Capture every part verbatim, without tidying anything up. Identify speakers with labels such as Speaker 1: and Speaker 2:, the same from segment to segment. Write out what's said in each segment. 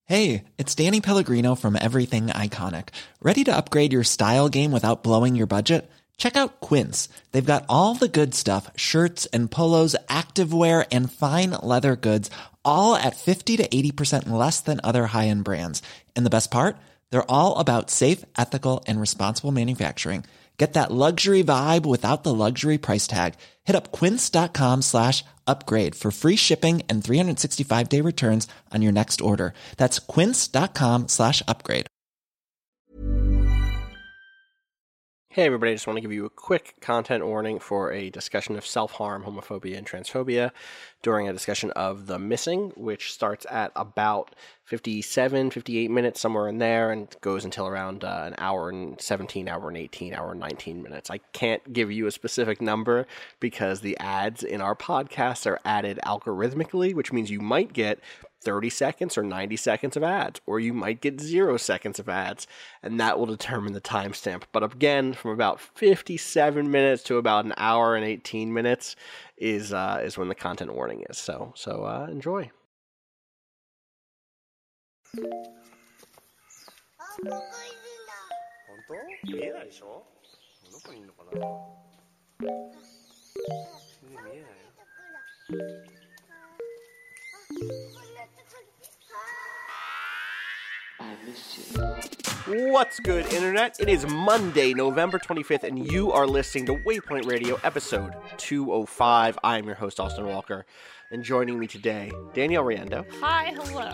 Speaker 1: Hey, it's Danny Pellegrino from Everything Iconic. Ready to upgrade your style game without blowing your budget? Check out Quince. They've got all the good stuff, shirts and polos, activewear, and fine leather goods, all at fifty to eighty percent less than other high-end brands. And the best part? They're all about safe, ethical, and responsible manufacturing. Get that luxury vibe without the luxury price tag. Hit up quince.com slash upgrade for free shipping and three sixty-five day returns on your next order. That's quince.com slash upgrade.
Speaker 2: Hey everybody, I just want to give you a quick content warning for a discussion of self-harm, homophobia, and transphobia during a discussion of The Missing, which starts at about fifty-seven, fifty-eight minutes, somewhere in there, and goes until around uh, an hour and seventeen, hour and eighteen, hour and nineteen minutes. I can't give you a specific number because the ads in our podcast are added algorithmically, which means you might get thirty seconds or ninety seconds of ads, or you might get zero seconds of ads, and that will determine the timestamp. But again, from about fifty-seven minutes to about an hour and eighteen minutes is uh, is when the content warning is. So so uh, enjoy. What's good, Internet? It is Monday, November twenty-fifth, and you are listening to Waypoint Radio, episode two oh five. I am your host, Austin Walker, and joining me today, Danielle Riendo.
Speaker 3: Hi, hello.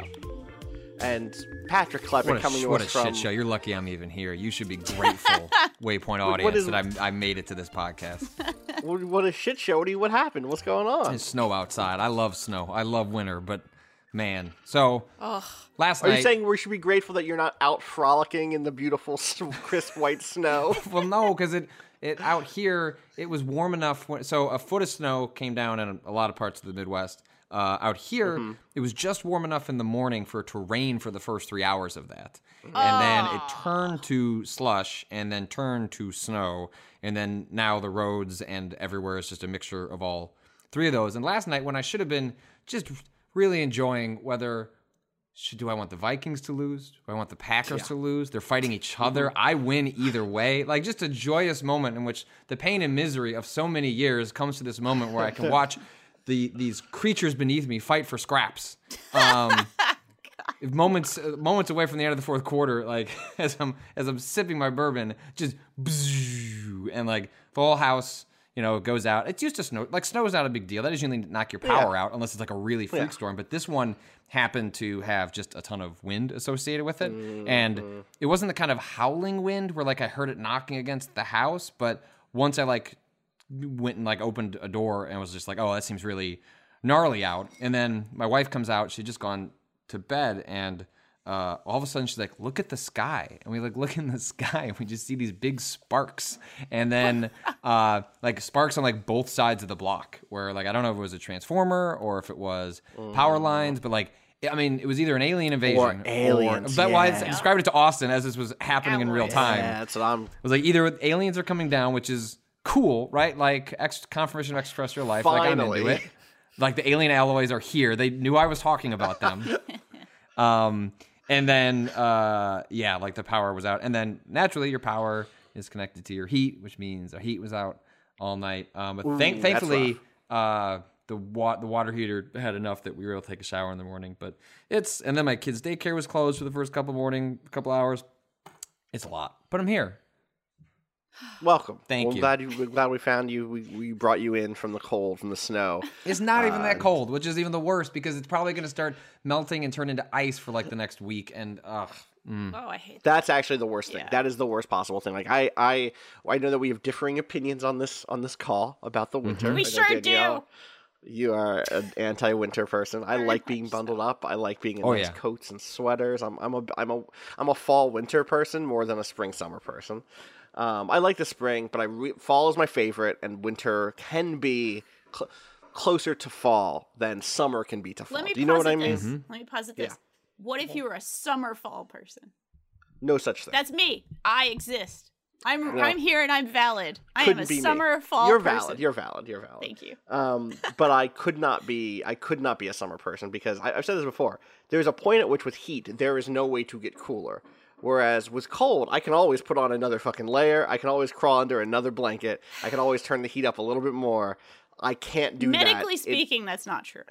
Speaker 2: And Patrick Klepek
Speaker 4: what a,
Speaker 2: coming to
Speaker 4: what
Speaker 2: us
Speaker 4: a
Speaker 2: from...
Speaker 4: shit show. You're lucky I'm even here. You should be grateful, Waypoint audience, is... that I, I made it to this podcast.
Speaker 2: What, what a shit show. What, do you, what happened? What's going on?
Speaker 4: It's snow outside. I love snow. I love winter, but man. So,
Speaker 3: Ugh.
Speaker 4: last
Speaker 2: Are
Speaker 4: night...
Speaker 2: you saying we should be grateful that you're not out frolicking in the beautiful, crisp white snow?
Speaker 4: Well, no, because it, it out here, it was warm enough. When, so a foot of snow came down in a lot of parts of the Midwest. Uh, out here, mm-hmm. It was just warm enough in the morning for it to rain for the first three hours of that. And oh. then it turned to slush and then turned to snow. And then now the roads and everywhere is just a mixture of all three of those. And last night when I should have been just really enjoying whether, should, do I want the Vikings to lose? Do I want the Packers yeah. to lose? They're fighting each other. Mm-hmm. I win either way. Like just a joyous moment in which the pain and misery of so many years comes to this moment where I can watch... The these creatures beneath me fight for scraps. Um, moments uh, moments away from the end of the fourth quarter, like as I'm as I'm sipping my bourbon, just bzzz, and like the whole house, you know, goes out. It's used to snow. Like snow is not a big deal. That doesn't usually knock your power yeah. out unless it's like a really freak yeah. storm. But this one happened to have just a ton of wind associated with it, mm-hmm. and it wasn't the kind of howling wind where like I heard it knocking against the house. But once I like. went and like opened a door and was just like, oh, that seems really gnarly out. And then my wife comes out, she'd just gone to bed, and uh, all of a sudden she's like, look at the sky. And we like look in the sky and we just see these big sparks. And then uh, like sparks on like both sides of the block where like, I don't know if it was a transformer or if it was power lines, but like, I mean, it was either an alien invasion
Speaker 2: or aliens.
Speaker 4: Or, but
Speaker 2: yeah.
Speaker 4: why I described it to Austin as this was happening in real time.
Speaker 2: Yeah, that's what I'm.
Speaker 4: It was like either aliens are coming down, which is cool, right? Like ex- confirmation of extraterrestrial life.
Speaker 2: Finally.
Speaker 4: Like I'm into it. Like the alien alloys are here. They knew I was talking about them. um, and then, uh, yeah, like the power was out. And then naturally your power is connected to your heat, which means our heat was out all night. Um, but
Speaker 2: Ooh,
Speaker 4: thank- thankfully, uh, the wa- the water heater had enough that we were able to take a shower in the morning. But it's, and then my kids' daycare was closed for the first couple morning, couple hours. It's a lot, but I'm here.
Speaker 2: Welcome.
Speaker 4: Thank
Speaker 2: well,
Speaker 4: you.
Speaker 2: Glad you. We're glad we found you. We, we brought you in from the cold, from the snow.
Speaker 4: It's not even
Speaker 2: uh,
Speaker 4: that cold, which is even the worst because it's probably going to start melting and turn into ice for like the next week. And ugh. Mm.
Speaker 3: Oh, I hate that.
Speaker 2: That's actually the worst thing.
Speaker 3: Yeah.
Speaker 2: That is the worst possible thing. Like I, I, I know that we have differing opinions on this on this call about the winter.
Speaker 4: Mm-hmm.
Speaker 3: We
Speaker 2: I know,
Speaker 3: sure
Speaker 2: Danielle,
Speaker 3: do.
Speaker 2: You are an anti-winter person. I
Speaker 3: Very
Speaker 2: like being
Speaker 3: much
Speaker 2: bundled
Speaker 3: so.
Speaker 2: up. I like being in
Speaker 4: Oh,
Speaker 2: nice
Speaker 4: yeah.
Speaker 2: coats and sweaters. I'm, I'm a, I'm a, I'm a fall winter person more than a spring summer person. Um, I like the spring, but I re- fall is my favorite, and winter can be cl- closer to fall than summer can be to fall.
Speaker 3: Let me
Speaker 2: Do you know what I
Speaker 3: posit
Speaker 2: mean?
Speaker 3: this.
Speaker 4: Mm-hmm.
Speaker 3: Let me posit this.
Speaker 2: Yeah.
Speaker 3: What if you were a summer fall person?
Speaker 2: No such thing.
Speaker 3: That's me. I exist. I'm
Speaker 2: No.
Speaker 3: I'm here and I'm valid. I
Speaker 2: Couldn't
Speaker 3: am a
Speaker 2: be me.
Speaker 3: summer fall
Speaker 2: You're
Speaker 3: person.
Speaker 2: valid. You're valid. You're valid.
Speaker 3: Thank you.
Speaker 2: Um, but I could not be. I could not be a summer person because I, I've said this before. There's a point at which with heat there is no way to get cooler. Whereas with cold, I can always put on another fucking layer. I can always crawl under another blanket. I can always turn the heat up a little bit more. I can't do that.
Speaker 3: Medically
Speaker 2: It-
Speaker 3: speaking, that's not true.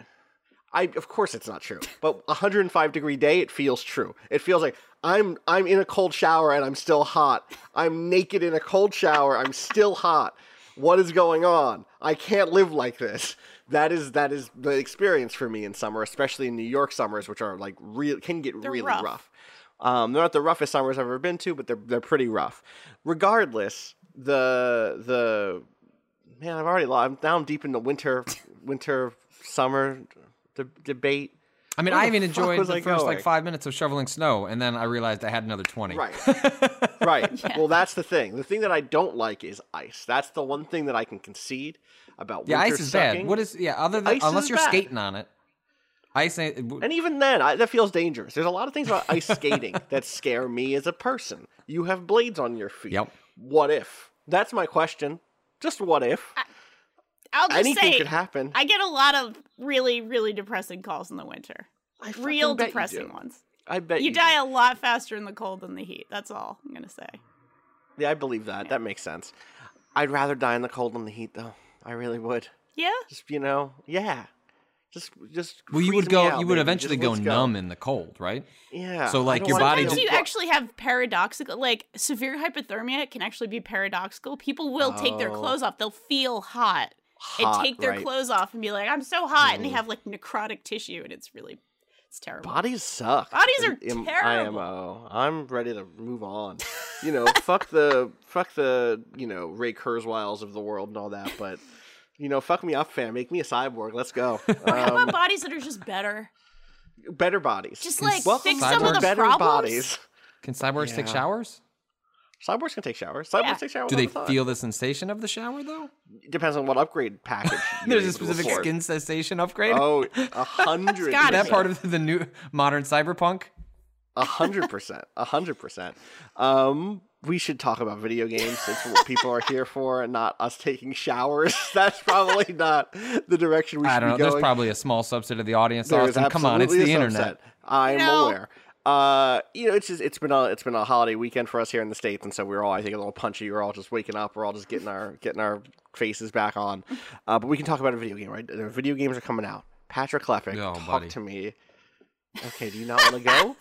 Speaker 2: I of course it's not true, but a one hundred five degree day, it feels true. It feels like I'm I'm in a cold shower and I'm still hot. I'm naked in a cold shower. I'm still hot. What is going on? I can't live like this. That is that is the experience for me in summer, especially in New York summers, which are like real can get
Speaker 3: They're
Speaker 2: really
Speaker 3: rough.
Speaker 2: rough. Um, they're not the roughest summers I've ever been to, but they're they're pretty rough. Regardless, the the man, I've already lost. I'm now I'm deep in the winter winter summer de- debate.
Speaker 4: I mean,
Speaker 2: Where
Speaker 4: I
Speaker 2: the
Speaker 4: even
Speaker 2: fuck
Speaker 4: enjoyed
Speaker 2: was
Speaker 4: the
Speaker 2: I
Speaker 4: first
Speaker 2: going?
Speaker 4: like five minutes of shoveling snow, and then I realized I had another twenty.
Speaker 2: Right. Right.
Speaker 3: Yeah.
Speaker 2: Well, that's the thing. The thing that I don't like is ice. That's the one thing that I can concede about
Speaker 4: Yeah,
Speaker 2: winter
Speaker 4: ice is
Speaker 2: sucking.
Speaker 4: bad. What is yeah? Other than
Speaker 2: Ice
Speaker 4: unless
Speaker 2: is
Speaker 4: you're
Speaker 2: bad.
Speaker 4: skating on it, ice ain't.
Speaker 2: And even then, I, that feels dangerous. There's a lot of things about ice skating that scare me as a person. You have blades on your feet.
Speaker 4: Yep.
Speaker 2: What if? That's my question. Just what if?
Speaker 3: I'll just
Speaker 2: Anything
Speaker 3: say,
Speaker 2: could happen.
Speaker 3: I get a lot of really, really depressing calls in the winter.
Speaker 2: I fucking
Speaker 3: Real
Speaker 2: bet you
Speaker 3: depressing
Speaker 2: do.
Speaker 3: ones.
Speaker 2: I bet
Speaker 3: You
Speaker 2: you
Speaker 3: die
Speaker 2: do.
Speaker 3: a lot faster in the cold than the heat. That's all I'm gonna say.
Speaker 2: Yeah, I believe that. That makes sense. I'd rather die in the cold than the heat, though. I really would.
Speaker 3: Yeah.
Speaker 2: Just you know, yeah. Just, just.
Speaker 4: Well, you
Speaker 2: freeze
Speaker 4: would
Speaker 2: me
Speaker 4: go.
Speaker 2: out,
Speaker 4: you would
Speaker 2: baby.
Speaker 4: eventually
Speaker 2: Just
Speaker 4: go
Speaker 2: let's
Speaker 4: numb in the cold, right?
Speaker 2: Yeah.
Speaker 4: So,
Speaker 2: I
Speaker 4: like,
Speaker 2: don't
Speaker 4: your
Speaker 2: wanna
Speaker 4: body
Speaker 2: do
Speaker 3: Sometimes
Speaker 4: just-
Speaker 3: you
Speaker 2: it.
Speaker 3: actually have paradoxical, like severe hypothermia can actually be paradoxical. People will take their
Speaker 2: Oh.
Speaker 3: clothes off. They'll feel hot,
Speaker 2: Hot,
Speaker 3: and take their
Speaker 2: right.
Speaker 3: clothes off and be like, "I'm so hot," and they
Speaker 2: Mm.
Speaker 3: have like necrotic tissue, and it's really, it's terrible.
Speaker 2: Bodies suck.
Speaker 3: Bodies are
Speaker 2: Im-
Speaker 3: terrible.
Speaker 2: I M O. I'm ready to move on. You know, fuck the fuck the you know Ray Kurzweils of the world and all that, but you know, fuck me up, fam. Make me a cyborg. Let's go.
Speaker 3: Or how
Speaker 2: Um,
Speaker 3: about bodies that are just better?
Speaker 2: better bodies.
Speaker 3: Just like
Speaker 2: Welcome
Speaker 3: fix
Speaker 2: to
Speaker 3: some of the
Speaker 2: better
Speaker 3: problems.
Speaker 2: bodies.
Speaker 4: Can cyborgs take
Speaker 2: Yeah.
Speaker 4: showers?
Speaker 2: Cyborgs can take showers. Cyborgs
Speaker 3: Yeah.
Speaker 2: take showers.
Speaker 4: Do
Speaker 2: all
Speaker 4: they
Speaker 2: the time.
Speaker 4: feel the sensation of the shower though?
Speaker 2: Depends on what upgrade package. you're
Speaker 4: There's a
Speaker 2: able to
Speaker 4: specific
Speaker 2: afford.
Speaker 4: skin sensation upgrade.
Speaker 2: Oh, a hundred.
Speaker 3: gotta
Speaker 4: Is that
Speaker 3: be.
Speaker 4: part of the new modern cyberpunk?
Speaker 2: A hundred percent. A hundred percent. Um, we should talk about video games. It's what people are here for, and not us taking showers. That's probably not the direction we should
Speaker 4: I don't know.
Speaker 2: be going.
Speaker 4: There's probably a small subset of the audience.
Speaker 2: There is
Speaker 4: Austin, come on, it's the
Speaker 2: absolutely a
Speaker 4: internet.
Speaker 2: subset. I'm
Speaker 3: No.
Speaker 2: aware. Uh, you know, it's just it's been a it's been a holiday weekend for us here in the States, and so we're all I think a little punchy. We're all just waking up. We're all just getting our getting our faces back on. Uh, but we can talk about a video game, right? The video games are coming out. Patrick Klepek,
Speaker 4: Oh,
Speaker 2: talk
Speaker 4: buddy.
Speaker 2: to me. Okay, do you not want to go?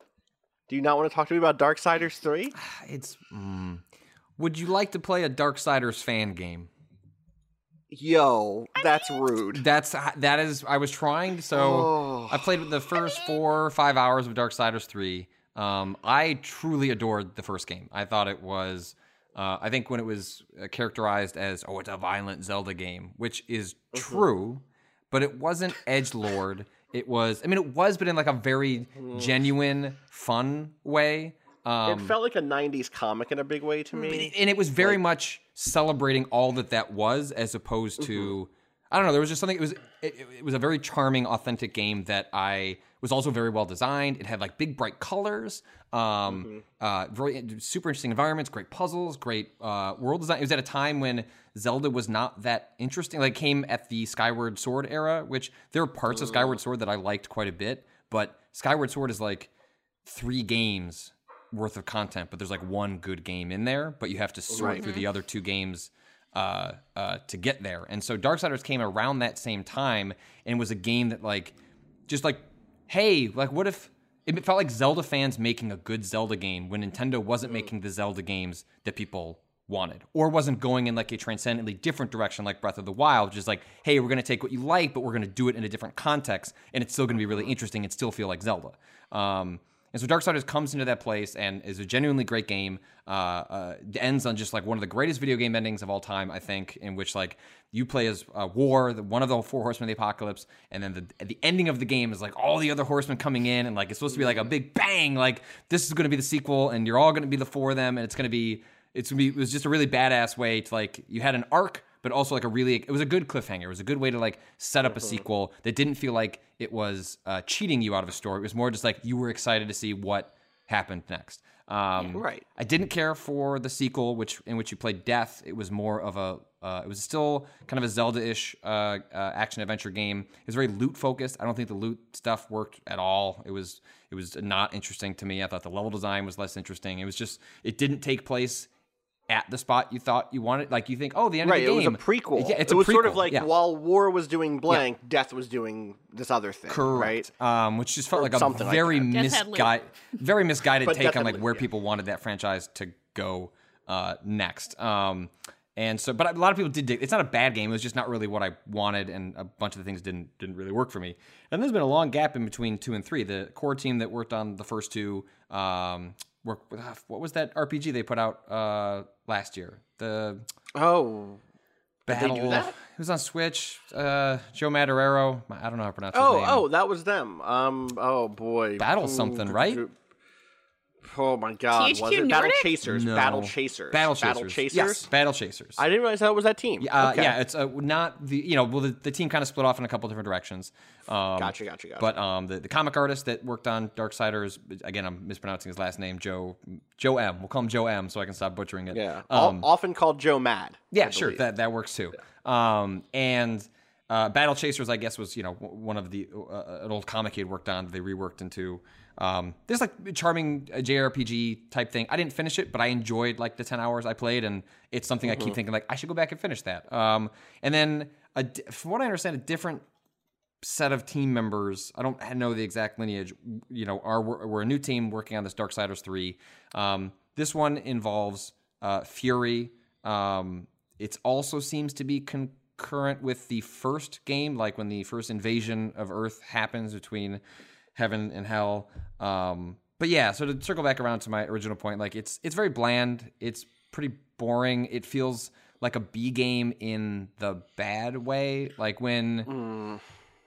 Speaker 2: Do you not want to talk to me about Darksiders three?
Speaker 4: It's. Mm. Would you like to play a Darksiders fan game?
Speaker 2: Yo, that's rude.
Speaker 4: That's that is. I was trying. So
Speaker 2: Oh.
Speaker 4: I played the first four or five hours of Darksiders three. Um, I truly adored the first game. I thought it was. Uh, I think when it was uh, characterized as, oh, it's a violent Zelda game, which is true, but it wasn't edgelord. It was. I mean, it was, but in like a very genuine, fun way. Um,
Speaker 2: It felt like a nineties comic in a big way to me.
Speaker 4: and it was very much celebrating all that that was, as opposed to I don't know. There was just something. It was it, it was a very charming, authentic game that I was also very well designed. It had like big, bright colors, um, uh, very super interesting environments, great puzzles, great uh, world design. It was at a time when Zelda was not that interesting. Like came at the Skyward Sword era, which there are parts of Skyward Sword that I liked quite a bit, but Skyward Sword is like three games worth of content, but there's like one good game in there, but you have to sort
Speaker 2: Right.
Speaker 4: through the other two games uh, uh, to get there. And so Darksiders came around that same time and was a game that like, just like, hey, like what if, it felt like Zelda fans making a good Zelda game when Nintendo wasn't making the Zelda games that people wanted, or wasn't going in like a transcendently different direction like Breath of the Wild, which is like, hey, we're going to take what you like, but we're going to do it in a different context, and it's still going to be really interesting and still feel like Zelda. Um, And so Darksiders comes into that place and is a genuinely great game. Uh, uh, it ends on just like one of the greatest video game endings of all time, I think, in which like you play as uh, War, the, one of the four horsemen of the apocalypse, and then the the ending of the game is like all the other horsemen coming in, and like it's supposed to be like a big bang, like this is going to be the sequel, and you're all going to be the four of them, and it's going to be it's gonna be it was just a really badass way to like you had an arc. But also like a really, it was a good cliffhanger. It was a good way to like set up a sequel that didn't feel like it was uh, cheating you out of a story. It was more just like you were excited to see what happened next. Um,
Speaker 2: Yeah, right.
Speaker 4: I didn't care for the sequel, which in which you played Death. It was more of a, uh, it was still kind of a Zelda-ish uh, uh, action adventure game. It was very loot focused. I don't think the loot stuff worked at all. It was it was not interesting to me. I thought the level design was less interesting. It was just it didn't take place at the spot you thought you wanted. Like you think, oh, the end
Speaker 2: Right,
Speaker 4: of the
Speaker 2: it
Speaker 4: game.
Speaker 2: was a prequel.
Speaker 4: Yeah, it's
Speaker 2: it
Speaker 4: a
Speaker 2: was sort
Speaker 4: prequel,
Speaker 2: of like
Speaker 4: yeah.
Speaker 2: while War was doing blank, Death was doing this other thing.
Speaker 4: Correct.
Speaker 2: Right?
Speaker 4: Um, which just felt
Speaker 2: Or
Speaker 4: like a
Speaker 2: something like
Speaker 4: very
Speaker 2: that.
Speaker 3: Death had
Speaker 4: misguided, very misguided
Speaker 2: But
Speaker 4: take
Speaker 2: Death
Speaker 4: on
Speaker 2: had
Speaker 4: like
Speaker 2: loot,
Speaker 4: where
Speaker 2: yeah.
Speaker 4: people wanted that franchise to go uh, next. Um, and so, but a lot of people did dig. It's not a bad game. It was just not really what I wanted, and a bunch of the things didn't didn't really work for me. And there's been a long gap in between two and three. The core team that worked on the first two, um, worked with, what was that R P G they put out uh, last year? The
Speaker 2: Oh. Did they
Speaker 4: Battle.
Speaker 2: do that?
Speaker 4: It was on Switch. Uh, Joe Madureira. I don't know how to pronounce his
Speaker 2: Oh,
Speaker 4: name.
Speaker 2: oh, that was them. Um, oh boy.
Speaker 4: Battle
Speaker 2: Ooh,
Speaker 4: something, right?
Speaker 2: Oh my God,
Speaker 3: T H Q
Speaker 2: was it Battle
Speaker 3: Nordic?
Speaker 2: Chasers?
Speaker 4: No.
Speaker 2: Battle Chasers.
Speaker 4: Battle Chasers.
Speaker 2: Battle Chasers.
Speaker 4: Yes, Battle Chasers.
Speaker 2: I didn't realize that was that team.
Speaker 4: Uh,
Speaker 2: okay.
Speaker 4: Yeah, it's uh, not the you know well the, the team kind of split off in a couple different directions. Um,
Speaker 2: Gotcha, gotcha, gotcha.
Speaker 4: But um, the, the comic artist that worked on Darksiders, again I'm mispronouncing his last name, Joe Joe M. We'll call him Joe M. so I can stop butchering it.
Speaker 2: Yeah.
Speaker 4: Um,
Speaker 2: Al- often called Joe Mad.
Speaker 4: yeah,
Speaker 2: I
Speaker 4: sure,
Speaker 2: believe.
Speaker 4: that that works too. Um, and uh, Battle Chasers, I guess, was you know w- one of the uh, an old comic he had worked on that they reworked into. Um, this like charming uh, J R P G type thing. I didn't finish it, but I enjoyed like the ten hours I played, and it's something
Speaker 2: Mm-hmm.
Speaker 4: I keep thinking like I should go back and finish that. Um, and then a, di- from what I understand, a different set of team members. I don't know the exact lineage. You know, are we're, we're a new team working on this Darksiders three. Um, this one involves uh, Fury. Um, it also seems to be concurrent with the first game, like when the first invasion of Earth happens between heaven and hell. Um, but yeah, so to circle back around to my original point, like it's it's very bland. It's pretty boring. It feels like a B game in the bad way. Like when,
Speaker 2: Mm.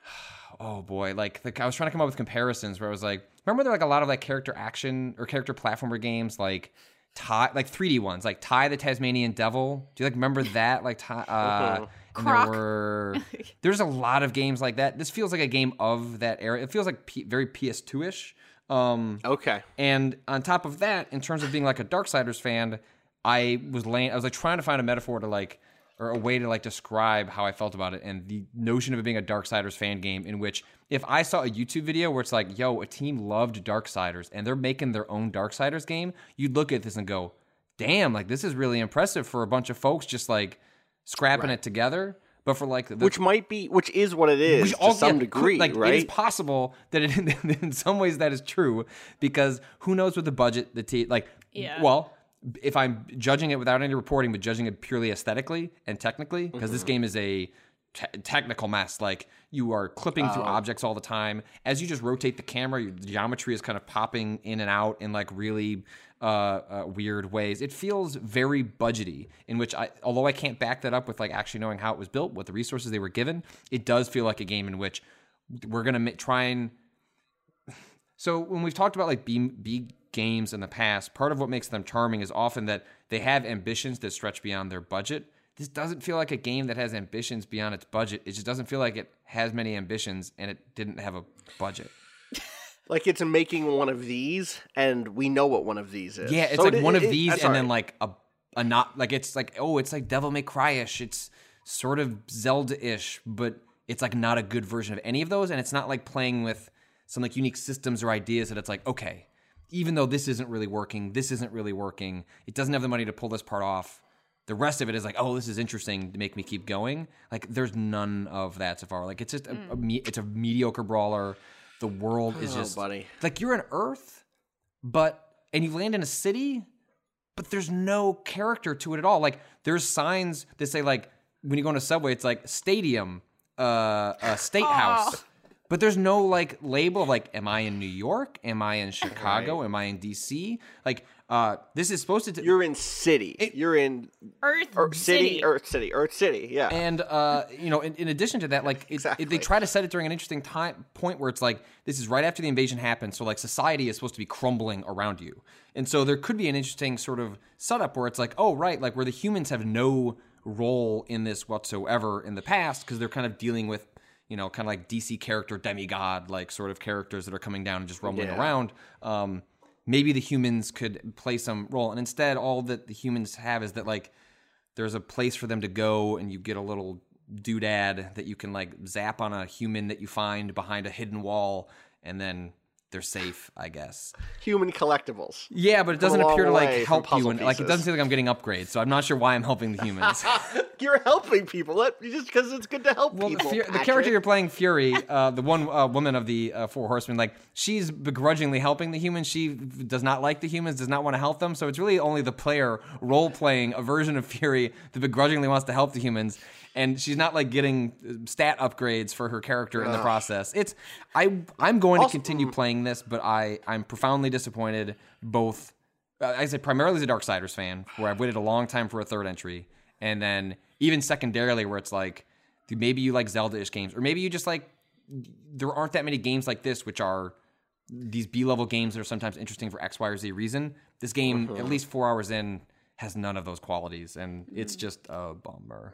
Speaker 4: oh boy, like the, I was trying to come up with comparisons where I was like, remember there like a lot of like character action or character platformer games like Ty, like three D ones, like Ty the Tasmanian Devil. Do you like remember that? Like Ty, uh, and there
Speaker 3: Croc.
Speaker 4: were there's a lot of games like that. This feels like a game of that era. It feels like P, very P S two ish. Um,
Speaker 2: Okay.
Speaker 4: and on top of that, in terms of being like a Darksiders fan, I was laying, I was like trying to find a metaphor to like, or a way to like describe how I felt about it. And the notion of it being a Darksiders fan game in which if I saw a YouTube video where it's like, yo, a team loved Darksiders and they're making their own Darksiders game, you'd look at this and go, damn, like this is really impressive for a bunch of folks just like scrapping it together. But for like the,
Speaker 2: Which might be, which is what it is
Speaker 4: which
Speaker 2: to
Speaker 4: all-
Speaker 2: some
Speaker 4: yeah,
Speaker 2: degree,
Speaker 4: like,
Speaker 2: right?
Speaker 4: It is possible that it, in some ways that is true because who knows what the budget, the t- like,
Speaker 3: Yeah.
Speaker 4: well, if I'm judging it without any reporting, but judging it purely aesthetically and technically, because this game is a te- technical mess. Like you are clipping through objects all the time. As you just rotate the camera, your geometry is kind of popping in and out in like really uh, uh, weird ways. It feels very budgety. In which, I, although I can't back that up with like actually knowing how it was built, what the resources they were given, it does feel like a game in which we're gonna ma- try and. So when we've talked about like B, B games in the past, part of what makes them charming is often that they have ambitions that stretch beyond their budget. This doesn't feel like a game that has ambitions beyond its budget. It just doesn't feel like it has many ambitions and it didn't have a budget.
Speaker 2: Like it's making one of these, and we know what one of these is.
Speaker 4: Yeah, it's
Speaker 2: So
Speaker 4: like
Speaker 2: it-
Speaker 4: one
Speaker 2: it-
Speaker 4: of
Speaker 2: it-
Speaker 4: these
Speaker 2: that's
Speaker 4: and
Speaker 2: all
Speaker 4: then
Speaker 2: right.
Speaker 4: like a a not like it's like oh, it's like Devil May Cry-ish. It's sort of Zelda-ish, but it's like not a good version of any of those, and it's not like playing with some like unique systems or ideas that it's like, okay, even though this isn't really working, this isn't really working, it doesn't have the money to pull this part off. The rest of it is like, oh, this is interesting to make me keep going. Like, there's none of that so far. Like, it's just a, a me- it's a mediocre brawler. The world is
Speaker 2: Oh,
Speaker 4: just
Speaker 2: buddy.
Speaker 4: like you're on Earth, but and you land in a city, but there's no character to it at all. Like, there's signs that say like when you go on a subway, it's like stadium, uh, uh state house. But there's no like label of like, am I in New York? Am I in Chicago? Am I in D C? Like, uh, this is supposed to. T-
Speaker 2: You're in city. You're in
Speaker 3: Earth
Speaker 2: Earth City,
Speaker 3: City.
Speaker 2: Earth City, Earth City. Yeah.
Speaker 4: and uh, you know, in, in addition to that, like it,
Speaker 2: Exactly.
Speaker 4: it, they try to set it during an interesting time point where it's like this is right after the invasion happened, so like society is supposed to be crumbling around you, and so there could be an interesting sort of setup where it's like, oh right, like where the humans have no role in this whatsoever in the past because they're kind of dealing with, you know, kind of like D C character demigod like sort of characters that are coming down and just rumbling
Speaker 2: Yeah.
Speaker 4: around. Um, maybe the humans could play some role. And instead, all that the humans have is that like there's a place for them to go, and you get a little doodad that you can like zap on a human that you find behind a hidden wall, and then they're safe, I guess.
Speaker 2: Human collectibles.
Speaker 4: Yeah, but it doesn't
Speaker 2: From a
Speaker 4: appear to
Speaker 2: long
Speaker 4: like
Speaker 2: way
Speaker 4: help
Speaker 2: from
Speaker 4: you,
Speaker 2: puzzle
Speaker 4: and like it doesn't
Speaker 2: pieces.
Speaker 4: seem like I'm getting upgrades. So I'm not sure why I'm helping the humans.
Speaker 2: You're helping people. Let, just because it's good to help
Speaker 4: Well,
Speaker 2: people.
Speaker 4: Fu- the
Speaker 2: Patrick.
Speaker 4: character you're playing, Fury, uh, the one uh, woman of the uh, Four Horsemen, like she's begrudgingly helping the humans. She does not like the humans, does not want to help them. So it's really only the player role playing a version of Fury that begrudgingly wants to help the humans, and she's not like getting stat upgrades for her character in the process. It's I I'm going
Speaker 2: Also-
Speaker 4: to continue playing this, but I I'm profoundly disappointed. Both uh, I say primarily as a Darksiders fan, where I've waited a long time for a third entry, and then even secondarily where it's like maybe you like Zelda-ish games, or maybe you just like there aren't that many games like this which are these B-level games that are sometimes interesting for X, Y, or Z reason. This game, at least four hours in, has none of those qualities, and it's just a bummer.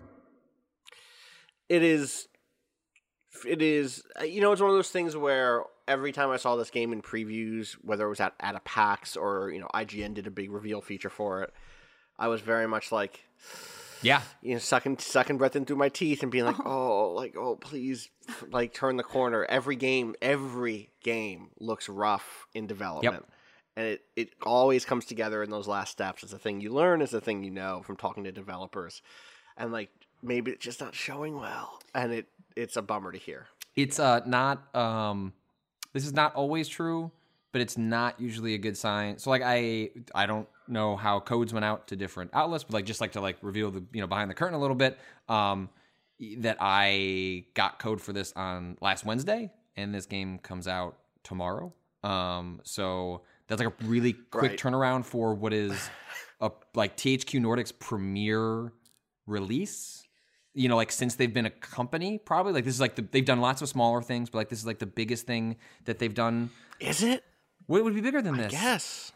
Speaker 2: It is. It is. You know, it's one of those things where every time I saw this game in previews, whether it was at, at a PAX or, you know, I G N did a big reveal feature for it, I was very much like,
Speaker 4: Yeah.
Speaker 2: you know, sucking sucking breath in through my teeth and being like, oh, like, oh, please, like, turn the corner. Every game, every game looks rough in development.
Speaker 4: Yep.
Speaker 2: And it, it always comes together in those last steps. It's a thing you learn, it's a thing you know from talking to developers. And, like, maybe it's just not showing well. And it it's a bummer to hear.
Speaker 4: It's uh not um this is not always true, but it's not usually a good sign. So like I I don't know how codes went out to different outlets, but like just like to like reveal the you know behind the curtain a little bit. Um that I got code for this on last Wednesday, and this game comes out tomorrow. Um so that's like a really quick
Speaker 2: Right.
Speaker 4: turnaround for what is a like T H Q Nordic's premier release. You know, like since they've been a company, probably like this is like the, they've done lots of smaller things, but like this is like the biggest thing that they've done.
Speaker 2: Is it?
Speaker 4: What would be bigger than this?
Speaker 2: Yes.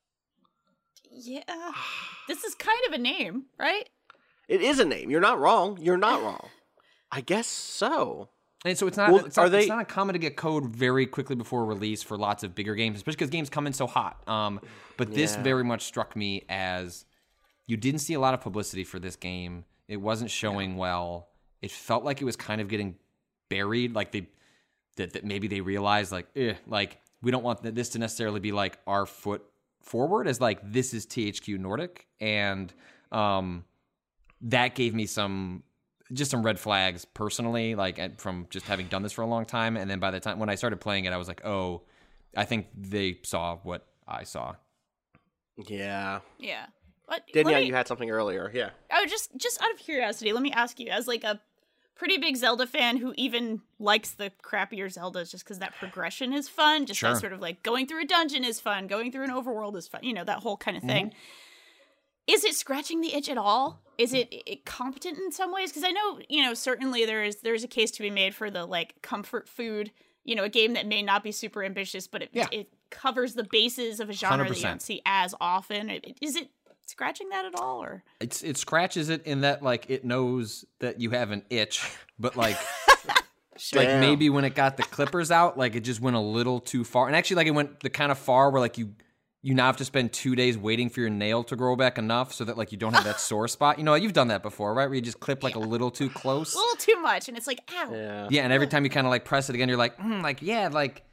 Speaker 3: Yeah. This is kind of a name, right?
Speaker 2: It is a name. You're not wrong. You're not wrong. I guess so.
Speaker 4: And so it's not,
Speaker 2: Well,
Speaker 4: it's, not
Speaker 2: are they-
Speaker 4: it's not uncommon to get code very quickly before release for lots of bigger games, especially because games come in so hot. Um, but this
Speaker 2: Yeah.
Speaker 4: very much struck me as you didn't see a lot of publicity for this game. It wasn't showing well. It felt like it was kind of getting buried. Like they that, that maybe they realized like, eh, like we don't want this to necessarily be like our foot forward as like this is T H Q Nordic, and um, that gave me some just some red flags personally, like at- from just having done this for a long time. And then by the time when I started playing it, I was like, oh, I think they saw what I saw.
Speaker 2: Yeah.
Speaker 3: Yeah. But
Speaker 2: Danielle,
Speaker 3: let me-
Speaker 2: you had something earlier. Yeah.
Speaker 3: Oh, just just out of curiosity, let me ask you, as like a pretty big Zelda fan who even likes the crappier Zeldas just because that progression is fun, just
Speaker 4: Sure.
Speaker 3: that sort of like going through a dungeon is fun, going through an overworld is fun, you know, that whole kind of thing. Is it scratching the itch at all? Is it, it competent in some ways? Because I know, you know, certainly there is there's a case to be made for the like comfort food, you know, a game that may not be super ambitious, but it
Speaker 4: Yeah.
Speaker 3: it covers the bases of a genre
Speaker 4: one hundred
Speaker 3: that you don't
Speaker 4: percent.
Speaker 3: see as often. It- Is it scratching that at all, or?
Speaker 4: It's it scratches it in that like it knows that you have an itch, but like like
Speaker 2: Damn.
Speaker 4: maybe when it got the clippers out, like it just went a little too far. And actually, like it went the kind of far where like you you now have to spend two days waiting for your nail to grow back enough so that like you don't have that sore spot. You know, you've done that before, right? Where you just clip like a little too close.
Speaker 3: A little too much, and it's like, ow.
Speaker 2: Yeah.
Speaker 4: Yeah, and every time you kind of like press it again, you're like, mm, like yeah, like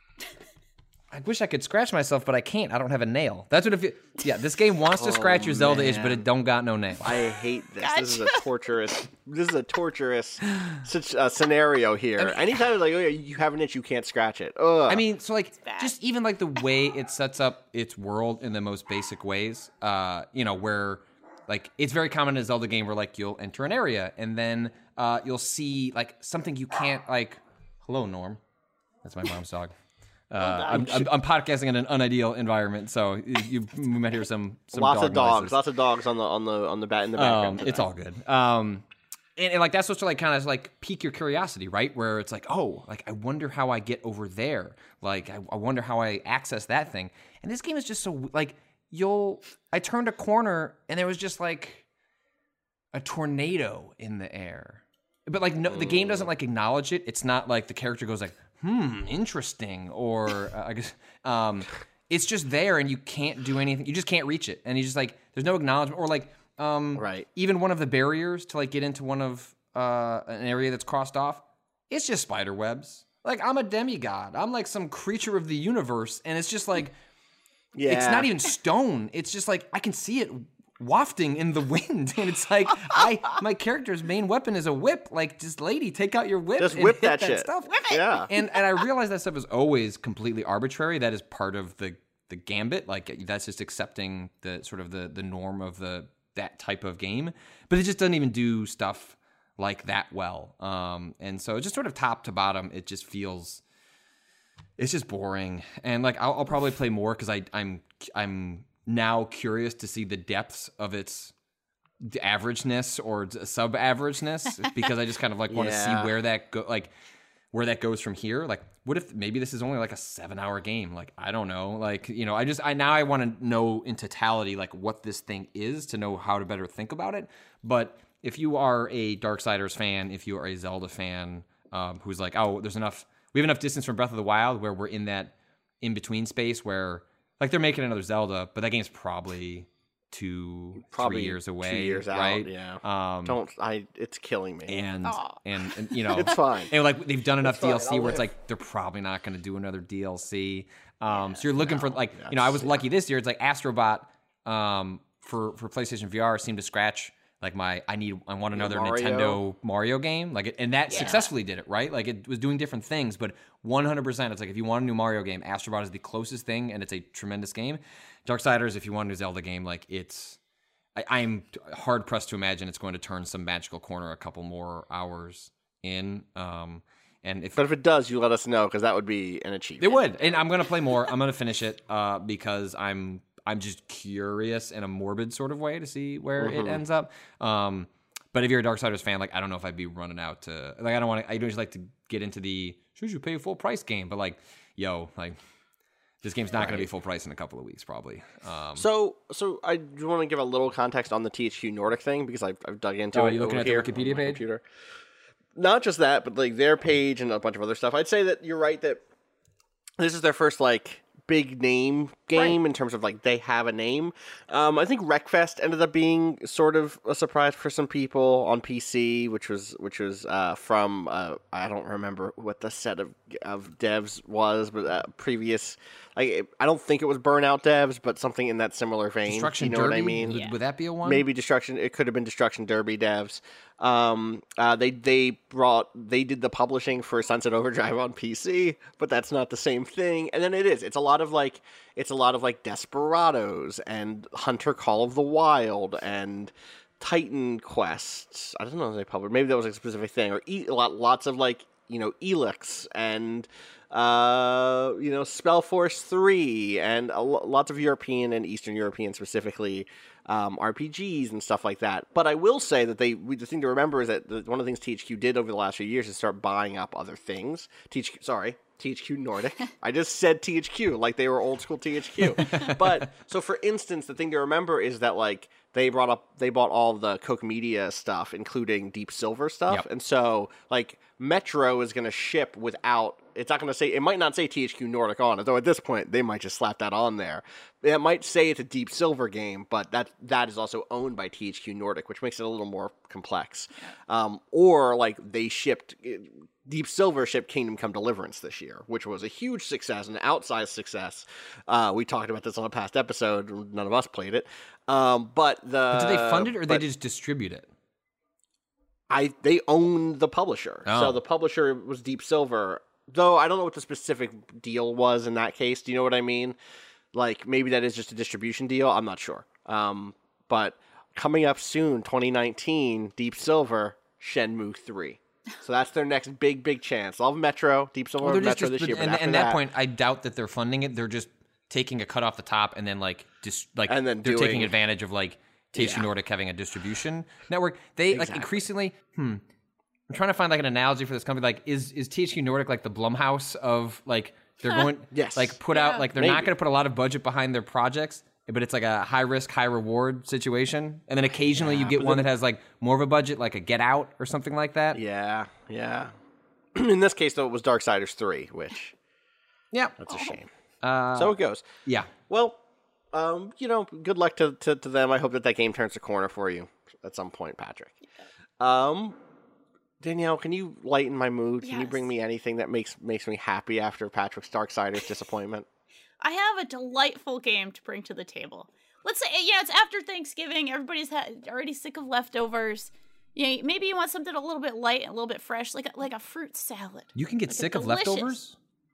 Speaker 4: I wish I could scratch myself, but I can't. I don't have a nail. That's what it feels. Yeah, this game wants to scratch your Zelda itch, but it
Speaker 2: man.
Speaker 4: don't got no nail.
Speaker 2: I hate this. This is a
Speaker 3: Gotcha.
Speaker 2: torturous. This is a torturous such a scenario here. Anytime it's like, oh yeah, you have an itch, you can't scratch it. Ugh.
Speaker 4: I mean, so like
Speaker 3: bad.
Speaker 4: just even like the way it sets up its world in the most basic ways, uh, you know, where like it's very common in a Zelda game where like you'll enter an area and then uh, you'll see like something you can't like. Hello, Norm. That's my mom's dog. Uh, I'm, I'm, I'm podcasting in an unideal environment, so you, you might hear some some
Speaker 2: lots
Speaker 4: dog
Speaker 2: of dogs,
Speaker 4: noises.
Speaker 2: lots of dogs on the on the on the bat in the background.
Speaker 4: Um, it's all good. Um, and, and like that's supposed to like kind of like pique your curiosity, right? Where it's like, oh, like I wonder how I get over there. Like I, I wonder how I access that thing. And this game is just so like you'll. I turned a corner and there was just like a tornado in the air, but like no, the game doesn't like acknowledge it. It's not like the character goes like, hmm, interesting, or uh, I guess. Um, it's just there and you can't do anything. You just can't reach it. And you just like, there's no acknowledgement or like, um,
Speaker 2: right.
Speaker 4: even one of the barriers to like get into one of, uh, an area that's crossed off, it's just spider webs. Like I'm a demigod. I'm like some creature of the universe. And it's just like,
Speaker 2: yeah.
Speaker 4: it's not even stone. It's just like, I can see it wafting in the wind. And it's like, I, my character's main weapon is a whip. Like just lady, take out your whip.
Speaker 2: Just
Speaker 4: and
Speaker 2: whip
Speaker 4: hit
Speaker 2: that,
Speaker 4: that
Speaker 2: shit.
Speaker 4: Stuff.
Speaker 3: Whip it.
Speaker 2: Yeah.
Speaker 4: And, and I realize that stuff is always completely arbitrary. That is part of the, the gambit. Like that's just accepting the sort of the, the norm of the, that type of game, but it just doesn't even do stuff like that well. Um, and so just sort of top to bottom, it just feels, it's just boring. And like, I'll, I'll probably play more cause I I'm, I'm now curious to see the depths of its averageness or sub averageness because I just kind of like want to
Speaker 2: Yeah.
Speaker 4: see where that go, like where that goes from here. Like, what if maybe this is only like a seven hour game? Like, I don't know. Like, you know, I just, I now I want to know in totality, like what this thing is to know how to better think about it. But if you are a Darksiders fan, if you are a Zelda fan, um, who's like, oh, there's enough, we have enough distance from Breath of the Wild where we're in that in between space where like they're making another Zelda, but that game's probably two,
Speaker 2: Probably
Speaker 4: three years away.
Speaker 2: two years out,
Speaker 4: right?
Speaker 2: yeah.
Speaker 4: Um,
Speaker 2: Don't I? It's killing me.
Speaker 4: and,
Speaker 3: Aw.
Speaker 4: and and you know
Speaker 2: It's fine.
Speaker 4: and like they've done enough
Speaker 2: It's fine,
Speaker 4: D L C
Speaker 2: I'll
Speaker 4: where it's
Speaker 2: live.
Speaker 4: like they're probably not going to do another D L C. Um, so you're looking for like
Speaker 2: yeah,
Speaker 4: you know I was
Speaker 2: yeah.
Speaker 4: lucky this year. It's like Astrobot um, for for PlayStation V R seemed to scratch like my I need I want another
Speaker 2: Mario.
Speaker 4: Nintendo Mario game like it, and that
Speaker 3: Yeah.
Speaker 4: successfully did it right. Like it was doing different things, but one hundred percent it's like if you want a new Mario game, Astrobot is the closest thing, and it's a tremendous game. Darksiders, if you want a new Zelda game, like it's. I, I'm hard pressed to imagine it's going to turn some magical corner a couple more hours in. Um, and if
Speaker 2: But if it does, you let us know because that would be an achievement.
Speaker 4: it would, and I'm going to play more. I'm going to finish it uh, because I'm I'm just curious in a morbid sort of way to see where it ends up. Um, but if you're a Darksiders fan, like I don't know if I'd be running out to like I don't want to. I don't just like to get into the should you pay a full price game, but like yo like. This game's not going to be full price in a couple of weeks, probably. Um,
Speaker 2: So, so I do want to give a little context on the T H Q Nordic thing because I've, I've dug into
Speaker 4: Oh,
Speaker 2: it.
Speaker 4: are you looking
Speaker 2: over
Speaker 4: at the
Speaker 2: here
Speaker 4: Wikipedia
Speaker 2: on my
Speaker 4: page?
Speaker 2: computer. Not just that, but like their page and a bunch of other stuff. I'd say that you're right that this is their first like big name game in terms of like they have a name. Um, I think Wreckfest ended up being sort of a surprise for some people on P C, which was which was uh, from uh, I don't remember what the set of of devs was, but uh, previous. Like, I don't think it was Burnout devs, but something in that similar vein.
Speaker 4: Destruction
Speaker 2: you know
Speaker 4: Derby?
Speaker 2: what I mean?
Speaker 4: Would,
Speaker 3: Yeah.
Speaker 4: would that be a one?
Speaker 2: Maybe Destruction. It could have been Destruction Derby devs. Um, uh, they they brought they did the publishing for Sunset Overdrive on P C, but that's not the same thing. And then it is. It's a lot of like it's a lot of like Desperados and Hunter Call of the Wild and Titan Quests. I don't know if they published. Maybe that was a specific thing. Or e- lot, lots of like you know Elix and. Uh, you know, Spellforce three, and a lo- lots of European and Eastern European specifically um, R P Gs and stuff like that. But I will say that they we, the thing to remember is that the, one of the things T H Q did over the last few years is start buying up other things. T H Q, sorry, T H Q Nordic. I just said T H Q like they were old school T H Q. But so for instance, the thing to remember is that like they brought up they bought all the Koch Media stuff, including Deep Silver stuff,
Speaker 4: Yep.
Speaker 2: and so like Metro is going to ship without. It's not going to say, it might not say T H Q Nordic on it, though at this point they might just slap that on there. It might say it's a Deep Silver game, but that that is also owned by T H Q Nordic, which makes it a little more complex. Um, or like they shipped, Deep Silver shipped Kingdom Come Deliverance this year, which was a huge success, an outsized success. Uh, we talked about this on a past episode. None of us played it. Um, but the.
Speaker 4: But did they fund it or
Speaker 2: but-
Speaker 4: they just distribute it?
Speaker 2: I they own the publisher.
Speaker 4: Oh.
Speaker 2: So the publisher was Deep Silver. Though I don't know what the specific deal was in that case. Do you know what I mean? Like maybe that is just a distribution deal. I'm not sure. Um, but coming up soon, twenty nineteen, Deep Silver, Shenmue three. So that's their next big, big chance. They'll have Metro, Deep Silver,
Speaker 4: Well, they're just,
Speaker 2: Metro
Speaker 4: just
Speaker 2: this year. But
Speaker 4: and,
Speaker 2: after
Speaker 4: and
Speaker 2: that,
Speaker 4: that point, I doubt that they're funding it. They're just taking a cut off the top and then like just like
Speaker 2: And then
Speaker 4: they're
Speaker 2: doing-
Speaker 4: taking advantage of like T H Q
Speaker 2: Yeah.
Speaker 4: Nordic having a distribution network. They like
Speaker 2: Exactly.
Speaker 4: increasingly. Hmm. I'm trying to find like an analogy for this company. Like, is is T H Q Nordic like the Blumhouse of like they're going
Speaker 2: Yes.
Speaker 4: like put
Speaker 3: Yeah.
Speaker 4: out like they're not
Speaker 2: Maybe.
Speaker 4: going to put a lot of budget behind their projects, but it's like a high risk, high reward situation. And then occasionally you get one that has like more of a budget, like a Get Out or something like that.
Speaker 2: yeah, yeah. In this case, though, it was Darksiders three, which
Speaker 4: Yeah.
Speaker 2: that's a shame.
Speaker 4: Uh,
Speaker 2: So it goes.
Speaker 4: yeah.
Speaker 2: Well, um, you know, good luck to, to, to them. I hope that that game turns a corner for you at some point, Patrick. Um, Danielle, can you lighten my mood? Can you
Speaker 3: Yes.
Speaker 2: bring me anything that makes makes me happy after Patrick's Darksiders disappointment?
Speaker 3: I have a delightful game to bring to the table. Let's say, yeah, it's after Thanksgiving. Everybody's ha- already sick of leftovers. Yeah, maybe you want something a little bit light and a little bit fresh, like a, like a fruit salad.
Speaker 4: You can get
Speaker 3: Like a
Speaker 4: sick of
Speaker 3: delicious-
Speaker 4: leftovers?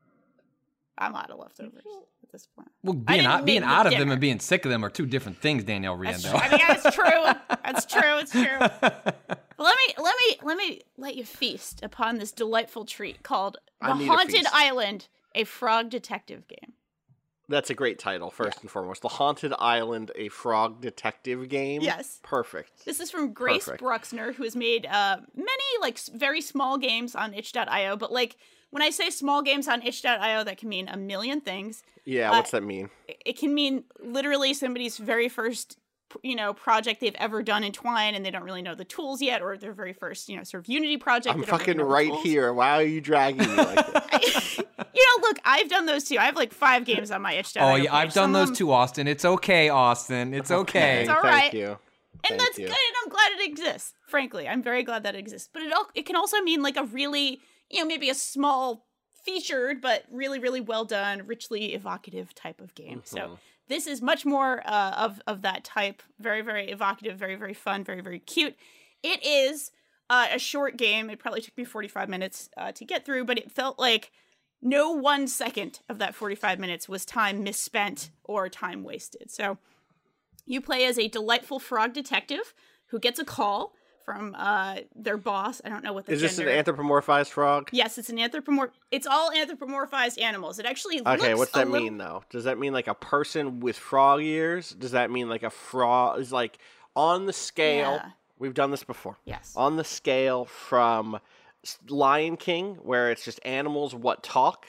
Speaker 3: I'm out of leftovers at this point.
Speaker 4: Well,
Speaker 3: I
Speaker 4: being,
Speaker 3: didn't
Speaker 4: out, being
Speaker 3: make the
Speaker 4: out of them
Speaker 3: dinner.
Speaker 4: and being sick of them are two different things, Danielle
Speaker 3: That's
Speaker 4: Riendo.
Speaker 3: true. I mean, that's true. That's true. It's true. But let me let me let me let you feast upon this delightful treat called The
Speaker 2: I need a
Speaker 3: Haunted
Speaker 2: feast.
Speaker 3: Island, a frog detective game.
Speaker 2: That's a great title, first and foremost. The Haunted Island, a frog detective game.
Speaker 3: Yes.
Speaker 2: Perfect.
Speaker 3: This is from Grace
Speaker 2: Perfect.
Speaker 3: Bruxner, who has made uh, many like s- very small games on itch dot io. But like when I say small games on itch dot io, that can mean a million things.
Speaker 2: Yeah,
Speaker 3: Uh,
Speaker 2: what's that mean?
Speaker 3: It- It can mean literally somebody's very first, you know, project they've ever done in Twine, and they don't really know the tools yet, or their very first, you know, sort of Unity project.
Speaker 2: I'm
Speaker 3: they don't really
Speaker 2: fucking
Speaker 3: know the
Speaker 2: right
Speaker 3: tools.
Speaker 2: here. Why are you dragging me like this?
Speaker 3: You know, look, I've done those too. I have like five games on my itch dot io.
Speaker 4: Oh, yeah, I've done those too, Austin. It's okay, Austin. It's okay.
Speaker 3: It's all
Speaker 2: Thank
Speaker 3: right.
Speaker 2: you.
Speaker 3: And
Speaker 2: Thank
Speaker 3: that's
Speaker 2: you.
Speaker 3: good, and I'm glad it exists. Frankly, I'm very glad that it exists. But it all it can also mean like a really, you know, maybe a small featured, but really, really well done, richly evocative type of game.
Speaker 2: Mm-hmm.
Speaker 3: So this is much more uh, of of that type. Very, very evocative, very, very fun, very, very cute. It is uh, a short game. It probably took me forty-five minutes uh, to get through, but it felt like no one second of that forty-five minutes was time misspent or time wasted. So you play as a delightful frog detective who gets a call from uh, their boss. I don't know what the
Speaker 2: Is this an
Speaker 3: gender.
Speaker 2: anthropomorphized frog?
Speaker 3: Yes, it's an anthropomorph. It's all anthropomorphized animals. It actually
Speaker 2: Okay,
Speaker 3: looks
Speaker 2: what's
Speaker 3: a
Speaker 2: that
Speaker 3: little-
Speaker 2: mean though? Does that mean like a person with frog ears? Does that mean like a frog is like on the scale?
Speaker 3: Yeah.
Speaker 2: We've done this before.
Speaker 3: Yes.
Speaker 2: On the scale from S- Lion King, where it's just animals what talk,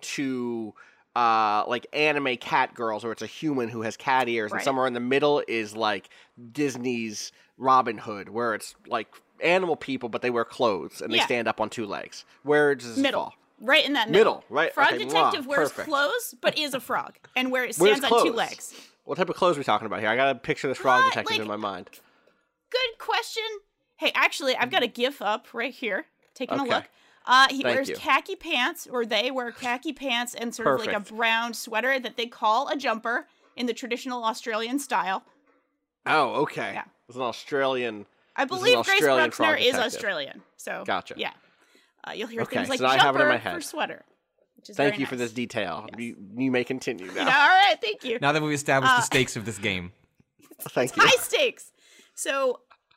Speaker 2: to uh, like anime cat girls, where it's a human who has cat ears, and
Speaker 3: Right.
Speaker 2: somewhere in the middle is like Disney's Robin Hood, where it's like animal people, but they wear clothes and they
Speaker 3: Yeah.
Speaker 2: stand up on two legs. Where does this
Speaker 3: middle,
Speaker 2: fall?
Speaker 3: right in that middle.
Speaker 2: Middle, right?
Speaker 3: Frog
Speaker 2: Okay,
Speaker 3: detective
Speaker 2: mwah,
Speaker 3: wears
Speaker 2: perfect.
Speaker 3: clothes, but is a frog, and where it
Speaker 2: Where's
Speaker 3: stands on two
Speaker 2: clothes?
Speaker 3: legs.
Speaker 2: What type of clothes are we talking about here? I gotta picture this frog
Speaker 3: What?
Speaker 2: detective
Speaker 3: Like-
Speaker 2: in my mind.
Speaker 3: Good question. Hey, actually, I've got a GIF up right here. Taking
Speaker 2: Okay.
Speaker 3: a look. Uh, he
Speaker 2: Thank
Speaker 3: wears
Speaker 2: you.
Speaker 3: khaki pants, or they wear khaki pants and sort of like a
Speaker 2: Perfect.
Speaker 3: brown sweater that they call a jumper in the traditional Australian style.
Speaker 2: Oh, okay.
Speaker 3: Yeah.
Speaker 2: It's an Australian.
Speaker 3: I
Speaker 2: This is an
Speaker 3: believe Grace
Speaker 2: Australian frog
Speaker 3: Bruxner is
Speaker 2: detective.
Speaker 3: Australian. So
Speaker 2: Gotcha.
Speaker 3: Yeah. Uh, you'll hear
Speaker 2: Okay,
Speaker 3: things like
Speaker 2: so I have it in
Speaker 3: jumper
Speaker 2: my head.
Speaker 3: for sweater. Which is
Speaker 2: Thank
Speaker 3: very
Speaker 2: you for
Speaker 3: nice.
Speaker 2: this detail. You, you may continue now.
Speaker 3: You know, all right, thank you.
Speaker 4: Now that we've established
Speaker 3: Uh,
Speaker 4: the stakes of this game.
Speaker 2: Thank you.
Speaker 3: High stakes. So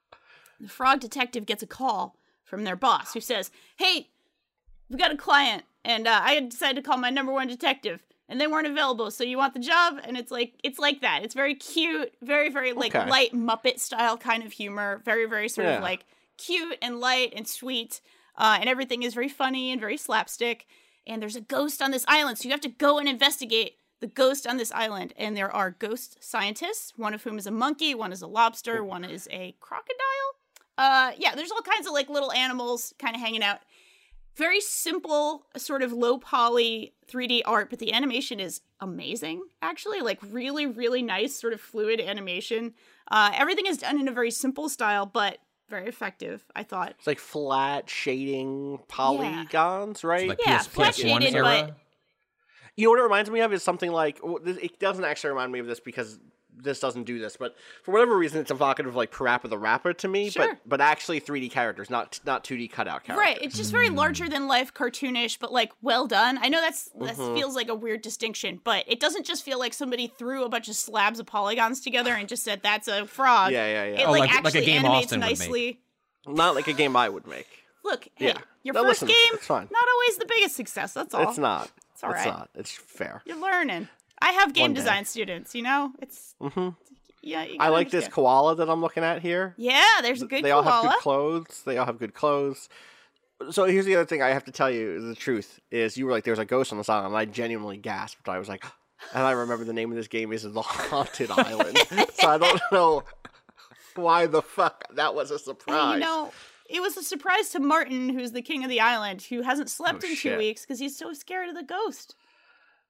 Speaker 3: the frog detective gets a call from their boss who says, "Hey, we got a client, and uh, I decided to call my number one detective, and they weren't available. So you want the job?" And it's like it's like that. It's very cute, very very like
Speaker 2: Okay.
Speaker 3: light Muppet style kind of humor. Very very sort
Speaker 2: Yeah.
Speaker 3: of like cute and light and sweet, uh, and everything is very funny and very slapstick. And there's a ghost on this island, so you have to go and investigate the ghost on this island. And there are ghost scientists, one of whom is a monkey, one is a lobster, one is a crocodile. Uh, yeah, there's all kinds of like little animals kind of hanging out. Very simple, sort of low poly three D art, but the animation is amazing, actually. Like really, really nice, sort of fluid animation. Uh, everything is done in a very simple style, but very effective, I thought.
Speaker 2: It's like flat shading polygons, right?
Speaker 4: Like
Speaker 3: Yeah,
Speaker 4: P S,
Speaker 3: flat
Speaker 4: P S one
Speaker 3: shaded,
Speaker 4: era.
Speaker 3: but-
Speaker 2: You know what it reminds me of is something like well, this- it doesn't actually remind me of this because this doesn't do this, but for whatever reason, it's evocative of like Parappa the Rapper to me.
Speaker 3: Sure.
Speaker 2: But but actually three D characters, not not two D cutout characters.
Speaker 3: Right, it's just very larger than life, cartoonish, but like well done. I know that's that
Speaker 2: Mm-hmm.
Speaker 3: feels like a weird distinction, but it doesn't just feel like somebody threw a bunch of slabs of polygons together and just said that's a frog.
Speaker 2: Yeah, yeah, yeah.
Speaker 3: It
Speaker 4: Oh,
Speaker 3: like,
Speaker 4: like- like a
Speaker 3: actually
Speaker 4: game
Speaker 3: animates
Speaker 4: Austin would make.
Speaker 3: nicely.
Speaker 2: Not like a game I would make.
Speaker 3: Look, hey,
Speaker 2: Yeah.
Speaker 3: your
Speaker 2: No,
Speaker 3: first
Speaker 2: listen,
Speaker 3: game,
Speaker 2: it's fine.
Speaker 3: not always the biggest success. That's all.
Speaker 2: It's not.
Speaker 3: It's all
Speaker 2: It's
Speaker 3: right.
Speaker 2: not. It's fair.
Speaker 3: You're learning. I have game
Speaker 2: One day.
Speaker 3: design students. You know, it's
Speaker 2: hmm
Speaker 3: yeah. You
Speaker 2: I
Speaker 3: gotta
Speaker 2: like this
Speaker 3: understand.
Speaker 2: koala that I'm looking at here.
Speaker 3: Yeah, there's a good
Speaker 2: they all
Speaker 3: koala.
Speaker 2: have good clothes. They all have good clothes. So here's the other thing I have to tell you: the truth is, you were like, "There's a ghost on this island," and I genuinely gasped. I was like, and I remember the name of this game is The Haunted Island. So I don't know why the fuck that was a
Speaker 3: And,
Speaker 2: surprise.
Speaker 3: you know, it was a surprise to Martin, who's the king of the island, who hasn't slept
Speaker 2: Oh,
Speaker 3: in two
Speaker 2: shit.
Speaker 3: weeks because he's so scared of the ghost.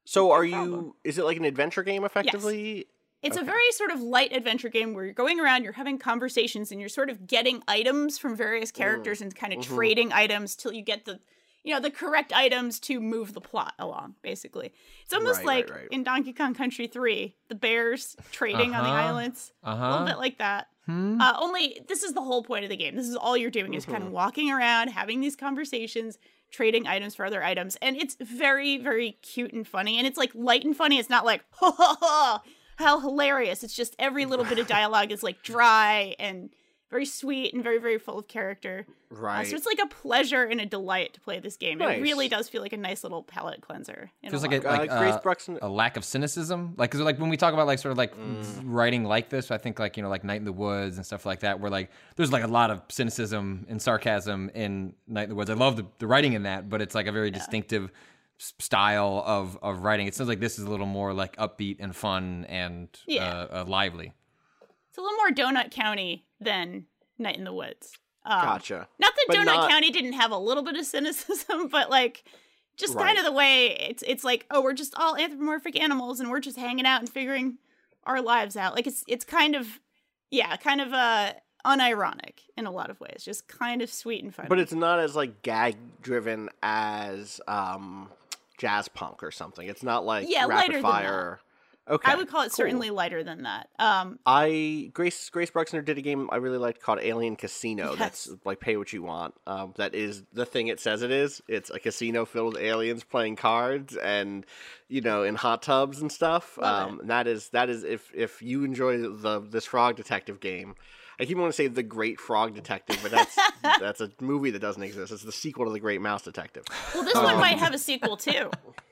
Speaker 2: So
Speaker 3: No
Speaker 2: are
Speaker 3: problem.
Speaker 2: you, is it like an adventure game effectively?
Speaker 3: It's
Speaker 2: Okay.
Speaker 3: a very sort of light adventure game where you're going around, you're having conversations, and you're sort of getting items from various characters and kind of
Speaker 2: Mhm.
Speaker 3: trading items till you get the, you know, the correct items to move the plot along, basically. It's almost
Speaker 2: Right,
Speaker 3: like
Speaker 2: right, right.
Speaker 3: in Donkey Kong Country three, the bears trading on the
Speaker 4: Uh-huh.
Speaker 3: islands. A
Speaker 4: Uh-huh.
Speaker 3: little bit like that.
Speaker 4: Hmm?
Speaker 3: Uh, only this is the whole point of the game. This is all you're doing is kind
Speaker 2: Mm-hmm.
Speaker 3: of walking around, having these conversations, trading items for other items, and it's very, very cute and funny. And it's like light and funny. It's not like ha ha ha, how hilarious. It's just every little bit of dialogue is like dry and very sweet and very, very full of character. Uh,
Speaker 2: Right.
Speaker 3: so it's like a pleasure and a delight to play this game.
Speaker 2: Nice.
Speaker 3: It really does feel like a nice little palate cleanser. in
Speaker 4: Feels
Speaker 3: a
Speaker 4: like
Speaker 3: lot
Speaker 4: a
Speaker 3: of
Speaker 4: like
Speaker 2: Uh, Grace
Speaker 4: uh,
Speaker 2: Bruxton-
Speaker 4: a lack of cynicism. Like, cause like when we talk about like sort of like
Speaker 2: Mm.
Speaker 4: writing like this, I think like you know like Night in the Woods and stuff like that, where like there's like a lot of cynicism and sarcasm in Night in the Woods. I love the, the writing in that, but it's like a very distinctive s- style of of writing. It sounds like this is a little more like upbeat and fun and
Speaker 3: Yeah.
Speaker 4: uh, uh, lively.
Speaker 3: It's a little more Donut County than Night in the Woods. Um,
Speaker 2: Gotcha.
Speaker 3: Not that
Speaker 2: But
Speaker 3: Donut
Speaker 2: not-
Speaker 3: County didn't have a little bit of cynicism, but like just
Speaker 2: Right.
Speaker 3: kind of the way it's it's like, oh, we're just all anthropomorphic animals and we're just hanging out and figuring our lives out. Like it's it's kind of yeah, kind of uh unironic in a lot of ways. Just kind of sweet and funny.
Speaker 2: But it's not as like gag driven as um, jazz punk or something. It's not like
Speaker 3: Yeah, lighter
Speaker 2: rapid
Speaker 3: than
Speaker 2: fire. Okay,
Speaker 3: I would call it
Speaker 2: cool.
Speaker 3: certainly lighter than that. Um
Speaker 2: I Grace Grace Bruxner did a game I really liked called Alien Casino.
Speaker 3: Yes.
Speaker 2: That's like pay what you want. Um, that is the thing it says it is. It's a casino filled with aliens playing cards and you know in hot tubs and stuff.
Speaker 3: Love
Speaker 2: Um, and that is that is if if you enjoy the this Frog Detective game. I keep wanting to say The Great Frog Detective, but that's that's a movie that doesn't exist. It's the sequel to The Great Mouse Detective.
Speaker 3: well this one might have a sequel too.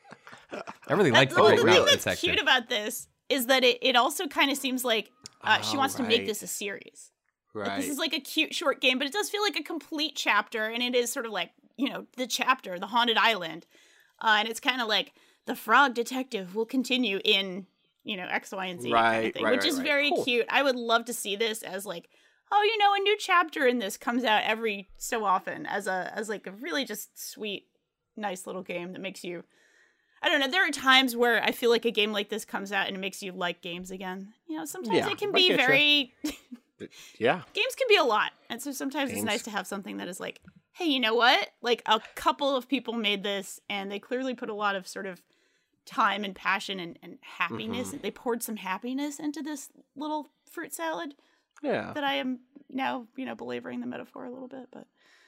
Speaker 4: I really like the
Speaker 3: Well,
Speaker 4: Great
Speaker 3: the
Speaker 2: really?
Speaker 3: thing
Speaker 4: Mouse
Speaker 3: that's
Speaker 4: Detective.
Speaker 3: cute about this is that it, it also kind of seems like uh, she
Speaker 2: Oh,
Speaker 3: wants to make
Speaker 2: right.
Speaker 3: this a series. Like,
Speaker 2: Right.
Speaker 3: this is like a cute short game, but it does feel like a complete chapter, and it is sort of like, you know, the chapter, the haunted island. Uh, and it's kind of like the Frog Detective will continue in, you know, X, Y, and Z kind
Speaker 2: Right,
Speaker 3: of thing,
Speaker 2: right,
Speaker 3: which
Speaker 2: right,
Speaker 3: is
Speaker 2: right.
Speaker 3: very
Speaker 2: Cool.
Speaker 3: cute. I would love to see this as like, oh, you know, a new chapter in this comes out every so often as a as like a really just sweet, nice little game that makes you. I don't know. There are times where I feel like a game like this comes out and it makes you like games again. You know, sometimes
Speaker 2: Yeah,
Speaker 3: it can
Speaker 2: I
Speaker 3: be
Speaker 2: getcha.
Speaker 3: very.
Speaker 2: Yeah.
Speaker 3: Games can be a lot, and so sometimes
Speaker 2: Games.
Speaker 3: it's nice to have something that is like, hey, you know what? Like a couple of people made this, and they clearly put a lot of sort of time and passion and, and happiness.
Speaker 2: Mm-hmm.
Speaker 3: They poured some happiness into this little fruit salad
Speaker 2: Yeah.
Speaker 3: that I am now, you know, belaboring the metaphor a little bit, but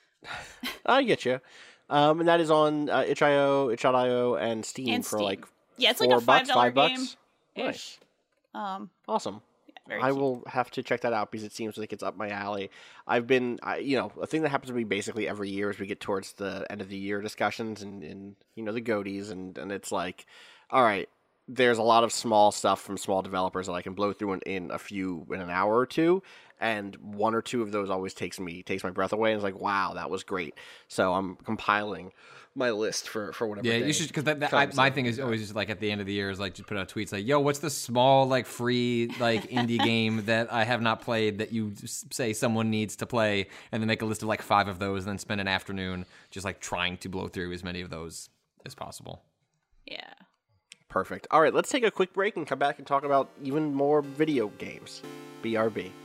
Speaker 2: I get you. Um, and that is on uh, itch dot i o, itch dot i o, and Steam
Speaker 3: And
Speaker 2: for
Speaker 3: Steam.
Speaker 2: like
Speaker 3: yeah, it's
Speaker 2: four
Speaker 3: like a five
Speaker 2: bucks,
Speaker 3: dollar
Speaker 2: five
Speaker 3: game.
Speaker 2: bucks. Nice,
Speaker 3: Um,
Speaker 2: awesome.
Speaker 3: yeah, very
Speaker 2: I
Speaker 3: cute.
Speaker 2: will have to check that out because it seems like it's up my alley. I've been, I, you know, a thing that happens to me basically every year as we get towards the end of the year discussions and, and you know, the goatees, and, and it's like, all right, there's a lot of small stuff from small developers that I can blow through in, in a few, in an hour or two, and one or two of those always takes me, takes my breath away, and it's like, wow, that was great. So I'm compiling my list for, for whatever
Speaker 4: Yeah,
Speaker 2: day
Speaker 4: you should because that, that, I,
Speaker 2: comes
Speaker 4: my
Speaker 2: up.
Speaker 4: thing is always just like at the end of the year is like just put out tweets like, "Yo, what's the small like free like indie game that I have not played that you s- say someone needs to play?" And then make a list of like five of those, and then spend an afternoon just like trying to blow through as many of those as possible.
Speaker 3: Yeah.
Speaker 2: Perfect. All right, let's take a quick break and come back and talk about even more video games. B R B.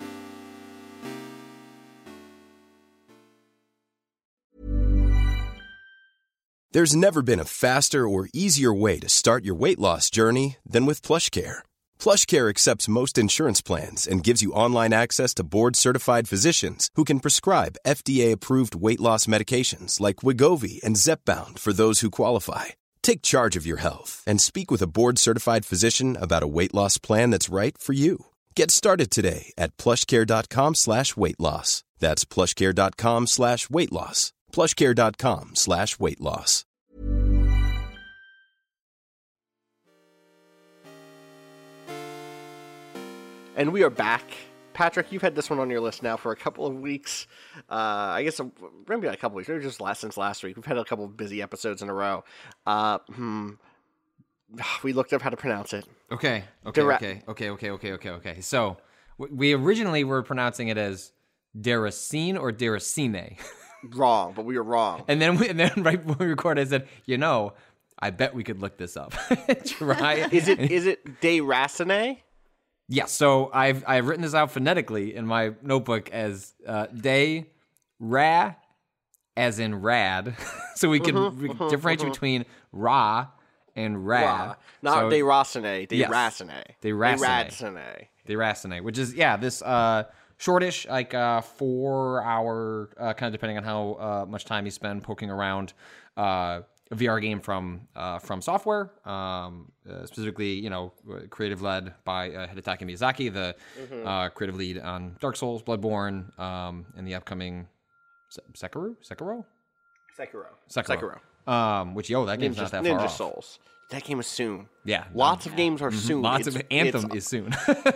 Speaker 5: There's never been a faster or easier way to start your weight loss journey than with PlushCare. PlushCare accepts most insurance plans and gives you online access to board-certified physicians who can prescribe F D A-approved weight loss medications like Wegovy and Zepbound for those who qualify. Take charge of your health and speak with a board-certified physician about a weight loss plan that's right for you. Get started today at plushcare.com slash weight loss. That's plushcare.com slash weight loss. plushcare.com slash weight loss.
Speaker 2: And we are back. Patrick, you've had this one on your list now for a couple of weeks. Uh, I guess uh, maybe not a couple of weeks, maybe just last since last week. We've had a couple of busy episodes in a row. Uh, hmm. We looked up how to pronounce it.
Speaker 4: Okay, okay,
Speaker 2: Dira-
Speaker 4: okay, okay, okay, okay, okay, okay. So w- we originally were pronouncing it as Deracine or Deracine.
Speaker 2: Wrong, but we were wrong.
Speaker 4: And then, we, and then right when we recorded, I said, you know, I bet we could look this up. Try.
Speaker 2: Is it is it De Racine?
Speaker 4: Yeah, so I've I've written this out phonetically in my notebook as uh, De Ra, as in rad. So we can
Speaker 2: Mm-hmm,
Speaker 4: we can
Speaker 2: mm-hmm,
Speaker 4: differentiate
Speaker 2: mm-hmm.
Speaker 4: between Ra and Rad.
Speaker 2: Ra. Not
Speaker 4: so,
Speaker 2: De Racine, De
Speaker 4: Yes.
Speaker 2: Racine.
Speaker 4: De Racine.
Speaker 2: Racine.
Speaker 4: De Racine, which is yeah, this uh, shortish, like uh, four hour, uh, kind of depending on how uh, much time you spend poking around. Uh, a V R game from uh, from software, um, uh, specifically, you know, creative led by uh, Hidetaka Miyazaki, the
Speaker 2: Mm-hmm.
Speaker 4: uh, creative lead on Dark Souls, Bloodborne, um, and the upcoming Se- Sekiro, Sekiro,
Speaker 2: Sekiro.
Speaker 4: Sekiro.
Speaker 2: Sekiro.
Speaker 4: Um, which yo, that game's
Speaker 2: Ninja,
Speaker 4: not that far
Speaker 2: Ninja
Speaker 4: off.
Speaker 2: Souls. That game is soon.
Speaker 4: Yeah,
Speaker 2: Lots of games are soon.
Speaker 4: Lots
Speaker 2: It's-
Speaker 4: of Anthem
Speaker 2: it's-
Speaker 4: is soon.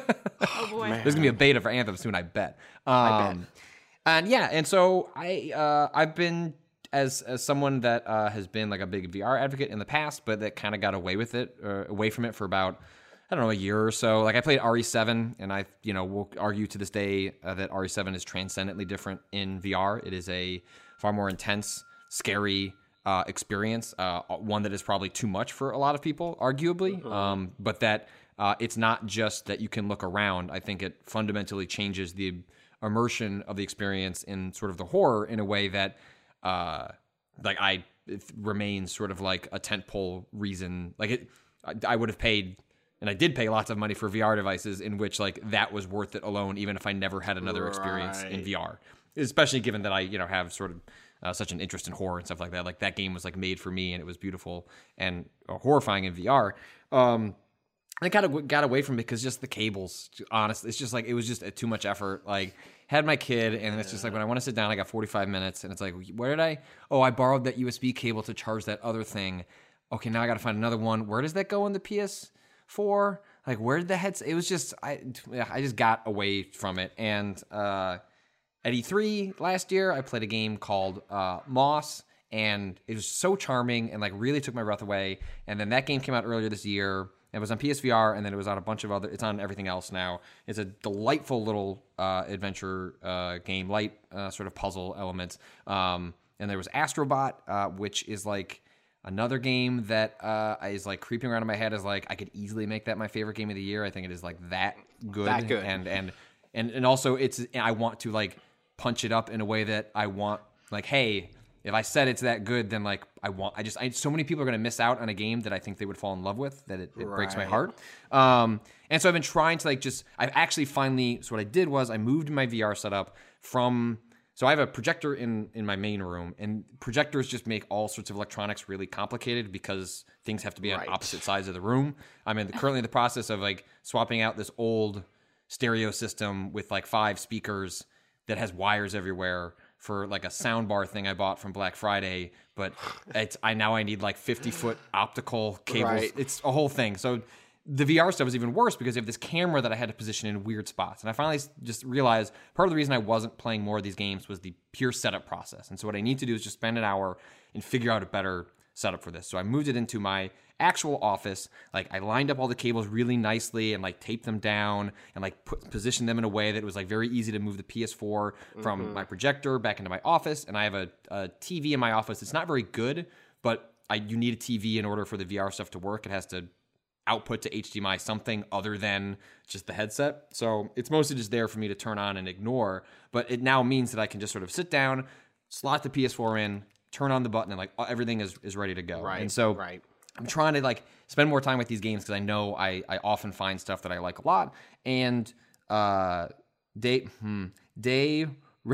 Speaker 3: Oh boy.
Speaker 4: There's gonna be a beta for Anthem soon, I bet. Um,
Speaker 2: I bet.
Speaker 4: And yeah, and so I uh, I've been as as someone that uh, has been like a big V R advocate in the past, but that kind of got away with it, or away from it for about I don't know a year or so. Like I played R E seven, and I you know will argue to this day uh, that R E seven is transcendently different in V R. It is a far more intense, scary uh, experience, uh, one that is probably too much for a lot of people, arguably.
Speaker 2: Mm-hmm.
Speaker 4: Um, but that uh, it's not just that you can look around. I think it fundamentally changes the immersion of the experience in sort of the horror in a way that. Uh, like I it remains sort of like a tentpole reason. Like it, I, I would have paid, and I did pay lots of money for V R devices in which like that was worth it alone, even if I never had another experience in
Speaker 2: Right.
Speaker 4: V R. Especially given that I, you know, have sort of uh, such an interest in horror and stuff like that. Like that game was like made for me, and it was beautiful and uh, horrifying in V R. Um, I kind of got away from it because just the cables. Honestly, it's just like it was just a, too much effort. Like. Had my kid, and it's just like when I want to sit down, I got forty-five minutes, and it's like, where did I? Oh, I borrowed that U S B cable to charge that other thing. Okay, now I got to find another one. Where does that go in the P S four? Like, where did the headset? It was just, I, I just got away from it. And uh, at E three last year, I played a game called uh, Moss, and it was so charming and like really took my breath away. And then that game came out earlier this year. It was on P S V R, and then it was on a bunch of other. It's on everything else now. It's a delightful little uh, adventure uh, game, light uh, sort of puzzle elements. Um, and there was Astrobot, uh, which is like another game that uh, is like creeping around in my head. Is like I could easily make that my favorite game of the year. I think it is like that good.
Speaker 2: That good.
Speaker 4: And and and and also it's I want to like punch it up in a way that I want. Like, hey. If I said it's that good, then like I want, I just, I, so many people are going to miss out on a game that I think they would fall in love with, that it, it breaks my
Speaker 2: Right.
Speaker 4: heart. Um, and so I've been trying to like just, I've actually finally, so what I did was I moved my V R setup from, so I have a projector in, in my main room, and projectors just make all sorts of electronics really complicated because things have to be on
Speaker 2: Right.
Speaker 4: opposite sides of the room. I'm in the, currently in the process of like swapping out this old stereo system with like five speakers that has wires everywhere for like a sound bar thing I bought from Black Friday, but it's I now I need like fifty foot optical cables.
Speaker 2: Right.
Speaker 4: It's a whole thing. So the V R stuff is even worse because you have this camera that I had to position in weird spots. And I finally just realized part of the reason I wasn't playing more of these games was the pure setup process. And so what I need to do is just spend an hour and figure out a better setup for this. So I moved it into my actual office. Like I lined up all the cables really nicely and like taped them down and like put, positioned them in a way that it was like very easy to move the P S four from
Speaker 2: Mm-hmm.
Speaker 4: my projector back into my office. And I have a, a T V in my office. It's not very good, but I you need a T V in order for the V R stuff to work. It has to output to H D M I something other than just the headset. So it's mostly just there for me to turn on and ignore. But it now means that I can just sort of sit down, slot the P S four in, turn on the button, and like everything is, is ready to go.
Speaker 2: Right.
Speaker 4: And so
Speaker 2: right.
Speaker 4: I'm trying to like spend more time with these games because I know I, I often find stuff that I like a lot. And uh, Day hmm, Day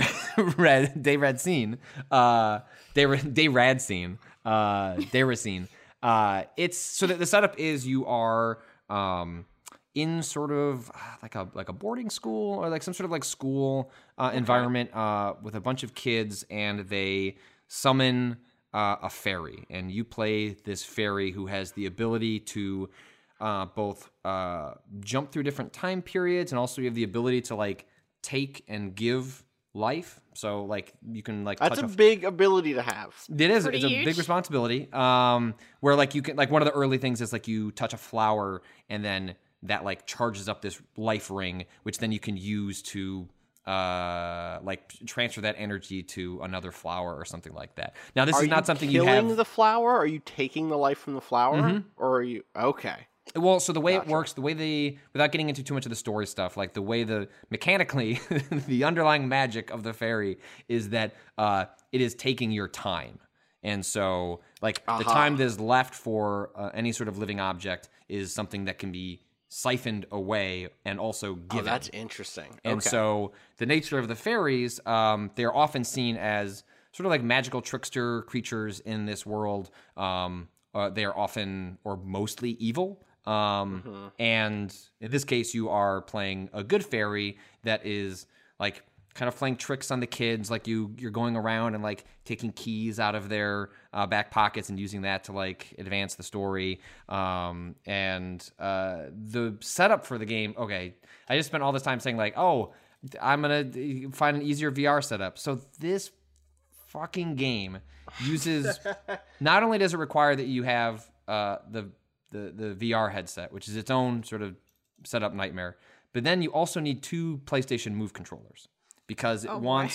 Speaker 4: Red Day Red Scene uh Day Day Rad Scene uh Day Racine. Uh, it's so that the setup is you are um in sort of like a like a boarding school or like some sort of like school uh, okay. environment uh with a bunch of kids, and they summon uh, a fairy, and you play this fairy who has the ability to uh, both uh, jump through different time periods, and also you have the ability to like take and give life. So like you can like
Speaker 2: that's
Speaker 4: touch
Speaker 2: a,
Speaker 4: a f-
Speaker 2: big ability to have.
Speaker 4: It is.
Speaker 3: Pretty
Speaker 4: It's a
Speaker 3: huge.
Speaker 4: big responsibility. Um, where like you can like one of the early things is like you touch a flower, and then that like charges up this life ring, which then you can use to uh, like transfer that energy to another flower or something like that. Now, this
Speaker 2: are
Speaker 4: is not
Speaker 2: you
Speaker 4: something you
Speaker 2: killing
Speaker 4: have.
Speaker 2: the flower? Are you taking the life from the flower,
Speaker 4: Mm-hmm.
Speaker 2: or are you okay?
Speaker 4: Well, so the way
Speaker 2: Gotcha.
Speaker 4: it works, the way they, without getting into too much of the story stuff, like the way the, mechanically, the underlying magic of the fairy is that uh, it is taking your time. And so, like,
Speaker 2: Uh-huh.
Speaker 4: the time that is left for uh, any sort of living object is something that can be siphoned away and also given.
Speaker 2: Oh, that's interesting.
Speaker 4: And
Speaker 2: okay.
Speaker 4: so the nature of the fairies, um, they're often seen as sort of like magical trickster creatures in this world. Um, uh, they are often or mostly evil. Um,
Speaker 2: Mm-hmm.
Speaker 4: And in this case, you are playing a good fairy that is like kind of playing tricks on the kids. Like you, you're going around and like taking keys out of their uh, back pockets and using that to like advance the story. Um, and uh, the setup for the game, okay, I just spent all this time saying like, oh, I'm going to find an easier V R setup. So this fucking game uses, not only does it require that you have uh, the, the, the V R headset, which is its own sort of setup nightmare, but then you also need two PlayStation Move controllers. Because it
Speaker 3: Oh, boy.
Speaker 4: wants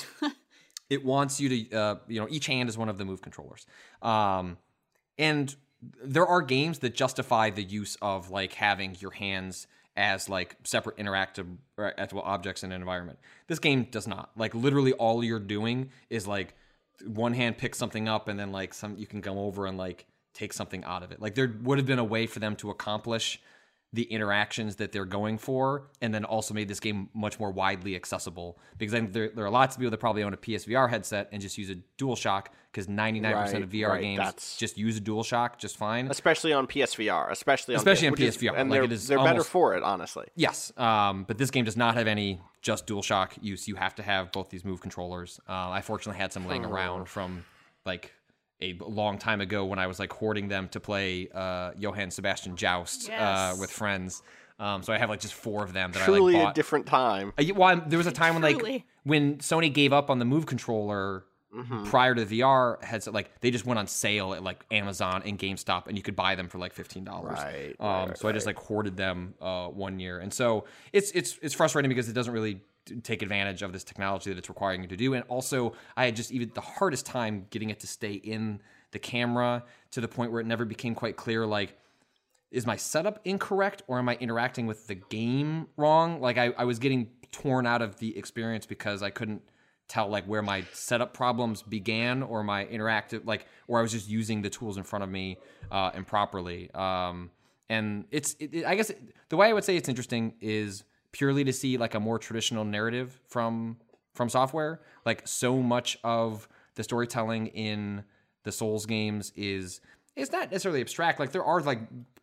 Speaker 4: it wants you to uh, you know, each hand is one of the move controllers, um, and there are games that justify the use of like having your hands as like separate interactive or actual objects in an environment. This game does not. Like literally all you're doing is like one hand picks something up and then like some you can go over and like take something out of it. Like there would have been a way for them to accomplish the interactions that they're going for, and then also made this game much more widely accessible. Because I think there, there are lots of people that probably own a P S V R headset and just use a DualShock, because ninety-nine percent
Speaker 2: Right,
Speaker 4: of V R
Speaker 2: right,
Speaker 4: games
Speaker 2: that's-
Speaker 4: just use a DualShock just fine.
Speaker 2: especially on P S V R, especially on
Speaker 4: Especially on
Speaker 2: which is-
Speaker 4: P S V R,
Speaker 2: and
Speaker 4: like,
Speaker 2: they're,
Speaker 4: it is
Speaker 2: they're better
Speaker 4: almost-
Speaker 2: for it, honestly.
Speaker 4: Yes, um, but this game does not have any just DualShock use. You have to have both these move controllers. Uh, I fortunately had some laying around from like a long time ago when I was like hoarding them to play uh, Johann Sebastian Joust uh,
Speaker 3: Yes.
Speaker 4: with friends. Um, so I have like just four of them that
Speaker 2: Truly
Speaker 4: I like
Speaker 2: a
Speaker 4: bought.
Speaker 2: different time.
Speaker 4: Uh, yeah, well, I'm- there was a time when like
Speaker 3: Truly.
Speaker 4: when Sony gave up on the Move controller
Speaker 2: Mm-hmm.
Speaker 4: prior to the V R headset, like they just went on sale at like Amazon and GameStop, and you could buy them for like fifteen dollars.
Speaker 2: Right,
Speaker 4: Um,
Speaker 2: right,
Speaker 4: so I just like hoarded them uh, one year, and so it's it's it's frustrating because it doesn't really t- take advantage of this technology that it's requiring you to do, and also I had just even the hardest time getting it to stay in the camera to the point where it never became quite clear like, is my setup incorrect or am I interacting with the game wrong? Like I, I was getting torn out of the experience because I couldn't tell like where my setup problems began or my interactive, like, or I was just using the tools in front of me uh, improperly. Um, and it's, it, it, I guess it, the way I would say it's interesting is purely to see like a more traditional narrative from, from software. Like so much of the storytelling in the Souls games is, it's not necessarily abstract. Like there are like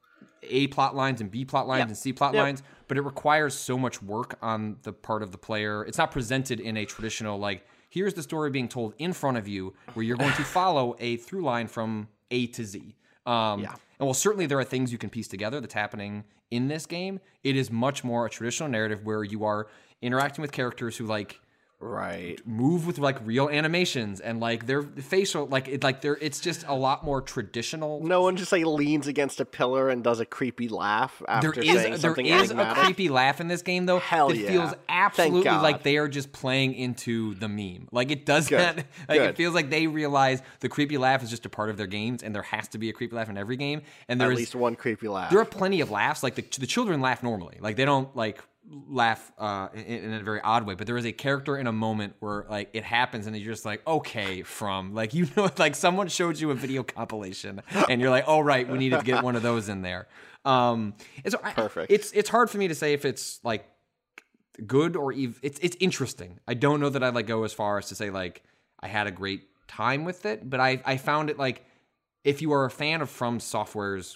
Speaker 4: A plot lines and B plot lines
Speaker 2: Yep.
Speaker 4: and C plot
Speaker 2: Yep.
Speaker 4: lines, but it requires so much work on the part of the player. It's not presented in a traditional, like, here's the story being told in front of you where you're going to follow a through line from A to Z. Um,
Speaker 2: Yeah.
Speaker 4: And while certainly there are things you can piece together that's happening in this game, it is much more a traditional narrative where you are interacting with characters who, like,
Speaker 2: Right.
Speaker 4: move with like real animations and like their facial, like it, like they're, it's just a lot more traditional.
Speaker 2: No one just like leans against a pillar and does a creepy laugh after
Speaker 4: There
Speaker 2: saying
Speaker 4: is there
Speaker 2: something
Speaker 4: is a
Speaker 2: enigmatic.
Speaker 4: creepy laugh in this game though.
Speaker 2: Hell
Speaker 4: that
Speaker 2: yeah.
Speaker 4: feels
Speaker 2: Thank
Speaker 4: absolutely
Speaker 2: God.
Speaker 4: like they are just playing into the meme. Like it does
Speaker 2: Good.
Speaker 4: not. Like
Speaker 2: Good.
Speaker 4: it feels like they realize the creepy laugh is just a part of their games, and there has to be a creepy laugh in every game. And there
Speaker 2: At
Speaker 4: is
Speaker 2: least one creepy laugh.
Speaker 4: there are plenty of laughs. Like the the children laugh normally. Like they don't like laugh uh, in, in a very odd way. But there is a character in a moment where like it happens, and you're just like, okay, from like you know, like someone showed you a video compilation, and you're like, oh right, we needed to get one of those in there. Um, and so I,
Speaker 2: Perfect.
Speaker 4: It's it's hard for me to say if it's like good or even it's it's interesting. I don't know that I'd like go as far as to say like I had a great time with it, but I I found it like if you are a fan of From Software's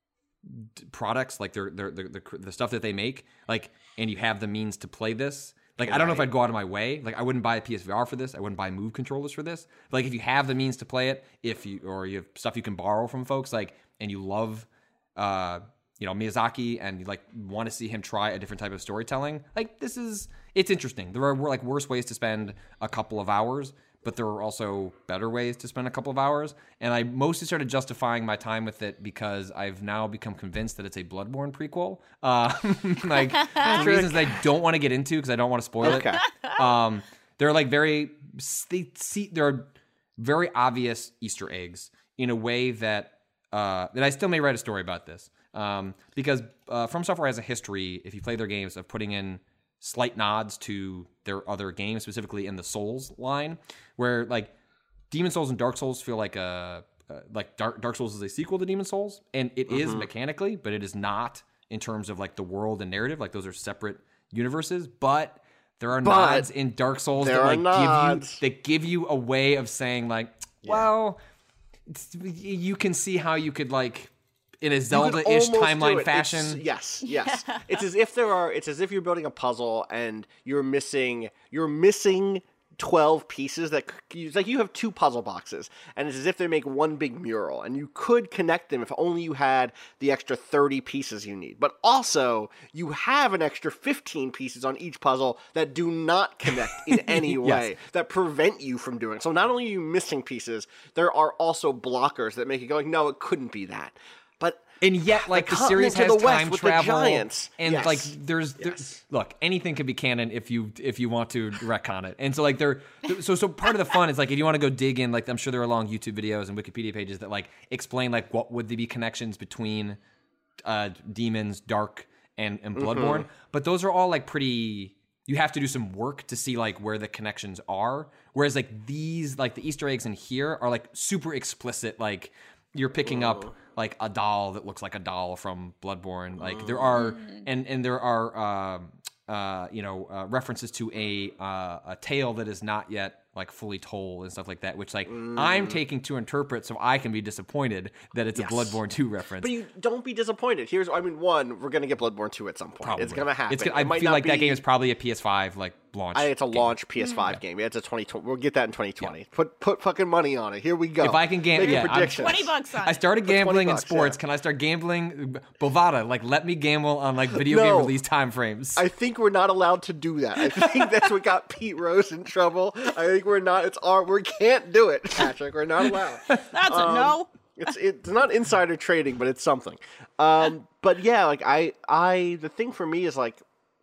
Speaker 4: d- products, like their their the, the the stuff that they make, like, and you have the means to play this, like I don't know if I'd go out of my way. Like I wouldn't buy a P S V R for this. I wouldn't buy Move controllers for this. But like if you have the means to play it, if you or you have stuff you can borrow from folks, like, and you love uh you know Miyazaki and you like want to see him try a different type of storytelling, like this is it's interesting. There are like worse ways to spend a couple of hours, but there are also better ways to spend a couple of hours. And I mostly started justifying my time with it because I've now become convinced that it's a Bloodborne prequel. Uh, like for reasons that I don't want to get into because I don't want to spoil
Speaker 2: Okay.
Speaker 4: it. um, they're like very they see there are very obvious Easter eggs in a way that uh, that I still may write a story about this um, because uh, From Software has a history, if you play their games, of putting in slight nods to their other games, specifically in the Souls line, where like Demon Souls and Dark Souls feel like a uh, like Dark Dark Souls is a sequel to Demon Souls, and it mm-hmm. is mechanically, but it is not in terms of like the world and narrative. Like those are separate universes, but there are
Speaker 2: but
Speaker 4: nods in Dark Souls that like
Speaker 2: nods.
Speaker 4: give you that give you a way of saying like, well, it's, you can see how you could like. In a Zelda-ish timeline fashion.
Speaker 2: It's, yes, yes. Yeah. It's as if there are. It's as if you're building a puzzle and you're missing. You're missing twelve pieces. That it's like you have two puzzle boxes, and it's as if they make one big mural, and you could connect them if only you had the extra thirty pieces you need. But also, you have an extra fifteen pieces on each puzzle that do not connect in any way yes. that prevent you from doing. So not only are you missing pieces, there are also blockers that make you go like, no, it couldn't be that. But
Speaker 4: and yet, like the, the series has
Speaker 2: the
Speaker 4: time travel,
Speaker 2: and
Speaker 4: yes. like there's,
Speaker 2: yes.
Speaker 4: there's look, anything can be canon if you if you want to retcon it. And so like there, so so part of the fun is like if you want to go dig in, like I'm sure there are long YouTube videos and Wikipedia pages that like explain like what would be connections between uh, demons, Dark, and and Bloodborne. Mm-hmm. But those are all like pretty. You have to do some work to see like where the connections are. Whereas like these, like the Easter eggs in here are like super explicit, like. You're picking up like a doll that looks like a doll from Bloodborne. Like there are, and and there are, um, uh, you know, uh, references to a uh, a tale that is not yet like fully told and stuff like that. Which like mm. I'm taking to interpret, so I can be disappointed that it's yes. a Bloodborne two reference.
Speaker 2: But you don't be disappointed. Here's, I mean, one, we're gonna get Bloodborne two at some point.
Speaker 4: Probably.
Speaker 2: It's gonna happen.
Speaker 4: It's gonna, I
Speaker 2: it
Speaker 4: feel like
Speaker 2: be,
Speaker 4: that game is probably a P S five like launch.
Speaker 2: I, it's a
Speaker 4: game.
Speaker 2: launch P S five yeah. game. Yeah, it's a twenty twenty. We'll get that in twenty twenty. Yeah. Put put fucking money on it. Here we go.
Speaker 4: If I can gamble, yeah,
Speaker 3: twenty bucks on it.
Speaker 4: I started gambling
Speaker 2: bucks,
Speaker 4: in sports.
Speaker 2: Yeah.
Speaker 4: Can I start gambling? Bovada, like let me gamble on like video
Speaker 2: no,
Speaker 4: game release time frames.
Speaker 2: I think we're not allowed to do that. I think that's what got Pete Rose in trouble. I think we're not. It's our. We can't do it, Patrick. We're not allowed.
Speaker 3: That's
Speaker 2: um,
Speaker 3: a no.
Speaker 2: It's it's not insider trading, but it's something. Um, but yeah, like I I the thing for me is like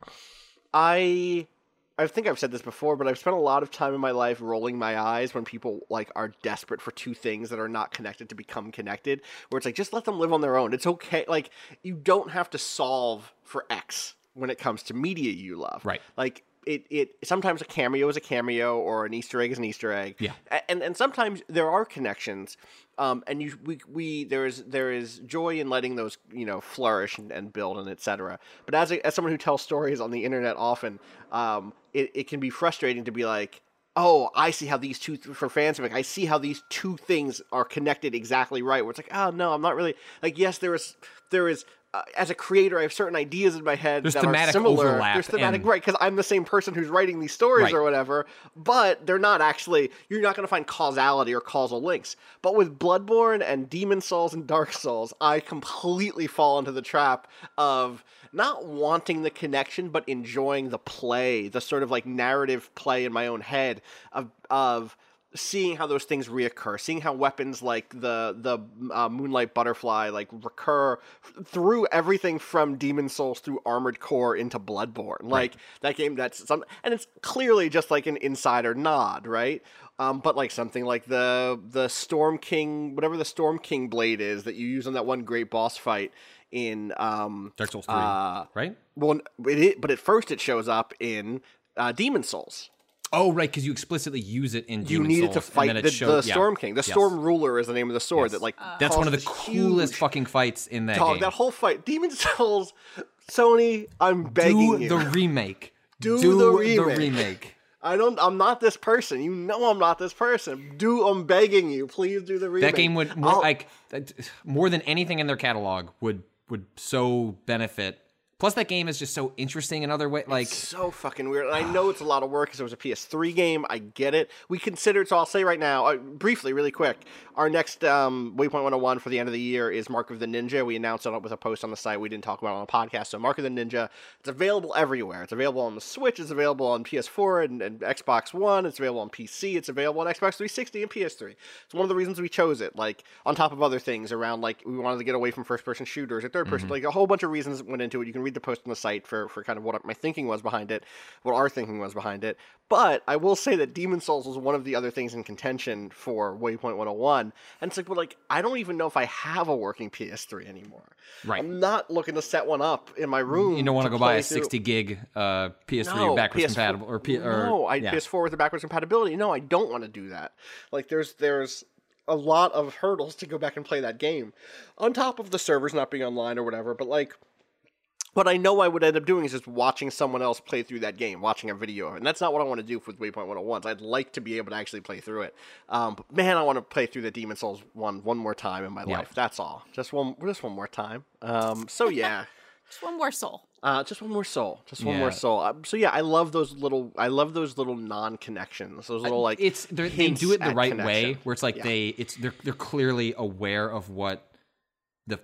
Speaker 2: I. I think I've said this before, but I've spent a lot of time in my life rolling my eyes when people like are desperate for two things that are not connected to become connected, where it's like, just let them live on their own. It's okay. Like, you don't have to solve for X when it comes to media you love.
Speaker 4: Right.
Speaker 2: Like, it, it sometimes a cameo is a cameo or an Easter egg is an Easter egg.
Speaker 4: Yeah.
Speaker 2: And and sometimes there are connections. Um, and you, we, we, there is, there is joy in letting those, you know, flourish and, and build and et cetera. But as a, as someone who tells stories on the internet often, um, it, it can be frustrating to be like, oh, I see how these two, th- for fans, like, I see how these two things are connected exactly right. Where it's like, oh no, I'm not really, like, yes, there is, there is, Uh, as a creator, I have certain ideas in my head
Speaker 4: There's
Speaker 2: that
Speaker 4: thematic
Speaker 2: are similar.
Speaker 4: overlap
Speaker 2: There's thematic,
Speaker 4: and...
Speaker 2: right? Because I'm the same person who's writing these stories
Speaker 4: right.
Speaker 2: or whatever, but they're not actually. You're not going to find causality or causal links. But with Bloodborne and Demon Souls and Dark Souls, I completely fall into the trap of not wanting the connection, but enjoying the play, the sort of like narrative play in my own head of of. seeing how those things reoccur, seeing how weapons like the the uh, Moonlight Butterfly like recur f- through everything from Demon Souls through Armored Core into Bloodborne. Like right. that game, that's some, and it's clearly just like an insider nod, right? Um, but like something like the the Storm King, whatever the Storm King blade is that you use on that one great boss fight in um,
Speaker 4: Dark Souls three,
Speaker 2: uh,
Speaker 4: right?
Speaker 2: Well, it, it, but at first it shows up in uh, Demon Souls.
Speaker 4: Oh, right, because you explicitly use it in Demon
Speaker 2: You needed
Speaker 4: Souls,
Speaker 2: to fight
Speaker 4: and
Speaker 2: the,
Speaker 4: shows,
Speaker 2: the Storm
Speaker 4: yeah.
Speaker 2: King. The
Speaker 4: yes.
Speaker 2: Storm Ruler is the name of the sword
Speaker 4: yes.
Speaker 2: that like
Speaker 3: uh,
Speaker 4: That's one of the coolest
Speaker 2: huge...
Speaker 4: fucking fights in that
Speaker 2: Dog,
Speaker 4: game.
Speaker 2: that whole fight. Demon Souls, Sony, I'm begging
Speaker 4: Do
Speaker 2: you.
Speaker 4: the remake.
Speaker 2: Do,
Speaker 4: Do
Speaker 2: the remake.
Speaker 4: the remake.
Speaker 2: I don't. I'm not this person. You know I'm not this person. Do I'm begging you, please do the remake.
Speaker 4: That game would more, like more than anything in their catalog would would so benefit. Plus, that game is just so interesting in other ways. Like
Speaker 2: it's so fucking weird. And I know it's a lot of work because it was a P S three game. I get it. We considered, so I'll say right now, uh, briefly, really quick, our next um, Waypoint one oh one for the end of the year is Mark of the Ninja. We announced it with a post on the site. We didn't talk about it on the podcast. So Mark of the Ninja, it's available everywhere. It's available on the Switch. It's available on P S four and, and Xbox One. It's available on P C. It's available on Xbox three sixty and P S three. It's one of the reasons we chose it. Like, on top of other things around, like, we wanted to get away from first-person shooters or third-person. Mm-hmm. Like, a whole bunch of reasons went into it. You can read read the post on the site for, for kind of what my thinking was behind it, what our thinking was behind it. But I will say that Demon's Souls was one of the other things in contention for Waypoint one oh one. And it's like, well, like, I don't even know if I have a working P S three anymore.
Speaker 4: Right.
Speaker 2: I'm not looking to set one up in my room.
Speaker 4: You don't want to go
Speaker 2: play
Speaker 4: buy a
Speaker 2: through-
Speaker 4: sixty gig uh, P S three
Speaker 2: No,
Speaker 4: backwards
Speaker 2: P S four
Speaker 4: compatible or P or
Speaker 2: no, I,
Speaker 4: yeah.
Speaker 2: P S four with the backwards compatibility. No, I don't want to do that. Like, there's there's a lot of hurdles to go back and play that game, on top of the servers not being online or whatever. But like, what I know I would end up doing is just watching someone else play through that game, watching a video of it. And that's not what I want to do with Waypoint one oh ones. I'd like to be able to actually play through it. Um, but man, I want to play through the Demon's Souls one one more time in my
Speaker 4: Yeah.
Speaker 2: life. That's all. Just one, just one more time. Um, so yeah.
Speaker 3: Just one more soul.
Speaker 2: Uh, just one more soul. Just one more
Speaker 4: Yeah.
Speaker 2: soul. Um, so yeah, I love those little. I love those little non-connections. Those little like
Speaker 4: it's they're- they
Speaker 2: hints
Speaker 4: do it the
Speaker 2: at
Speaker 4: right
Speaker 2: connection.
Speaker 4: way, where it's like
Speaker 2: Yeah.
Speaker 4: they it's they're they're clearly aware of what the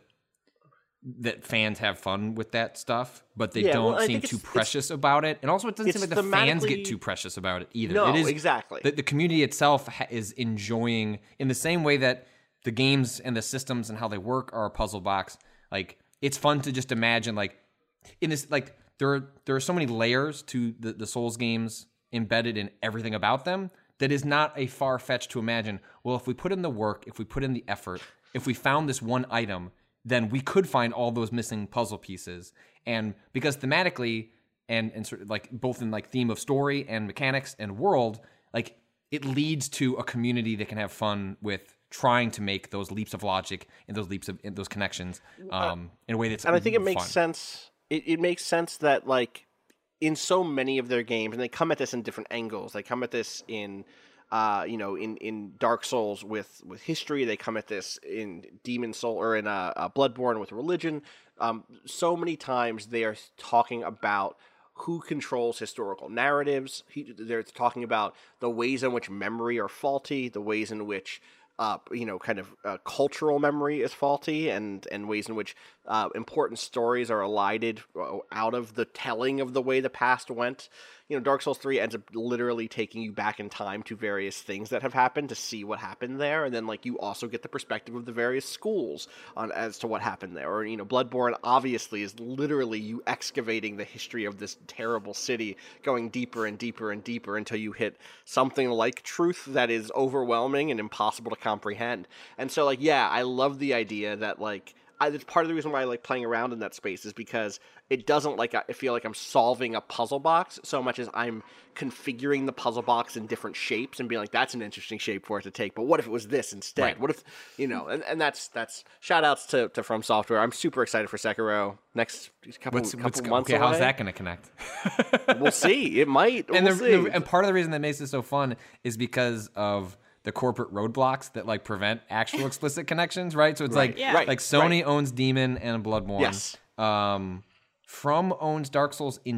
Speaker 4: that fans have fun with that stuff, but they
Speaker 2: Yeah,
Speaker 4: don't
Speaker 2: well, I
Speaker 4: seem
Speaker 2: think
Speaker 4: too
Speaker 2: it's-
Speaker 4: precious about it. And also, it doesn't
Speaker 2: it's
Speaker 4: seem like the fans
Speaker 2: thematically-
Speaker 4: get too precious about it either.
Speaker 2: No,
Speaker 4: it is
Speaker 2: exactly.
Speaker 4: the, the community itself ha- is enjoying in the same way that the games and the systems and how they work are a puzzle box. Like, it's fun to just imagine, like in this, like there are there are so many layers to the, the Souls games embedded in everything about them that is not a far fetch to imagine. Well, if we put in the work, if we put in the effort, if we found this one item, then we could find all those missing puzzle pieces. And because thematically and and sort of like both in like theme of story and mechanics and world, like it leads to a community that can have fun with trying to make those leaps of logic and those leaps of and those connections um, in a way that's
Speaker 2: and I think it makes
Speaker 4: fun.
Speaker 2: sense. It, it makes sense that like in so many of their games, and they come at this in different angles. They come at this in, uh, you know, in, in Dark Souls with, with history. They come at this in Demon Soul or in uh, uh, Bloodborne with religion. Um, so many times they are talking about who controls historical narratives. He, they're talking about the ways in which memory are faulty, the ways in which Uh, you know, kind of uh, cultural memory is faulty, and, and ways in which uh, important stories are elided out of the telling of the way the past went. You know, Dark Souls three ends up literally taking you back in time to various things that have happened to see what happened there, and then like you also get the perspective of the various schools on as to what happened there. Or you know, Bloodborne obviously is literally you excavating the history of this terrible city, going deeper and deeper and deeper until you hit something like truth that is overwhelming and impossible to comprehend. And so like yeah, I love the idea that like I, it's part of the reason why I like playing around in that space is because it doesn't like I feel like I'm solving a puzzle box so much as I'm configuring the puzzle box in different shapes and being like, that's an interesting shape for it to take. But what if it was this instead?
Speaker 4: Right.
Speaker 2: What if, you know, and, and that's, that's shout outs to, to From Software. I'm super excited for Sekiro next couple,
Speaker 4: What's,
Speaker 2: couple
Speaker 4: what's,
Speaker 2: months
Speaker 4: okay,
Speaker 2: away.
Speaker 4: how's that going to connect?
Speaker 2: We'll see. It might.
Speaker 4: and,
Speaker 2: we'll
Speaker 4: the,
Speaker 2: see.
Speaker 4: the, and part of the reason that makes it so fun is because of the corporate roadblocks that like prevent actual explicit connections, right? So it's
Speaker 2: Right.
Speaker 4: like
Speaker 3: Yeah.
Speaker 2: Right.
Speaker 4: like Sony owns Demon and Bloodborne.
Speaker 2: Yes.
Speaker 4: Um, From owns Dark Souls in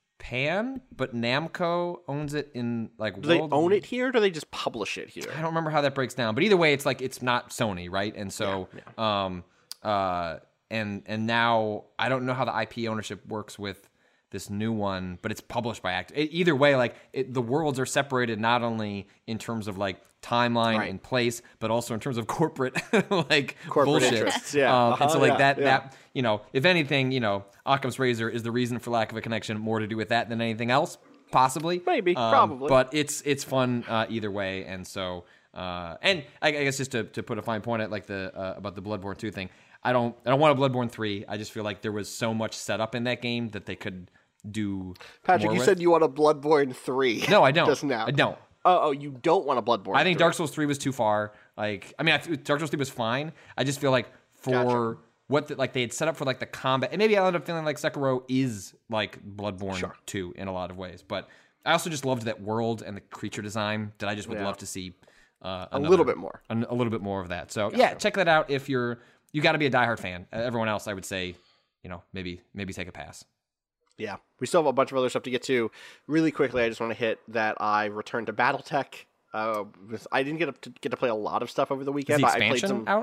Speaker 4: Japan, but Namco owns it in like
Speaker 2: do they
Speaker 4: world-
Speaker 2: own it here or do they just publish it here?
Speaker 4: I don't remember how that breaks down, but either way, it's like it's not Sony, right? And so, um, uh, and and now I don't know how the I P ownership works with this new one, but it's published by Act. It, either way, like it, the worlds are separated not only in terms of like timeline
Speaker 2: Right.
Speaker 4: and place, but also in terms of corporate like
Speaker 2: Corporate
Speaker 4: bullshit.
Speaker 2: interests, yeah.
Speaker 4: Um, and so
Speaker 2: Uh-huh,
Speaker 4: like
Speaker 2: yeah,
Speaker 4: that
Speaker 2: yeah.
Speaker 4: that you know, if anything, you know, Occam's razor is the reason for lack of a connection more to do with that than anything else, possibly.
Speaker 2: Maybe,
Speaker 4: Um,
Speaker 2: probably.
Speaker 4: But it's it's fun uh, either way, and so uh, and I, I guess just to, to put a fine point at like the uh, about the Bloodborne two thing, I don't I don't want a Bloodborne three. I just feel like there was so much setup in that game that they could do.
Speaker 2: Patrick,
Speaker 4: more
Speaker 2: you
Speaker 4: with.
Speaker 2: said you want a Bloodborne three.
Speaker 4: No, I don't.
Speaker 2: Just now.
Speaker 4: I don't.
Speaker 2: Oh, oh, you don't want a Bloodborne
Speaker 4: I think
Speaker 2: three.
Speaker 4: Dark Souls three was too far. Like, I mean, I, Dark Souls three was fine. I just feel like for
Speaker 2: Gotcha.
Speaker 4: what the, like they had set up for like the combat, and maybe I ended up feeling like Sekiro is like Bloodborne
Speaker 2: Sure.
Speaker 4: two in a lot of ways. But I also just loved that world and the creature design that I just would
Speaker 2: Yeah.
Speaker 4: love to see uh,
Speaker 2: A
Speaker 4: another-
Speaker 2: little bit more.
Speaker 4: a, a little bit more of that. So yeah, check that out if you're you got to be a diehard fan. Uh, everyone else, I would say, you know, maybe maybe take a pass.
Speaker 2: Yeah, we still have a bunch of other stuff to get to. Really quickly, I just want to hit that I returned to BattleTech. Uh, with, I didn't get to get to play a lot of stuff over the
Speaker 4: Is
Speaker 2: weekend,
Speaker 4: the
Speaker 2: but I played
Speaker 4: expansion
Speaker 2: some.
Speaker 4: out?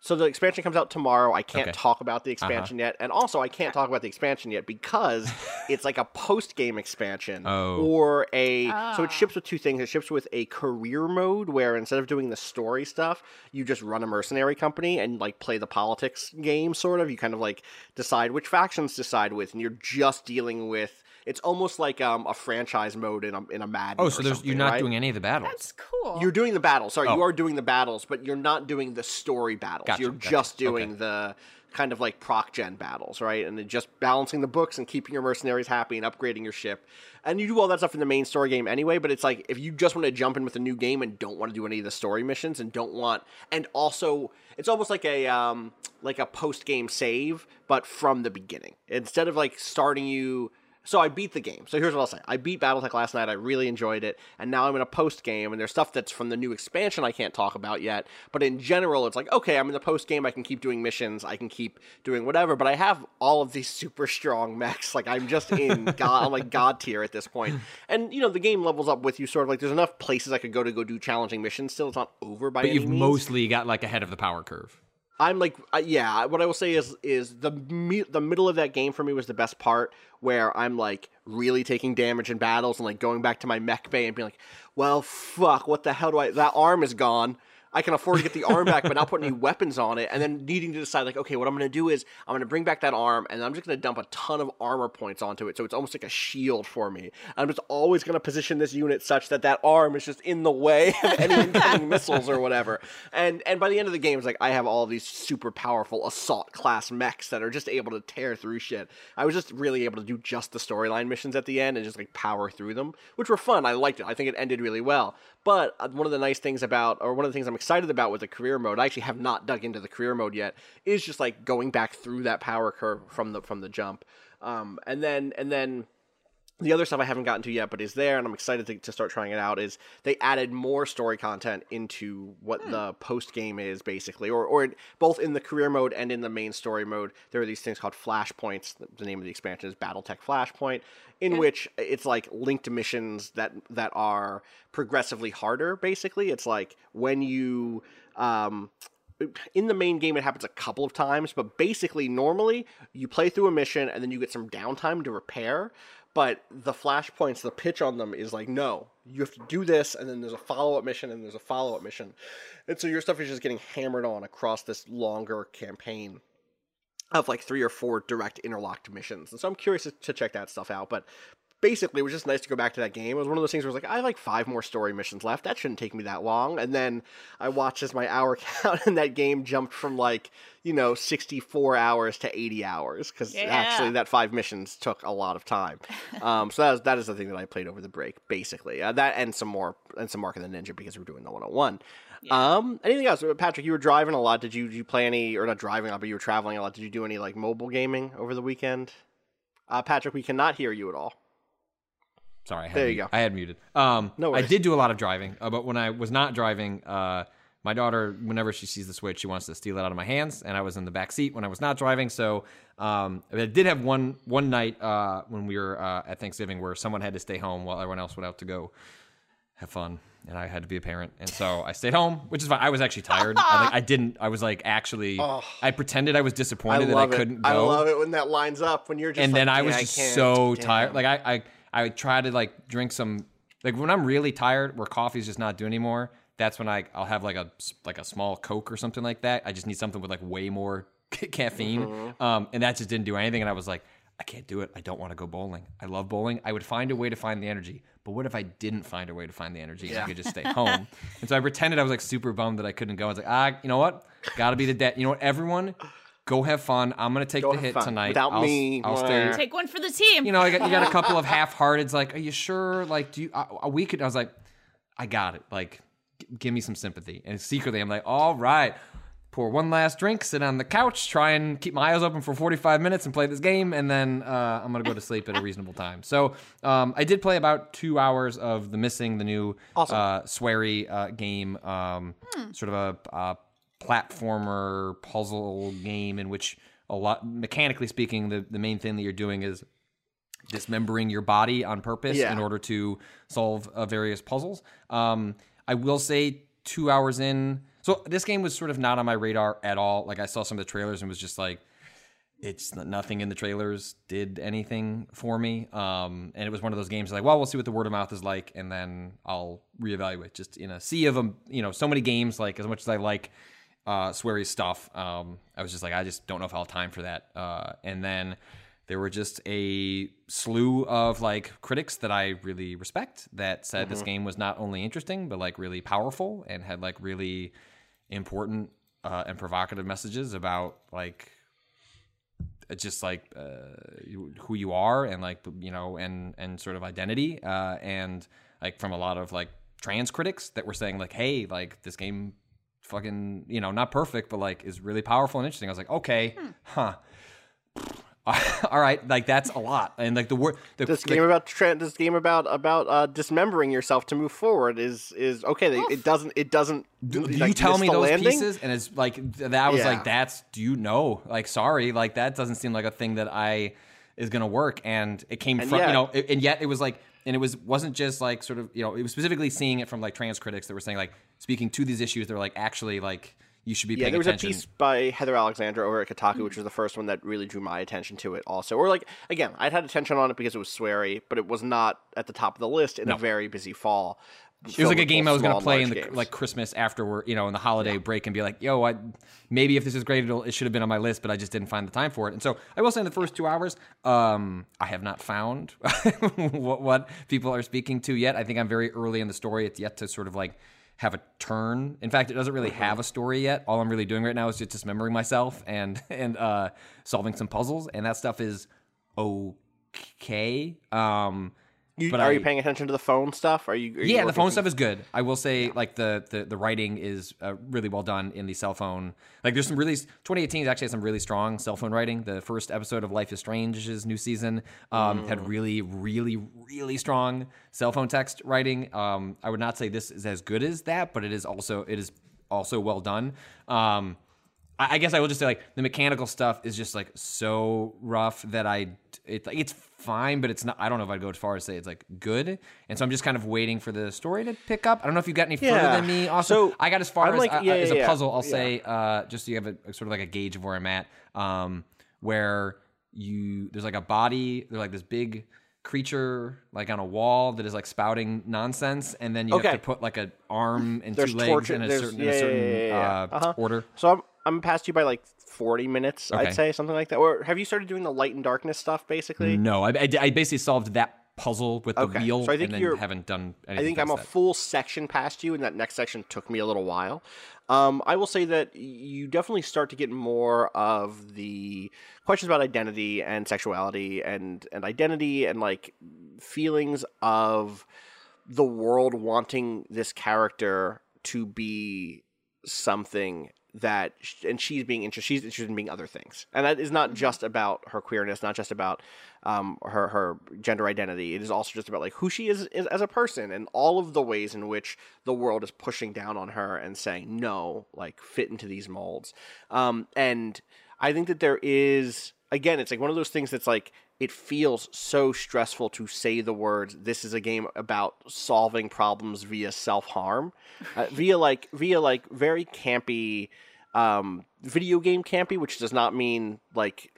Speaker 2: So the expansion comes out tomorrow. I can't
Speaker 4: Okay.
Speaker 2: talk about the expansion yet. And also, I can't talk about the expansion yet because it's like a post-game expansion.
Speaker 4: Oh.
Speaker 2: Or a... So it
Speaker 3: Ah.
Speaker 2: ships with two things. It ships with a career mode where instead of doing the story stuff, you just run a mercenary company and like play the politics game, sort of. You kind of like decide which factions to side with, and you're just dealing with... It's almost like um, a franchise mode in a, in a Madden
Speaker 4: Oh,
Speaker 2: or
Speaker 4: so there's
Speaker 2: something,
Speaker 4: you're not
Speaker 2: right?
Speaker 4: doing any of the battles.
Speaker 3: That's cool.
Speaker 2: You're doing the battles. Sorry,
Speaker 4: Oh.
Speaker 2: you are doing the battles, but you're not doing the story battles.
Speaker 4: Gotcha,
Speaker 2: you're
Speaker 4: gotcha.
Speaker 2: just doing
Speaker 4: Okay.
Speaker 2: the kind of like proc gen battles, right? And then just balancing the books and keeping your mercenaries happy and upgrading your ship. And you do all that stuff in the main story game anyway, but it's like if you just want to jump in with a new game and don't want to do any of the story missions and don't want and also it's almost like a um like a post game save, but from the beginning. Instead of like starting you So I beat the game. So here's what I'll say. I beat Battletech last night. I really enjoyed it. And now I'm in a post-game, and there's stuff that's from the new expansion I can't talk about yet. But in general, it's like, okay, I'm in the post-game. I can keep doing missions. I can keep doing whatever. But I have all of these super strong mechs. Like, I'm just in God, I'm like God tier at this point. And, you know, the game levels up with you sort of like, there's enough places I could go to go do challenging missions still. It's not over by
Speaker 4: But
Speaker 2: any
Speaker 4: you've
Speaker 2: means.
Speaker 4: mostly got like ahead of the power curve.
Speaker 2: I'm like, uh, yeah. What I will say is, is the me- the middle of that game for me was the best part, where I'm like really taking damage in battles and like going back to my mech bay and being like, well, fuck, what the hell do I? That arm is gone. I can afford to get the arm back, but not put any weapons on it. And then needing to decide, like, okay, what I'm going to do is I'm going to bring back that arm, and I'm just going to dump a ton of armor points onto it, so it's almost like a shield for me. I'm just always going to position this unit such that that arm is just in the way of any incoming missiles or whatever. And and by the end of the game, it's like I have all these super powerful assault class mechs that are just able to tear through shit. I was just really able to do just the storyline missions at the end and just like power through them, which were fun. I liked it. I think it ended really well. But uh, one of the nice things about, or one of the things I'm excited about with the career mode, I actually have not dug into the career mode yet, is just like going back through that power curve from the from the jump, um, and then and then the other stuff I haven't gotten to yet, but is there, and I'm excited to, to start trying it out. Is they added more story content into what
Speaker 3: Hmm.
Speaker 2: the post game is basically, or or both in the career mode and in the main story mode. There are these things called flashpoints. The, the name of the expansion is BattleTech Flashpoint, in
Speaker 3: Okay.
Speaker 2: which it's like linked missions that that are progressively harder. Basically, it's like when you um, in the main game, it happens a couple of times, but basically, normally you play through a mission and then you get some downtime to repair. But the flashpoints, the pitch on them is like, no, you have to do this, and then there's a follow-up mission, and there's a follow-up mission. And so your stuff is just getting hammered on across this longer campaign of like three or four direct interlocked missions. And so I'm curious to, to check that stuff out. But basically, it was just nice to go back to that game. It was one of those things where I was like, I have like five more story missions left. That shouldn't take me that long. And then I watched as my hour count in that game jumped from like, you know, sixty-four hours to eighty hours. Because
Speaker 3: Yeah.
Speaker 2: actually that five missions took a lot of time. um, so that is, that is the thing that I played over the break, basically. Uh, that and some more, and some Mark of the Ninja because we're doing the one oh one. Um, anything else? Patrick, you were driving a lot. Did you, did you play any, or not driving a lot, but you were traveling a lot. Did you do any like mobile gaming over the weekend? Uh, Patrick, we cannot hear you at all.
Speaker 4: Sorry, I had
Speaker 2: There you
Speaker 4: mu-
Speaker 2: go.
Speaker 4: I had muted. Um,
Speaker 2: No
Speaker 4: I
Speaker 2: worries.
Speaker 4: did do a lot of driving, uh, but when I was not driving, uh, my daughter, whenever she sees the Switch, she wants to steal it out of my hands, and I was in the back seat when I was not driving. So um, I did have one one night uh, when we were uh, at Thanksgiving where someone had to stay home while everyone else went out to go have fun, and I had to be a parent, and so I stayed home, which is fine. I was actually tired. I, like, I didn't. I was like actually.
Speaker 2: Oh.
Speaker 4: I pretended I was disappointed that I
Speaker 2: love
Speaker 4: couldn't
Speaker 2: it.
Speaker 4: go.
Speaker 2: I love it when that lines up when you're just
Speaker 4: and
Speaker 2: like,
Speaker 4: then I was
Speaker 2: "Yeah,
Speaker 4: just
Speaker 2: can't."
Speaker 4: so
Speaker 2: Damn.
Speaker 4: tired. Like I, I, I try to like drink some. Like when I'm really tired, where coffee's just not doing anymore. That's when I I'll have like a like a small Coke or something like that. I just need something with like way more caffeine.
Speaker 2: Mm-hmm.
Speaker 4: Um, and that just didn't do anything. And I was like, I can't do it. I don't want to go bowling. I love bowling. I would find a way to find the energy. But what if I didn't find a way to find the energy and
Speaker 2: Yeah.
Speaker 4: I could just stay home? And so I pretended I was like super bummed that I couldn't go. I was like, ah, you know what? Got to be the dad. You know what? Everyone, go have fun. I'm gonna take
Speaker 2: Go
Speaker 4: the
Speaker 2: have
Speaker 4: hit
Speaker 2: fun.
Speaker 4: tonight.
Speaker 2: Without
Speaker 4: I'll,
Speaker 2: me.
Speaker 4: I'll stay.
Speaker 3: Take one for the team.
Speaker 4: You know, I got, you got a couple of half-hearteds. Like, are you sure? Like, do you? Uh, a week? I was like, I got it. Like, g- give me some sympathy. And secretly, I'm like, all right. Pour one last drink, sit on the couch, try and keep my eyes open for forty-five minutes and play this game, and then uh, I'm going to go to sleep at a reasonable time. So um, I did play about two hours of The Missing, the new
Speaker 2: Awesome.
Speaker 4: uh, sweary uh, game, um, sort of a uh, platformer puzzle game in which, a lot, mechanically speaking, the, the main thing that you're doing is dismembering your body on purpose
Speaker 2: Yeah.
Speaker 4: in order to solve uh, various puzzles. Um, I will say two hours in, So this game was sort of not on my radar at all. Like I saw some of the trailers and was just like, it's nothing in the trailers did anything for me. Um, and it was one of those games like, well, we'll see what the word of mouth is like, and then I'll reevaluate. Just in a sea of them, you know, so many games. Like as much as I like uh, sweary stuff, um, I was just like, I just don't know if I'll have time for that. Uh, and then there were just a slew of like critics that I really respect that said mm-hmm. this game was not only interesting but like really powerful and had like really important uh, and provocative messages about like. Just like uh, who you are and like, you know, and, and sort of identity. Uh, and like from a lot of like trans critics that were saying like, hey, like this game fucking, you know, not perfect, but like is really powerful and interesting. I was like, okay, hmm. huh. All right, like that's a lot, and like the word. The,
Speaker 2: this
Speaker 4: the,
Speaker 2: game about tra- this game about about uh, dismembering yourself to move forward is is okay. They, it doesn't it doesn't.
Speaker 4: Do, do
Speaker 2: like,
Speaker 4: you tell me those
Speaker 2: landing?
Speaker 4: pieces? And it's like that was
Speaker 2: yeah.
Speaker 4: like that's. Do you know? Like sorry, like that doesn't seem like a thing that I is gonna work. And it came
Speaker 2: and
Speaker 4: from
Speaker 2: yet,
Speaker 4: you know, it, and yet it was like, and it was wasn't just like sort of you know, it was specifically seeing it from like trans critics that were saying like speaking to these issues. They're like actually like. You should be paying
Speaker 2: yeah, there was
Speaker 4: attention.
Speaker 2: a piece by Heather Alexandra over at Kotaku, which was the first one that really drew my attention to it also. Or, like, again, I'd had attention on it because it was sweary, but it was not at the top of the list in
Speaker 4: no.
Speaker 2: a very busy fall.
Speaker 4: It was like a game I was going to play in the
Speaker 2: games.
Speaker 4: like Christmas afterward, you know, in the holiday yeah. break and be like, yo, I, maybe if this is great, it'll, it should have been on my list, but I just didn't find the time for it. And so I will say in the first two hours, um, I have not found what, what people are speaking to yet. I think I'm very early in the story. It's yet to sort of like have a turn. In fact, it doesn't really have a story yet. All I'm really doing right now is just dismembering myself and and uh, solving some puzzles, and that stuff is okay. Um,
Speaker 2: you,
Speaker 4: but
Speaker 2: are
Speaker 4: I,
Speaker 2: you paying attention to the phone stuff? Are you? Are
Speaker 4: yeah,
Speaker 2: you
Speaker 4: the phone
Speaker 2: things?
Speaker 4: stuff is good. I will say, yeah. like the, the the writing is uh, really well done in the cell phone. Like, there's some really twenty eighteen has actually had some really strong cell phone writing. The first episode of Life is Strange's new season um, mm. had really, really, really strong cell phone text writing. Um, I would not say this is as good as that, but it is also it is also well done. Um, I, I guess I will just say like the mechanical stuff is just like so rough that I it it's. fine, but it's not. I don't know if I'd go as far as say it's like good, and so I'm just kind of waiting for the story to pick up. I don't know if you got any further
Speaker 2: yeah.
Speaker 4: than me. Also,
Speaker 2: so,
Speaker 4: I got as far
Speaker 2: I'm
Speaker 4: as
Speaker 2: like,
Speaker 4: uh,
Speaker 2: yeah,
Speaker 4: as
Speaker 2: yeah,
Speaker 4: a puzzle. I'll
Speaker 2: yeah.
Speaker 4: say uh, just so you have a, a sort of like a gauge of where I'm at. Um, where you there's like a body, there's like this big creature like on a wall that is like spouting nonsense, and then you
Speaker 2: okay.
Speaker 4: have to put like an arm and
Speaker 2: there's
Speaker 4: two legs
Speaker 2: torture,
Speaker 4: in a
Speaker 2: there's,
Speaker 4: certain,
Speaker 2: yeah,
Speaker 4: in a certain
Speaker 2: yeah, yeah, yeah.
Speaker 4: Uh,
Speaker 2: uh-huh.
Speaker 4: order.
Speaker 2: So I'm I'm past you by like forty minutes,
Speaker 4: okay.
Speaker 2: I'd say, something like that. Or have you started doing the light and darkness stuff, basically?
Speaker 4: No, I, I, I basically solved that puzzle with the
Speaker 2: okay.
Speaker 4: wheel,
Speaker 2: so I think
Speaker 4: and then
Speaker 2: you're,
Speaker 4: haven't done anything.
Speaker 2: I think I'm a
Speaker 4: that.
Speaker 2: full section past you, and that next section took me a little while. Um, I will say that you definitely start to get more of the questions about identity and sexuality and, and identity and like feelings of the world wanting this character to be something that, and she's being interested, she's interested in being other things. And that is not just about her queerness, not just about um, her, her gender identity. It is also just about like who she is, is as a person and all of the ways in which the world is pushing down on her and saying, no, like fit into these molds. Um, and I think that there is, again, it's like one of those things that's like, it feels so stressful to say the words, this is a game about solving problems via self-harm, uh, via like via like very campy, um, video game campy, which does not mean like,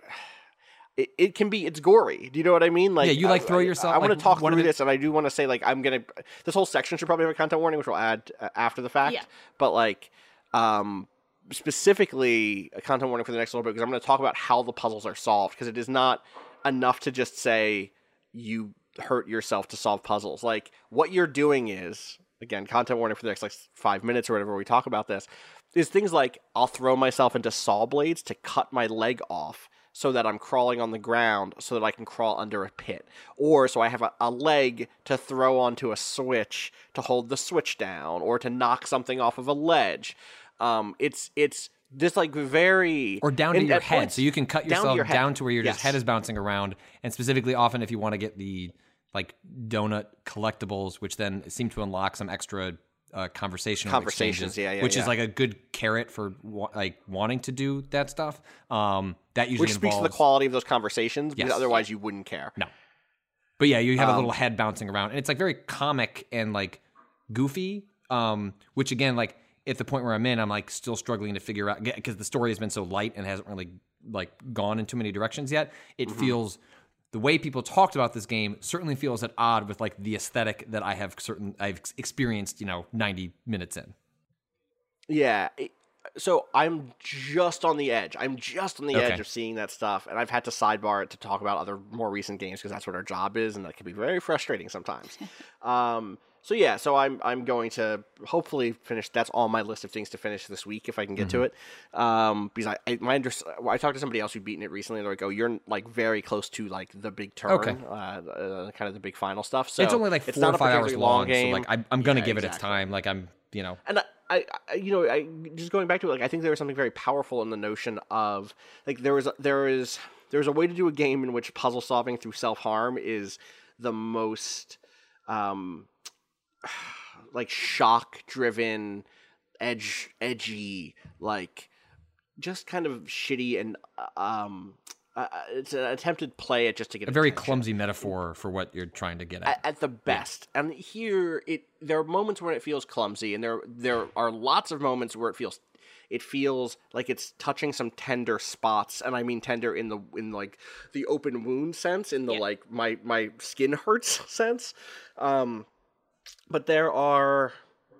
Speaker 2: it, it can be, it's gory. Do you know what I mean? Like,
Speaker 4: yeah, you like throw yourself.
Speaker 2: I, I
Speaker 4: like,
Speaker 2: want to talk through
Speaker 4: the...
Speaker 2: this, and I do want to say like, I'm going to, this whole section should probably have a content warning, which we'll add uh, after the fact.
Speaker 3: Yeah.
Speaker 2: But like, um, specifically a content warning for the next little bit, because I'm going to talk about how the puzzles are solved, because it is not enough to just say you hurt yourself to solve puzzles. Like, what you're doing is, again, content warning for the next like five minutes or whatever we talk about this, is things like I'll throw myself into saw blades to cut my leg off so that I'm crawling on the ground so that I can crawl under a pit. Or so I have a, a leg to throw onto a switch to hold the switch down or to knock something off of a ledge. Um, it's, it's, This like very
Speaker 4: or down to
Speaker 2: and
Speaker 4: your
Speaker 2: at
Speaker 4: head,
Speaker 2: points,
Speaker 4: so you can cut
Speaker 2: down
Speaker 4: yourself
Speaker 2: to your
Speaker 4: down to where your
Speaker 2: yes.
Speaker 4: just head is bouncing around. And specifically, often if you want to get the like donut collectibles, which then seem to unlock some extra uh, conversational
Speaker 2: conversations, yeah, yeah,
Speaker 4: which
Speaker 2: yeah.
Speaker 4: is like a good carrot for wa- like wanting to do that stuff. Um, that usually
Speaker 2: which
Speaker 4: involves,
Speaker 2: speaks to the quality of those conversations, because
Speaker 4: yes.
Speaker 2: otherwise you wouldn't care.
Speaker 4: No, but yeah, you have
Speaker 2: um,
Speaker 4: a little head bouncing around, and it's like very comic and like goofy. Um, which again, like. at the point where I'm in, I'm like still struggling to figure out, because the story has been so light and hasn't really like gone in too many directions yet. It mm-hmm. feels, the way people talked about this game certainly feels at odd with like the aesthetic that I have certain I've experienced, you know, ninety minutes in.
Speaker 2: Yeah. So I'm just on the edge. I'm just on the
Speaker 4: okay.
Speaker 2: edge of seeing that stuff, and I've had to sidebar it to talk about other more recent games because that's what our job is, and that can be very frustrating sometimes. um, so yeah, so I'm I'm going to hopefully finish. That's on my list of things to finish this week if I can get mm-hmm. to it. Um, because I I, my under, I talked to somebody else who'd beaten it recently, and they're like, "Oh, you're like very close to like the big turn,
Speaker 4: okay.
Speaker 2: uh, uh, kind of the big final stuff." So
Speaker 4: it's only like four or five hours long, game. so like I, I'm going to yeah, give exactly. it its time. Like I'm, you know,
Speaker 2: and. I, I, I, you know, I just going back to it. Like, I think there was something very powerful in the notion of, like, there was, there is, there's a way to do a game in which puzzle solving through self harm is the most, um, like shock driven, edge, edgy, like, just kind of shitty and um. Uh, it's an attempted play at just to get
Speaker 4: a very
Speaker 2: attention.
Speaker 4: clumsy metaphor for what you're trying to get at.
Speaker 2: At, at the best, yeah. And here it there are moments when it feels clumsy, and there there are lots of moments where it feels it feels like it's touching some tender spots, and I mean tender in the in like the open wound sense, in the yeah. like my my skin hurts sense. Um, but there are,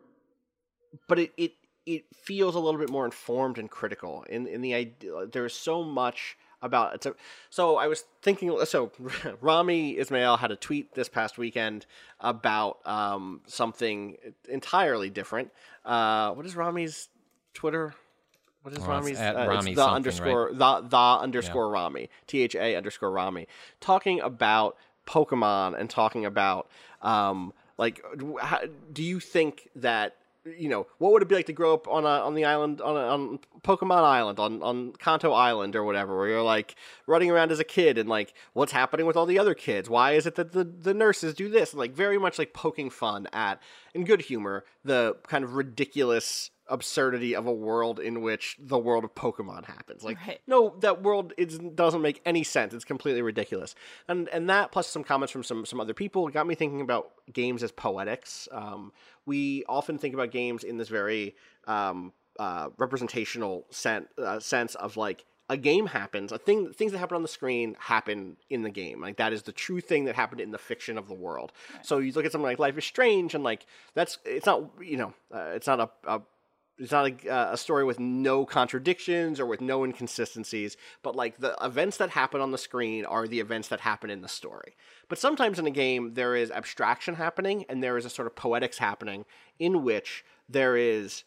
Speaker 2: but it it it feels a little bit more informed and critical in in the idea. There's so much about it. So, so I was thinking, so Rami Ismail had a tweet this past weekend about um, something entirely different. Uh, what is Rami's Twitter? What is
Speaker 4: oh,
Speaker 2: Rami's?
Speaker 4: At
Speaker 2: uh,
Speaker 4: Rami
Speaker 2: it's the underscore,
Speaker 4: right?
Speaker 2: the, the underscore yeah. Rami, T H A underscore Rami, talking about Pokemon and talking about, um, like, how, do you think that, you know, what would it be like to grow up on a on the island on a, on Pokemon Island on on Kanto Island or whatever, where you're like running around as a kid and like what's happening with all the other kids? Why is it that the the nurses do this? And, like, very much like poking fun at, in good humor, the kind of ridiculous absurdity of a world in which the world of Pokemon happens. Like, right. no, that world is, doesn't make any sense. It's completely ridiculous. And and that plus some comments from some some other people got me thinking about games as poetics. Um, we often think about games in this very um, uh, representational sen- uh, sense of like, a game happens, a thing, things that happen on the screen happen in the game. Like, that is the true thing that happened in the fiction of the world. Right. So you look at something like Life is Strange, and like, that's, it's not, you know, uh, it's not a, a It's not a, a story with no contradictions or with no inconsistencies, but like the events that happen on the screen are the events that happen in the story. But sometimes in a game, there is abstraction happening and there is a sort of poetics happening in which there is,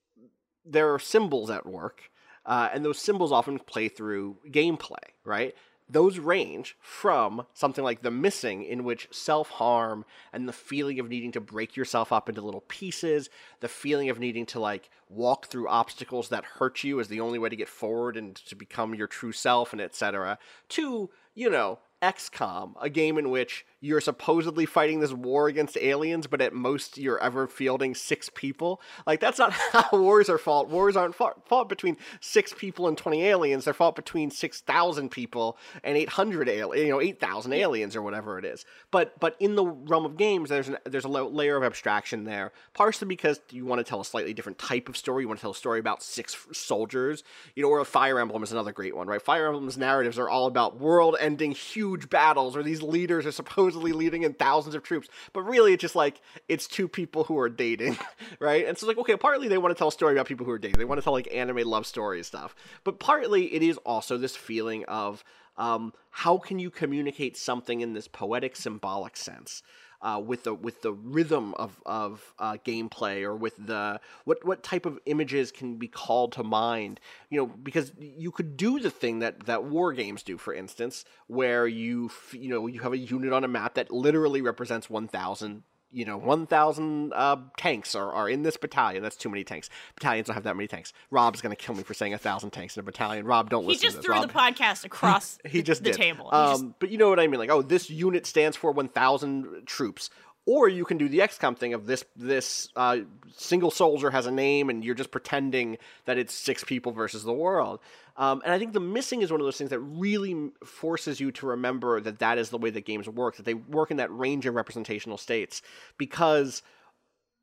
Speaker 2: there are symbols at work, uh, and those symbols often play through gameplay, right? Those range from something like The Missing, in which self-harm and the feeling of needing to break yourself up into little pieces, the feeling of needing to like walk through obstacles that hurt you as the only way to get forward and to become your true self, and et cetera, to, you know, X COM, a game in which you're supposedly fighting this war against aliens, but at most you're ever fielding six people. Like, that's not how wars are fought. Wars aren't fought, fought between six people and twenty aliens. They're fought between six thousand people and eight hundred, ali- you know, eight thousand aliens or whatever it is. But but in the realm of games, there's an, there's a layer of abstraction there, partially because you want to tell a slightly different type of story. You want to tell a story about six soldiers, you know, or Fire Emblem is another great one, right? Fire Emblem's narratives are all about world-ending huge battles where these leaders are supposedly leading in thousands of troops, but really it's just like, it's two people who are dating, right? And so, like, okay, partly they want to tell a story about people who are dating. They want to tell like anime love story stuff, but partly it is also this feeling of um, how can you communicate something in this poetic, symbolic sense? Uh, with the with the rhythm of of uh, gameplay, or with the what what type of images can be called to mind, you know, because you could do the thing that that war games do, for instance, where you you know you have a unit on a map that literally represents one thousand. You know, one thousand uh, tanks are, are in this battalion. That's too many tanks. Battalions don't have that many tanks. Rob's going to kill me for saying one thousand tanks in a battalion. Rob, don't
Speaker 3: he
Speaker 2: listen to this.
Speaker 3: He just threw
Speaker 2: Rob,
Speaker 3: the podcast across
Speaker 2: he just
Speaker 3: the
Speaker 2: did.
Speaker 3: table.
Speaker 2: Um,
Speaker 3: just...
Speaker 2: But you know what I mean? Like, oh, this unit stands for one thousand troops. Or you can do the X COM thing of this this uh, single soldier has a name and you're just pretending that it's six people versus the world. Um, and I think The Missing is one of those things that really forces you to remember that that is the way that games work, that they work in that range of representational states. Because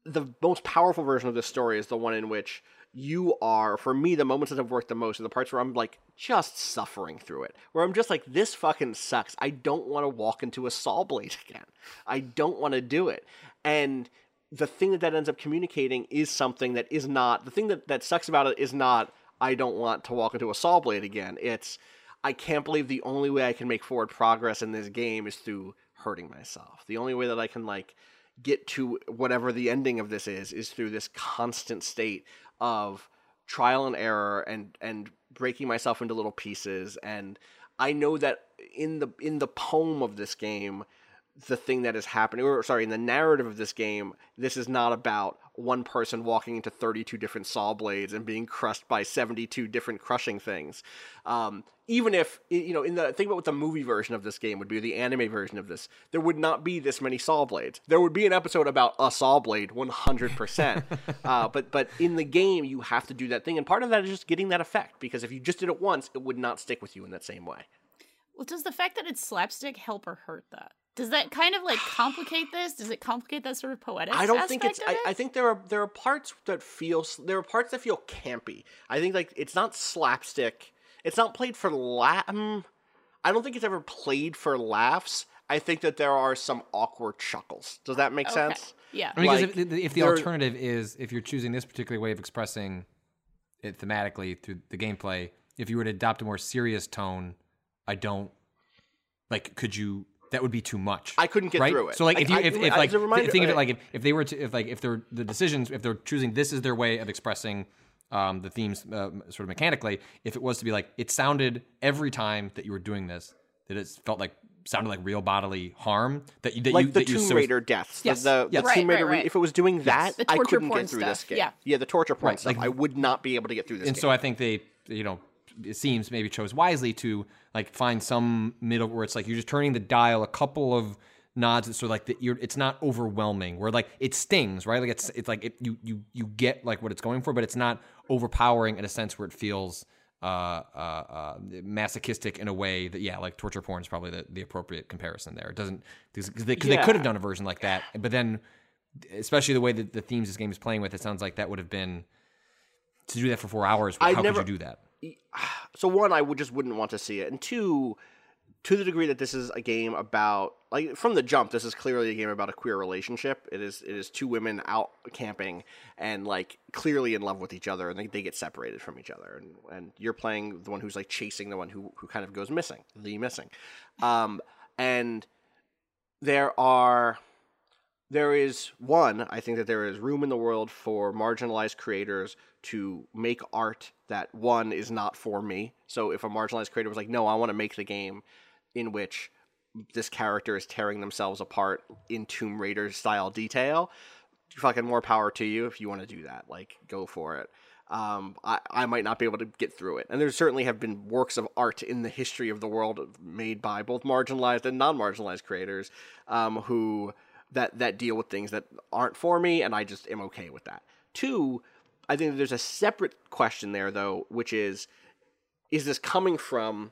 Speaker 2: the most powerful version of this story is the one in which you are, for me, the moments that have worked the most are the parts where I'm like just suffering through it, where I'm just like, this fucking sucks. I don't want to walk into a saw blade again. I don't want to do it. And the thing that that ends up communicating is something that is not, the thing that, that sucks about it is not, I don't want to walk into a saw blade again. It's, I can't believe the only way I can make forward progress in this game is through hurting myself. The only way that I can like get to whatever the ending of this is, is through this constant state of trial and error and, and breaking myself into little pieces. And I know that in the, in the poem of this game, the thing that is happening, or sorry, in the narrative of this game, this is not about one person walking into thirty-two different saw blades and being crushed by seventy-two different crushing things. Um, even if, you know, in the, think about what the movie version of this game would be, the anime version of this, there would not be this many saw blades. There would be an episode about a saw blade, one hundred percent. uh, but, but in the game, you have to do that thing. And part of that is just getting that effect, because if you just did it once, it would not stick with you in that same way.
Speaker 3: Well, does the fact that it's slapstick help or hurt that? Does that kind of like complicate this? Does it complicate that sort of poetic
Speaker 2: I don't
Speaker 3: aspect
Speaker 2: think it's.
Speaker 3: of
Speaker 2: I,
Speaker 3: it?
Speaker 2: I think there are there are parts that feel there are parts that feel campy. I think like it's not slapstick. It's not played for laugh. Um, I don't think it's ever played for laughs. I think that there are some awkward chuckles. Does that make
Speaker 3: Okay.
Speaker 2: sense?
Speaker 3: Yeah.
Speaker 4: I mean, because
Speaker 2: Like,
Speaker 4: if, if the
Speaker 2: there-
Speaker 4: alternative is, if you're choosing this particular way of expressing it thematically through the gameplay, if you were to adopt a more serious tone, I don't, like, could you, that would be too much.
Speaker 2: I couldn't get
Speaker 4: right?
Speaker 2: through it.
Speaker 4: So, like, if you,
Speaker 2: I-
Speaker 4: if,
Speaker 2: I-
Speaker 4: if
Speaker 2: as
Speaker 4: like,
Speaker 2: a reminder-
Speaker 4: think of it
Speaker 2: uh,
Speaker 4: like, if, if they were to, if like, if they're, the decisions, if they're choosing this is their way of expressing um, the themes uh, sort of mechanically, if it was to be like, it sounded every time that you were doing this, that it felt like, sounded like real bodily harm, that you, that
Speaker 2: like
Speaker 4: you,
Speaker 2: the
Speaker 4: that you
Speaker 2: Tomb
Speaker 4: so-
Speaker 2: Raider deaths.
Speaker 4: Yes,
Speaker 2: The, the,
Speaker 4: yes.
Speaker 2: the
Speaker 3: Right,
Speaker 2: Tomb Raider.
Speaker 3: right,
Speaker 2: re-
Speaker 3: right.
Speaker 2: If it was doing that,
Speaker 3: The
Speaker 2: I
Speaker 3: torture
Speaker 2: couldn't
Speaker 3: porn
Speaker 2: get through
Speaker 3: stuff,
Speaker 2: this game.
Speaker 3: yeah.
Speaker 2: Yeah, the torture porn
Speaker 4: Right,
Speaker 2: stuff.
Speaker 4: like-
Speaker 2: I would not be able to get through this
Speaker 4: and
Speaker 2: game.
Speaker 4: so I think they, you know, it seems maybe chose wisely to like find some middle where it's like you're just turning the dial a couple of nods. It's sort of like the, you're, it's not overwhelming. Where like it stings, right? Like it's it's like it, you you you get like what it's going for, but it's not overpowering in a sense where it feels uh, uh, uh, masochistic in a way that yeah, like torture porn is probably the, the appropriate comparison there. It doesn't because they, 'cause they
Speaker 2: Yeah.
Speaker 4: could have done a version like that, but then especially the way that the themes this game is playing with, it sounds like that would have been. To do that for four hours,
Speaker 2: I
Speaker 4: how
Speaker 2: never-
Speaker 4: could you do that?
Speaker 2: So one, I would just wouldn't want to see it, and two, to the degree that this is a game about, like from the jump, this is clearly a game about a queer relationship. It is it is two women out camping and like clearly in love with each other, and they, they get separated from each other, and and you're playing the one who's like chasing the one who who kind of goes missing, the missing, um, and there are. There is one, I think that there is room in the world for marginalized creators to make art that, one, is not for me. So if a marginalized creator was like, no, I want to make the game in which this character is tearing themselves apart in Tomb Raider style detail, fucking more power to you if you want to do that. Like, go for it. Um, I, I might not be able to get through it. And there certainly have been works of art in the history of the world made by both marginalized and non-marginalized creators um, who... that that deal with things that aren't for me, and I just am okay with that. Two, I think that there's a separate question there, though, which is, is this coming from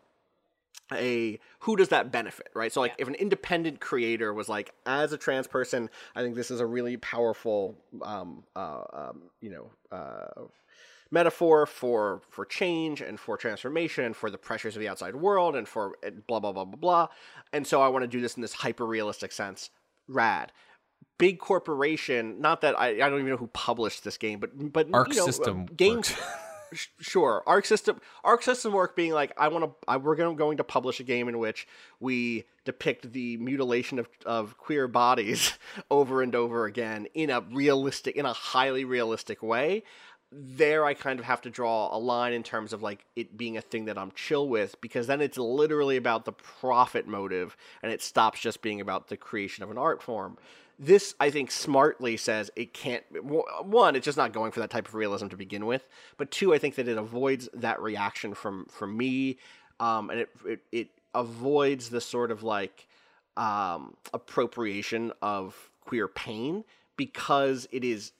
Speaker 2: a, who does that benefit, right? So, like, if an independent creator was like, as a trans person, I think this is a really powerful, um, uh, um, you know, uh, metaphor for for change and for transformation and for the pressures of the outside world and for blah, blah, blah, blah, blah. And so I want to do this in this hyper-realistic sense. Rad. Big corporation, not that I, I don't even know who published this game, but but
Speaker 4: Arc
Speaker 2: you know,
Speaker 4: System
Speaker 2: uh, games
Speaker 4: works.
Speaker 2: sh- sure. Arc System Arc System work being like, I want to I, we're going going to publish a game in which we depict the mutilation of of queer bodies over and over again in a realistic in a highly realistic way. There I kind of have to draw a line in terms of like it being a thing that I'm chill with, because then it's literally about the profit motive and it stops just being about the creation of an art form. This, I think, smartly says it can't, one, it's just not going for that type of realism to begin with, but two, I think that it avoids that reaction from, from me, um, and it, it, it avoids the sort of like um, appropriation of queer pain, because it is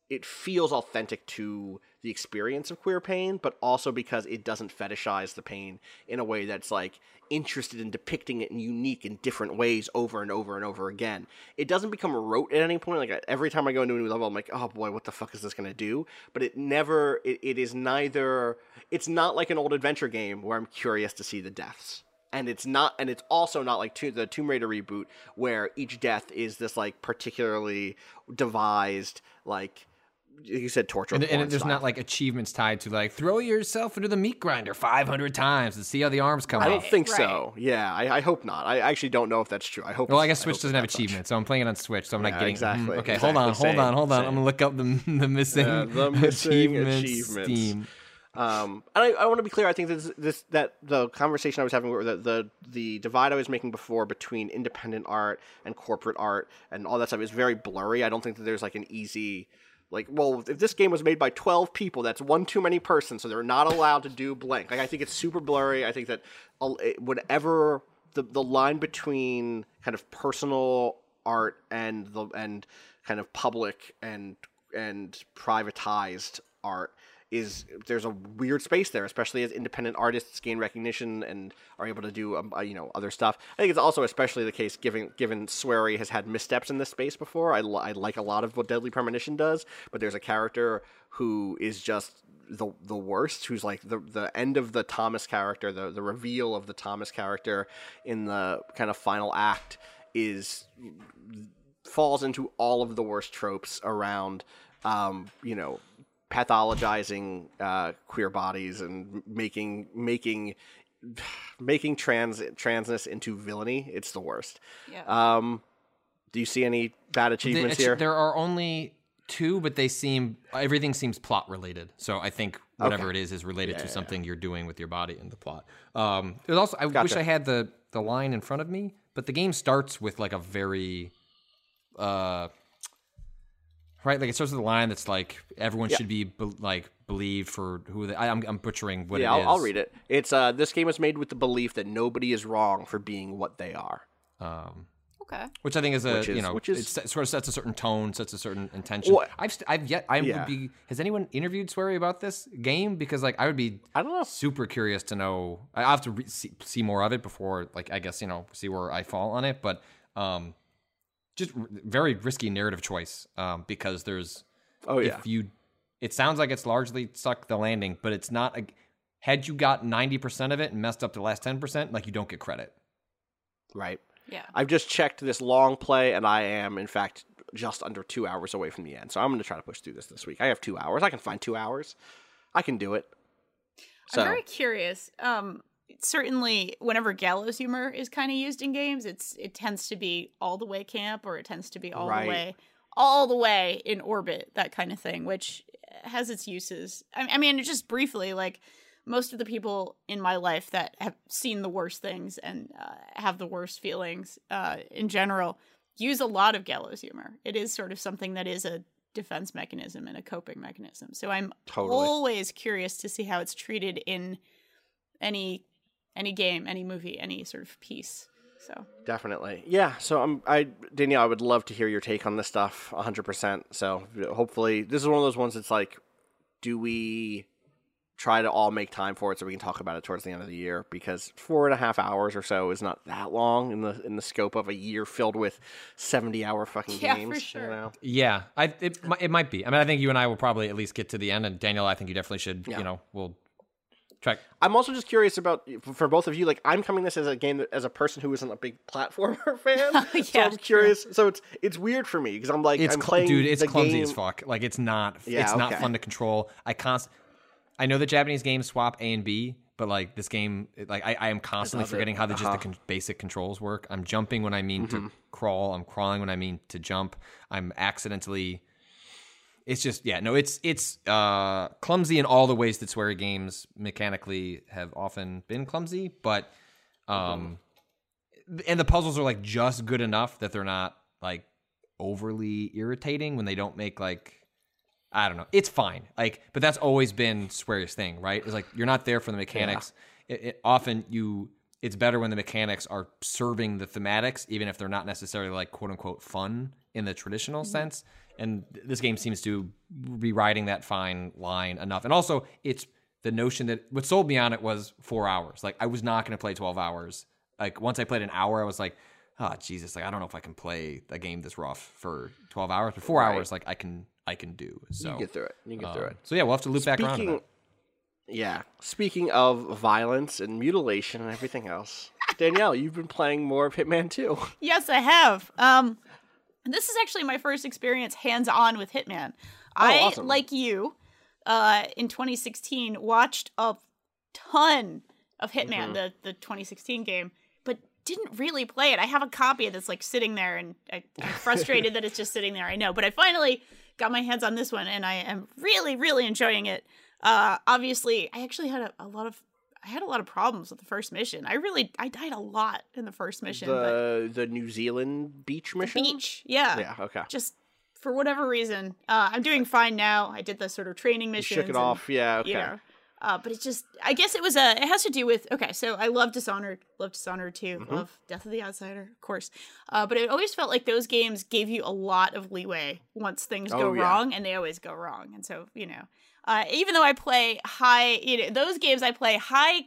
Speaker 2: it feels authentic to the experience of queer pain, but also because it doesn't fetishize the pain in a way that's like interested in depicting it in unique and different ways over and over and over again. It doesn't become rote at any point. Like every time I go into a new level, I'm like, oh boy, what the fuck is this going to do? But it never, it, it is neither, it's not like an old adventure game where I'm curious to see the deaths. And it's not, and it's also not like to, the Tomb Raider reboot where each death is this like particularly devised, like, you said torture.
Speaker 4: And, and there's
Speaker 2: style.
Speaker 4: not like achievements tied to like throw yourself into the meat grinder five hundred times and see how the arms come
Speaker 2: I
Speaker 4: out.
Speaker 2: don't think
Speaker 3: Right.
Speaker 2: so. Yeah, I, I hope not. I actually don't know if that's true. I hope.
Speaker 4: Well, I
Speaker 2: it's-
Speaker 4: guess Switch
Speaker 2: hope
Speaker 4: doesn't have
Speaker 2: it's not
Speaker 4: achievements, so I'm playing it on Switch, so I'm not
Speaker 2: Yeah,
Speaker 4: getting
Speaker 2: exactly,
Speaker 4: mm, okay,
Speaker 2: exactly,
Speaker 4: hold on, hold
Speaker 2: same,
Speaker 4: on, hold on.
Speaker 2: same.
Speaker 4: I'm gonna look up the the missing,
Speaker 2: Yeah, the missing
Speaker 4: achievements,
Speaker 2: achievements.
Speaker 4: Steam.
Speaker 2: Um, and I, I want to be clear. I think that this, this that the conversation I was having, the, the the divide I was making before between independent art and corporate art and all that stuff is very blurry. I don't think that there's like an easy, like, well, if this game was made by twelve people, that's one too many persons, so they're not allowed to do blank. Like, I think it's super blurry. I think that whatever the the line between kind of personal art and the and kind of public and and privatized art is, there's a weird space there, especially as independent artists gain recognition and are able to do um, uh, you know, other stuff. I think it's also especially the case given given Swery has had missteps in this space before. I, li- I like a lot of what Deadly Premonition does, but there's a character who is just the the worst, who's like the the end of the Thomas character, the the reveal of the Thomas character in the kind of final act is falls into all of the worst tropes around um, you know, pathologizing uh, queer bodies and making making making trans transness into villainy. It's the worst.
Speaker 3: Yeah.
Speaker 2: Um, do you see any bad achievements
Speaker 4: The-
Speaker 2: here?
Speaker 4: There are only two, but they seem everything seems plot related. So I think whatever
Speaker 2: Okay.
Speaker 4: it is is related
Speaker 2: Yeah,
Speaker 4: to
Speaker 2: yeah,
Speaker 4: something you're doing with your body in the plot. Um, there's also I wish
Speaker 2: Gotcha.
Speaker 4: I had the the line in front of me, but the game starts with like a very uh right, like it starts with a line that's like everyone
Speaker 2: Yeah.
Speaker 4: should be, be like believed for who they. I, I'm I'm butchering what
Speaker 2: yeah,
Speaker 4: it is.
Speaker 2: I'll, I'll read it. It's uh, this game was made with the belief that nobody is wrong for being what they are.
Speaker 4: Um,
Speaker 3: Okay.
Speaker 4: which I think is a
Speaker 2: Which is-
Speaker 4: you know
Speaker 2: which is-
Speaker 4: it se- sort of sets a certain tone, sets a certain intention.
Speaker 2: Well,
Speaker 4: I've st- I've yet I
Speaker 2: yeah.
Speaker 4: would be. Has anyone interviewed Swery about this game? Because like I would be.
Speaker 2: I don't know.
Speaker 4: Super curious to know. I have to re- see, see more of it before, like I guess you know, see where I fall on it. But um, just r- very risky narrative choice. Um, because there's
Speaker 2: Oh yeah,
Speaker 4: if you, it sounds like it's largely stuck the landing, but it's not. A, had you got ninety percent of it and messed up the last ten percent, like you don't get credit.
Speaker 2: right.
Speaker 3: Yeah.
Speaker 2: I've just checked this long play, and I am, in fact, just under two hours away from the end. So I'm going to try to push through this this week. I have two hours. I can find two hours. I can do it. So
Speaker 3: I'm very curious. Um, certainly, whenever gallows humor is kind of used in games, it's it tends to be all the way camp, or it tends to be all
Speaker 2: Right.
Speaker 3: the way, all the way in orbit, that kind of thing, which has its uses. I, I mean, just briefly, like most of the people in my life that have seen the worst things and uh, have the worst feelings uh, in general use a lot of gallows humor. It is sort of something that is a defense mechanism and a coping mechanism. So I'm
Speaker 2: Totally.
Speaker 3: always curious to see how it's treated in any any game, any movie, any sort of piece. So
Speaker 2: definitely, yeah. So I'm, I Danielle, I would love to hear your take on this stuff, one hundred percent. So hopefully, this is one of those ones that's like, do we try to all make time for it so we can talk about it towards the end of the year, because four and a half hours or so is not that long in the in the scope of a year filled with seventy hour fucking
Speaker 3: Yeah,
Speaker 2: games.
Speaker 3: for sure.
Speaker 2: You know?
Speaker 4: Yeah, I it mi- it might be. I mean, I think you and I will probably at least get to the end, and Daniel, I think you definitely should.
Speaker 2: Yeah.
Speaker 4: You know, we'll try.
Speaker 2: I'm also just curious about, for both of you, like, I'm coming this as a game that, as a person who isn't a big platformer fan. so
Speaker 3: Yeah,
Speaker 2: I'm curious. So it's it's weird for me because I'm like,
Speaker 4: It's
Speaker 2: I'm
Speaker 4: cl-
Speaker 2: playing
Speaker 4: dude, it's
Speaker 2: the
Speaker 4: clumsy
Speaker 2: game.
Speaker 4: as fuck. Like it's not.
Speaker 2: Yeah,
Speaker 4: it's not
Speaker 2: okay.
Speaker 4: fun to control. I const. I know that Japanese games swap A and B, but like this game, it- like I, I am constantly
Speaker 2: love it.
Speaker 4: forgetting how the, just
Speaker 2: Uh-huh.
Speaker 4: the con- basic controls work. I'm jumping when I mean to crawl. I'm crawling when I mean to jump. I'm accidentally. It's just yeah no it's it's uh, clumsy in all the ways that Swery games mechanically have often been clumsy, but um, and the puzzles are like just good enough that they're not like overly irritating when they don't make like. I don't know. It's fine. Like, but that's always been Swery's thing, right? It's like you're not there for the mechanics. It, it, often you it's better when the mechanics are serving the thematics, even if they're not necessarily like quote unquote fun in the traditional mm-hmm. sense. And this game seems to be riding that fine line enough. And also, it's the notion that what sold me on it was four hours. Like, I was not going to play twelve hours. Like, once I played an hour, I was like, oh, Jesus, like, I don't know if I can play a game this rough for twelve hours. But four right. hours, like, I can I can do. So
Speaker 2: you can get through it. You can get um, through it.
Speaker 4: So, yeah, we'll have to loop
Speaker 2: Speaking,
Speaker 4: back around to that.
Speaker 2: Yeah. Speaking of violence and mutilation and everything else, Danielle, you've been playing more of Hitman two.
Speaker 3: Yes, I have. Um... This is actually my first experience hands-on with Hitman. Oh, I,
Speaker 2: awesome.
Speaker 3: like you, uh, in twenty sixteen, watched a ton of Hitman, mm-hmm. the, the twenty sixteen game, but didn't really play it. I have a copy that's like sitting there, and I, I'm frustrated that it's just sitting there, I know. But I finally got my hands on this one, and I am really, really enjoying it. Uh, obviously, I actually had a, a lot of I had a lot of problems with the first mission. I really, I died a lot in the first mission.
Speaker 2: The
Speaker 3: but
Speaker 2: the New Zealand beach mission?
Speaker 3: Beach, yeah.
Speaker 2: Yeah, okay.
Speaker 3: Just for whatever reason. Uh, I'm doing fine now. I did the sort of training missions.
Speaker 2: You shook it
Speaker 3: and,
Speaker 2: off, yeah, okay.
Speaker 3: You know, uh, but it's just, I guess it was a, it has to do with, okay, so I love Dishonored, love Dishonored two, mm-hmm. love Death of the Outsider, of course. Uh, but it always felt like those games gave you a lot of leeway once things
Speaker 2: oh,
Speaker 3: go
Speaker 2: yeah.
Speaker 3: wrong, and they always go wrong. And so, you know, uh, even though I play high, you know, those games I play high,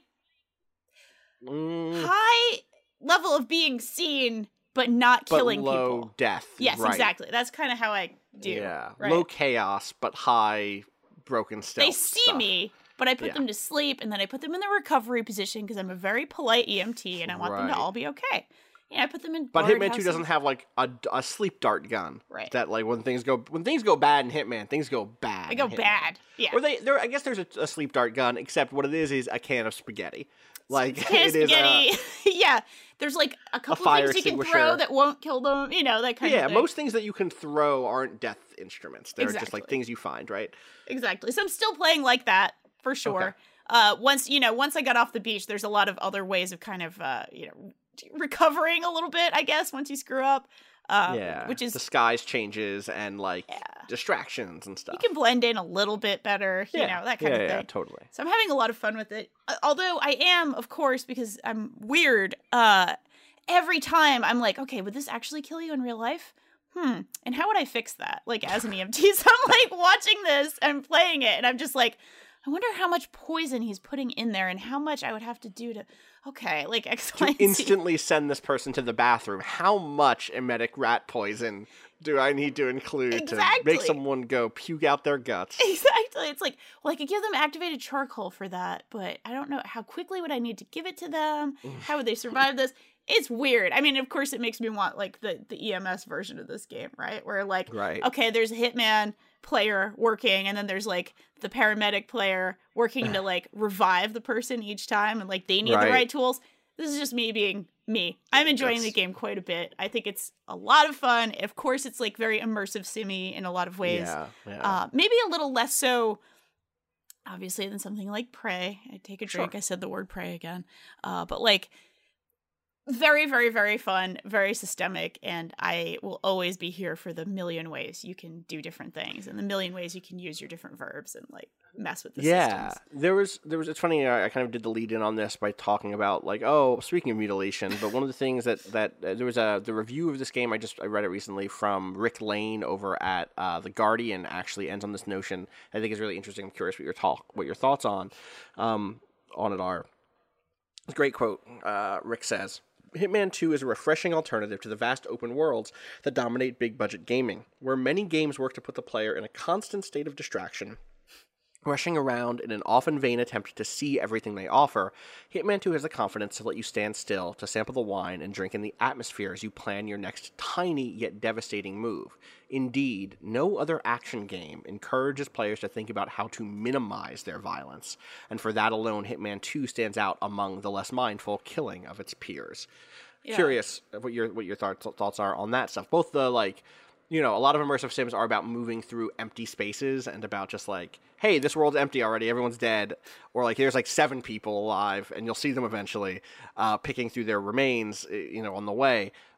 Speaker 2: Mm.
Speaker 3: high level of being seen, but not
Speaker 2: but
Speaker 3: killing
Speaker 2: low
Speaker 3: people.
Speaker 2: Death.
Speaker 3: Yes,
Speaker 2: right.
Speaker 3: exactly. That's kind of how I do.
Speaker 2: Yeah,
Speaker 3: right?
Speaker 2: Low chaos, but high broken stealth.
Speaker 3: They see
Speaker 2: stuff.
Speaker 3: me, but I put
Speaker 2: yeah.
Speaker 3: them to sleep, and then I put them in the recovery position because I'm a very polite E M T, and I want
Speaker 2: right.
Speaker 3: them to all be okay. Yeah, I put them in.
Speaker 2: But Hitman
Speaker 3: houses.
Speaker 2: two doesn't have like a, a sleep dart gun.
Speaker 3: Right.
Speaker 2: That like when things go when things go bad in Hitman, things go bad.
Speaker 3: They go
Speaker 2: in Hitman.
Speaker 3: bad. Yeah.
Speaker 2: Or they there. I guess there's a, a sleep dart gun, except what it is is a can of spaghetti. Like
Speaker 3: Can
Speaker 2: it
Speaker 3: of spaghetti.
Speaker 2: is.
Speaker 3: yeah. There's like a couple
Speaker 2: fire
Speaker 3: of things you can
Speaker 2: extinguisher.
Speaker 3: throw that won't kill them. You know that kind
Speaker 2: Yeah,
Speaker 3: of thing.
Speaker 2: most things that you can throw aren't death instruments. They're
Speaker 3: Exactly.
Speaker 2: just like things you find, right?
Speaker 3: Exactly. So I'm still playing like that for sure.
Speaker 2: Okay.
Speaker 3: Uh, once you know, once I got off the beach, there's a lot of other ways of kind of uh, you know recovering a little bit. I guess once you screw up. Um,
Speaker 2: yeah,
Speaker 3: which is
Speaker 2: disguise changes and like
Speaker 3: yeah.
Speaker 2: distractions and stuff.
Speaker 3: You can blend in a little bit better, you
Speaker 2: yeah.
Speaker 3: know, that kind
Speaker 2: yeah,
Speaker 3: of thing.
Speaker 2: Yeah, totally.
Speaker 3: So I'm having a lot of fun with it. Uh, although I am, of course, because I'm weird, uh, every time I'm like, okay, would this actually kill you in real life? Hmm. And how would I fix that? Like, as an E M T. So I'm like watching this and playing it, and I'm just like, I wonder how much poison he's putting in there and how much I would have to do to, okay, like X, Y,
Speaker 2: To
Speaker 3: and Z.
Speaker 2: instantly send this person to the bathroom. How much emetic rat poison do I need to include
Speaker 3: Exactly.
Speaker 2: to make someone go puke out their guts?
Speaker 3: Exactly. It's like, well, I could give them activated charcoal for that, but I don't know how quickly would I need to give it to them? How would they survive this? It's weird. I mean, of course, it makes me want like the, the E M S version of this game, right? Where like,
Speaker 2: right.
Speaker 3: okay, there's a hitman player working, and then there's like the paramedic player working to like revive the person each time, and like they need
Speaker 2: right.
Speaker 3: the right tools. This is just me being me. I'm enjoying
Speaker 2: That's...
Speaker 3: the game quite a bit. I think it's a lot of fun. Of course, it's like very immersive simmy in a lot of ways.
Speaker 2: Yeah, yeah.
Speaker 3: Uh, maybe a little less so, obviously, than something like Prey. I take a drink.
Speaker 2: Sure.
Speaker 3: I said the word Prey again. Uh, but like, very, very, very fun, very systemic, and I will always be here for the million ways you can do different things and the million ways you can use your different verbs and like mess with the
Speaker 2: yeah,
Speaker 3: systems.
Speaker 2: there was there was. It's funny. I, I kind of did the lead in on this by talking about like, oh, speaking of mutilation, but one of the things that that uh, there was a the review of this game. I just I read it recently from Rick Lane over at uh, The Guardian. Actually, ends on this notion. I think is really interesting. I'm curious what your talk, what your thoughts on um, on it are. It's a great quote. Uh, Rick says, Hitman two is a refreshing alternative to the vast open worlds that dominate big-budget gaming, where many games work to put the player in a constant state of distraction, rushing around in an often vain attempt to see everything they offer. Hitman two has the confidence to let you stand still, to sample the wine and drink in the atmosphere as you plan your next tiny yet devastating move. Indeed, no other action game encourages players to think about how to minimize their violence, and for that alone, Hitman two stands out among the less mindful killing of its peers. Yeah. Curious what your what your th- thoughts are on that stuff. Both the like, you know, a lot of immersive sims are about moving through empty spaces and about just like, hey, this world's empty already, everyone's dead, or like there's like seven people alive and you'll see them eventually, uh, picking through their remains, you know, on the way.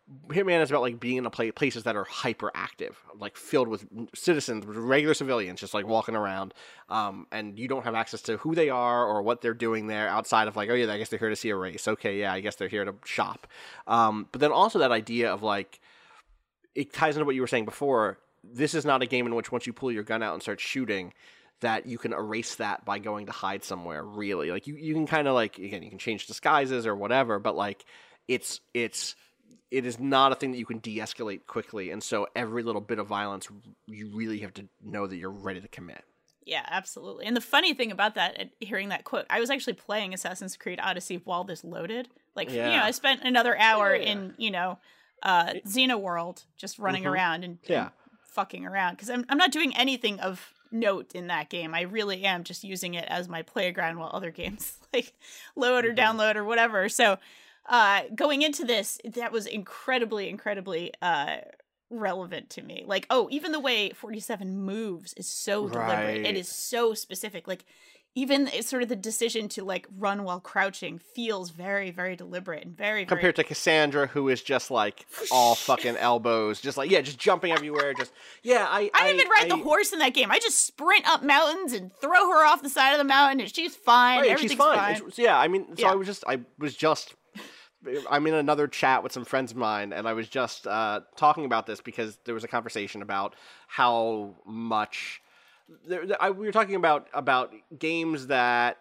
Speaker 2: Hitman is about like being in a place places that are hyperactive, like filled with citizens, regular civilians, just like walking around, um, and you don't have access to who they are or what they're doing there outside of like, oh yeah, I guess they're here to see a race. Okay, yeah, I guess they're here to shop. Um, but then also that idea of like, it ties into what you were saying before. This is not a game in which once you pull your gun out and start shooting, that you can erase that by going to hide somewhere. Really, like you, you can kind of like again, you can change disguises or whatever, but like it's it's. It is not a thing that you can de-escalate quickly, and so every little bit of violence, you really have to know that you're ready to commit.
Speaker 3: Yeah, absolutely. And the funny thing about that, hearing that quote, I was actually playing Assassin's Creed Odyssey while this loaded. Like, yeah. you know, I spent another hour yeah. in, you know, uh, Xenoworld, just running mm-hmm. around and, yeah. and fucking around, because I'm I'm not doing anything of note in that game. I really am just using it as my playground while other games like load or mm-hmm. download or whatever. So. Uh, going into this, that was incredibly, incredibly uh, relevant to me. Like, oh, even the way forty-seven moves is so deliberate. Right. It is so specific. Like, even it's sort of the decision to like run while crouching feels very, very deliberate and very, very...
Speaker 2: Compared to Cassandra, who is just like all fucking elbows, just like, yeah, just jumping everywhere. Just, yeah, I...
Speaker 3: I didn't even ride I, the horse in that game. I just sprint up mountains and throw her off the side of the mountain and she's fine. Right, Everything's
Speaker 2: she's fine.
Speaker 3: fine.
Speaker 2: It's, yeah, I mean, so
Speaker 3: yeah.
Speaker 2: I was just, I was just... I'm in another chat with some friends of mine, and I was just uh, talking about this because there was a conversation about how much there, I, we were talking about about games that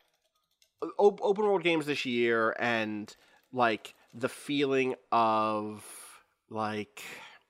Speaker 2: op- open world games this year, and like the feeling of like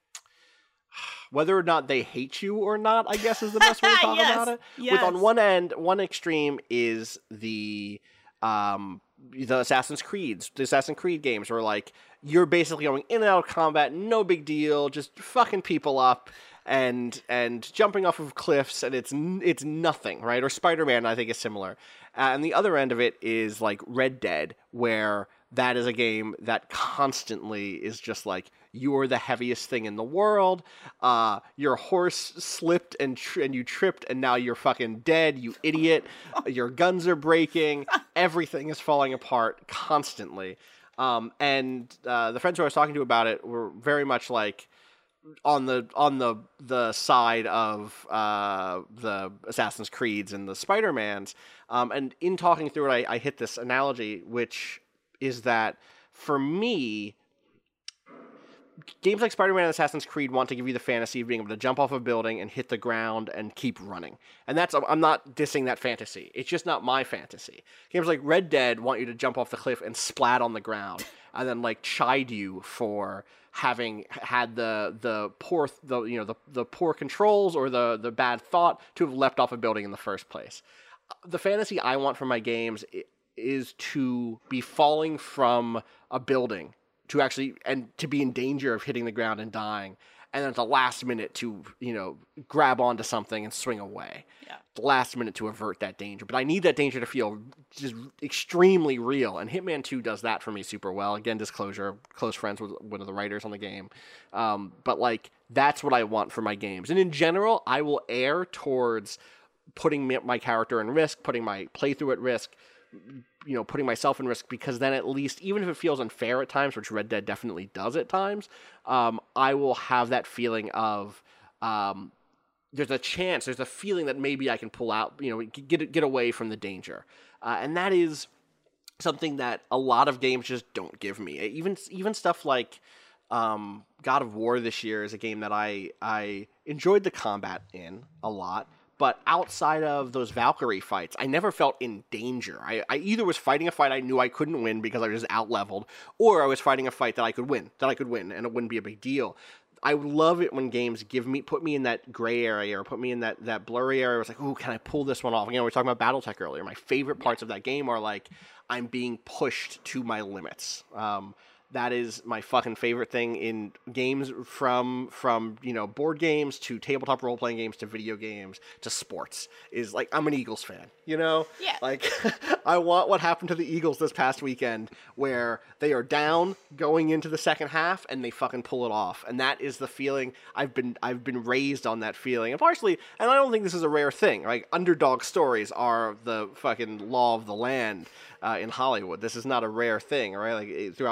Speaker 2: whether or not they hate you or not, I guess is the best way to talk
Speaker 3: yes,
Speaker 2: about it.
Speaker 3: Yes.
Speaker 2: With on one end, one extreme is the um. the Assassin's Creeds, the Assassin's Creed games, where like you're basically going in and out of combat, no big deal, just fucking people up and and jumping off of cliffs, and it's it's nothing, right? Or Spider-Man, I think, is similar. Uh, and the other end of it is like Red Dead, where that is a game that constantly is just like, you're the heaviest thing in the world. Uh, your horse slipped and tri- and you tripped, and now you're fucking dead, you idiot. Your guns are breaking. Everything is falling apart constantly. Um, and uh, the friends who I was talking to about it were very much like on the on the the side of uh, the Assassin's Creeds and the Spider-Mans. Um, and in talking through it, I, I hit this analogy, which is that for me, games like Spider-Man and Assassin's Creed want to give you the fantasy of being able to jump off a building and hit the ground and keep running. And that's, I'm not dissing that fantasy. It's just not my fantasy. Games like Red Dead want you to jump off the cliff and splat on the ground and then like chide you for having had the the poor the you know the the poor controls or the the bad thought to have leapt off a building in the first place. The fantasy I want from my games is to be falling from a building to actually, and to be in danger of hitting the ground and dying, and then at the last minute to, you know, grab onto something and swing away.
Speaker 3: Yeah.
Speaker 2: The last minute to avert that danger. But I need that danger to feel just extremely real, and Hitman two does that for me super well. Again, disclosure, close friends with one of the writers on the game. Um, but, like, that's what I want for my games. And in general, I will err towards putting my character in risk, putting my playthrough at risk, you know, putting myself in risk, because then at least, even if it feels unfair at times, which Red Dead definitely does at times, um, I will have that feeling of, um, there's a chance, there's a feeling that maybe I can pull out, you know, get get away from the danger. Uh, and that is something that a lot of games just don't give me. Even even stuff like um, God of War this year is a game that I I enjoyed the combat in a lot. But outside of those Valkyrie fights, I never felt in danger. I, I either was fighting a fight I knew I couldn't win because I was just out-leveled, or I was fighting a fight that I could win, that I could win, and it wouldn't be a big deal. I love it when games give me, put me in that gray area, or put me in that, that blurry area. It's like, ooh, can I pull this one off? You know, we were talking about BattleTech earlier. My favorite parts of that game are like, I'm being pushed to my limits. Um, That is my fucking favorite thing in games, from, from you know, board games to tabletop role-playing games to video games to sports, is like, I'm an Eagles fan, you know?
Speaker 3: Yeah.
Speaker 2: Like, I want what happened to the Eagles this past weekend, where they are down going into the second half and they fucking pull it off. And that is the feeling I've been I've been raised on, that feeling. And partially, and I don't think this is a rare thing, like, underdog stories are the fucking law of the land uh, in Hollywood. This is not a rare thing, right? Like, throughout comic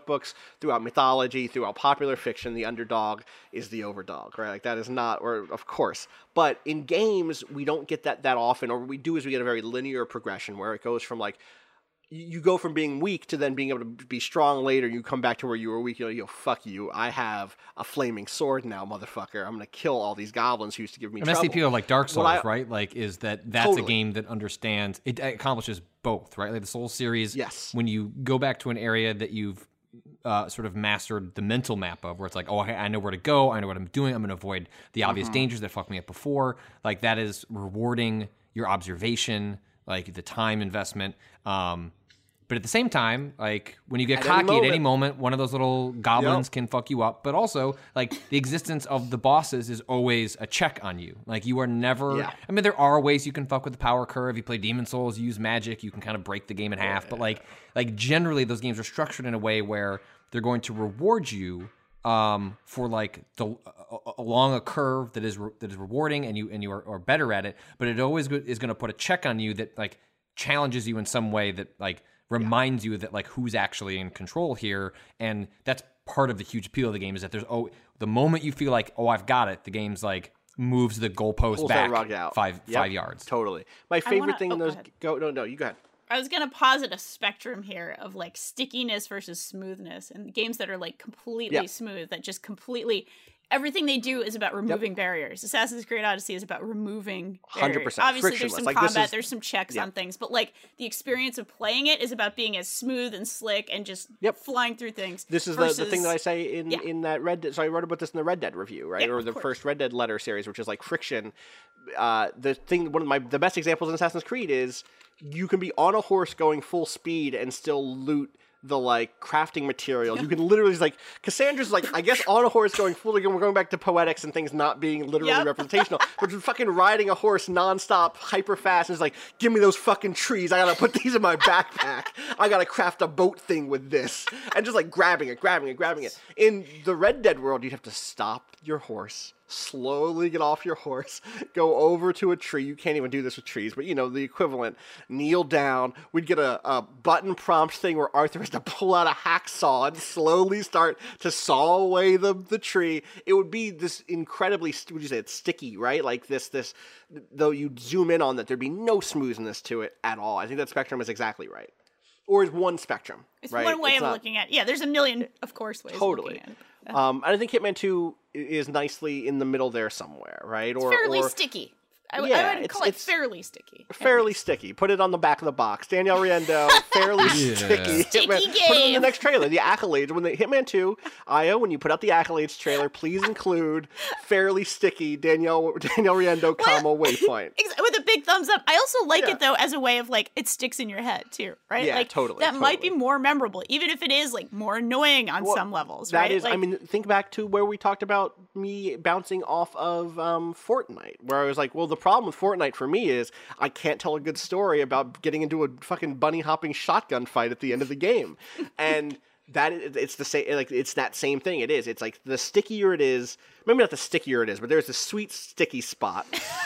Speaker 2: books, throughout mythology, throughout popular fiction, the underdog is the overdog, right? Like that is not, or of course. But in games, we don't get that that often, or what we do is we get a very linear progression where it goes from like, you go from being weak to then being able to be strong later. You come back to where you were weak. You're like, yo, fuck you. I have a flaming sword now, motherfucker. I'm going to kill all these goblins who used to give me
Speaker 4: M
Speaker 2: trouble.
Speaker 4: S T P O like Dark Souls,
Speaker 2: I,
Speaker 4: right? Like, is that that's
Speaker 2: totally.
Speaker 4: a game that understands, it accomplishes both, right? Like the Souls series,
Speaker 2: yes.
Speaker 4: When you go back to an area that you've uh, sort of mastered the mental map of, where it's like, oh, I, I know where to go. I know what I'm doing. I'm going to avoid the obvious mm-hmm. dangers that fucked me up before. Like, that is rewarding your observation, like the time investment. Um, But at the same time, like, when you get
Speaker 2: at
Speaker 4: cocky
Speaker 2: any
Speaker 4: at any moment, one of those little goblins yep. can fuck you up. But also, like, the existence of the bosses is always a check on you. Like, you are never...
Speaker 2: Yeah.
Speaker 4: I mean, there are ways you can fuck with the power curve. You play Demon Souls, you use magic, you can kind of break the game in half. Yeah. But, like, like generally, those games are structured in a way where they're going to reward you um, for, like, the uh, along a curve that is re- that is rewarding, and you and you are, are better at it. But it always go- is going to put a check on you that, like, challenges you in some way that, like... reminds yeah. you that like who's actually in control here, and that's part of the huge appeal of the game is that there's oh the moment you feel like oh I've got it, the game's like moves the goalpost
Speaker 2: Pulls
Speaker 4: back
Speaker 2: that rug out.
Speaker 4: five
Speaker 2: yep.
Speaker 4: five yards.
Speaker 2: Totally. My favorite
Speaker 3: wanna,
Speaker 2: thing
Speaker 3: oh,
Speaker 2: in those
Speaker 3: go,
Speaker 2: go no no you go ahead.
Speaker 3: I was gonna posit a spectrum here of like stickiness versus smoothness, and games that are like completely
Speaker 2: yep.
Speaker 3: smooth, that just completely everything they do is about removing
Speaker 2: yep. barriers.
Speaker 3: Assassin's Creed Odyssey is about removing barriers.
Speaker 2: one hundred percent
Speaker 3: Obviously, there's some
Speaker 2: like,
Speaker 3: combat,
Speaker 2: is,
Speaker 3: there's some checks
Speaker 2: yep.
Speaker 3: on things, but like the experience of playing it is about being as smooth and slick and just
Speaker 2: yep.
Speaker 3: flying through things.
Speaker 2: This is
Speaker 3: versus,
Speaker 2: the, the thing that I say in,
Speaker 3: yeah.
Speaker 2: in that Red Dead. So I wrote about this in the Red Dead review, right?
Speaker 3: Yeah,
Speaker 2: or the
Speaker 3: course.
Speaker 2: first Red Dead letter series, which is like friction. Uh, the thing, one of my the best examples in Assassin's Creed is you can be on a horse going full speed and still loot the like crafting materials. You can literally just, like Cassandra's like I guess on a horse going fully. We're going back to poetics and things not being literally yep. representational, but just fucking riding a horse nonstop, hyper fast. And it's like, give me those fucking trees. I gotta put these in my backpack. I gotta craft a boat thing with this, and just like grabbing it, grabbing it, grabbing it. In the Red Dead world, you'd have to stop your horse. Slowly get off your horse, go over to a tree. You can't even do this with trees, but you know, the equivalent. Kneel down. We'd get a, a button prompt thing where Arthur has to pull out a hacksaw and slowly start to saw away the, the tree. It would be this incredibly, would you say it's sticky, right? Like this, this, though you zoom in on that, there'd be no smoothness to it at all. I think that spectrum is exactly right. Or is one spectrum,
Speaker 3: It's
Speaker 2: right?
Speaker 3: one way
Speaker 2: it's
Speaker 3: of
Speaker 2: not,
Speaker 3: looking at it. Yeah, there's a million, of course, ways
Speaker 2: totally.
Speaker 3: of looking at it.
Speaker 2: Um, and I think Hitman two is nicely in the middle there somewhere, right?
Speaker 3: It's
Speaker 2: or
Speaker 3: fairly
Speaker 2: or,
Speaker 3: sticky. I,
Speaker 2: yeah,
Speaker 3: I would
Speaker 2: it's,
Speaker 3: call it
Speaker 2: it's
Speaker 3: fairly sticky.
Speaker 2: Fairly sticky. Put it on the back of the box. Danielle Riendeau, fairly
Speaker 4: yeah.
Speaker 2: sticky.
Speaker 3: Sticky
Speaker 2: Hitman.
Speaker 3: game.
Speaker 2: Put it in the next trailer. The accolades. When the Hitman two, Io, when you put out the accolades trailer, please include fairly sticky Danielle Danielle Riendeau, comma, waypoint.
Speaker 3: With a big thumbs up. I also like
Speaker 2: Yeah.
Speaker 3: it, though, as a way of, like, it sticks in your head, too, right?
Speaker 2: Yeah,
Speaker 3: like,
Speaker 2: totally,
Speaker 3: That might be
Speaker 2: totally.
Speaker 3: more memorable, even if it is, like, more annoying on
Speaker 2: Well,
Speaker 3: some levels,
Speaker 2: That
Speaker 3: right?
Speaker 2: is,
Speaker 3: like,
Speaker 2: I mean, think back to where we talked about me bouncing off of um, Fortnite, where I was like, well, the problem with Fortnite for me is I can't tell a good story about getting into a fucking bunny hopping shotgun fight at the end of the game. And that is, it's the same, like, it's that same thing. It is. It's like the stickier it is, maybe not the stickier it is, but there's this sweet sticky spot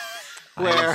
Speaker 2: where.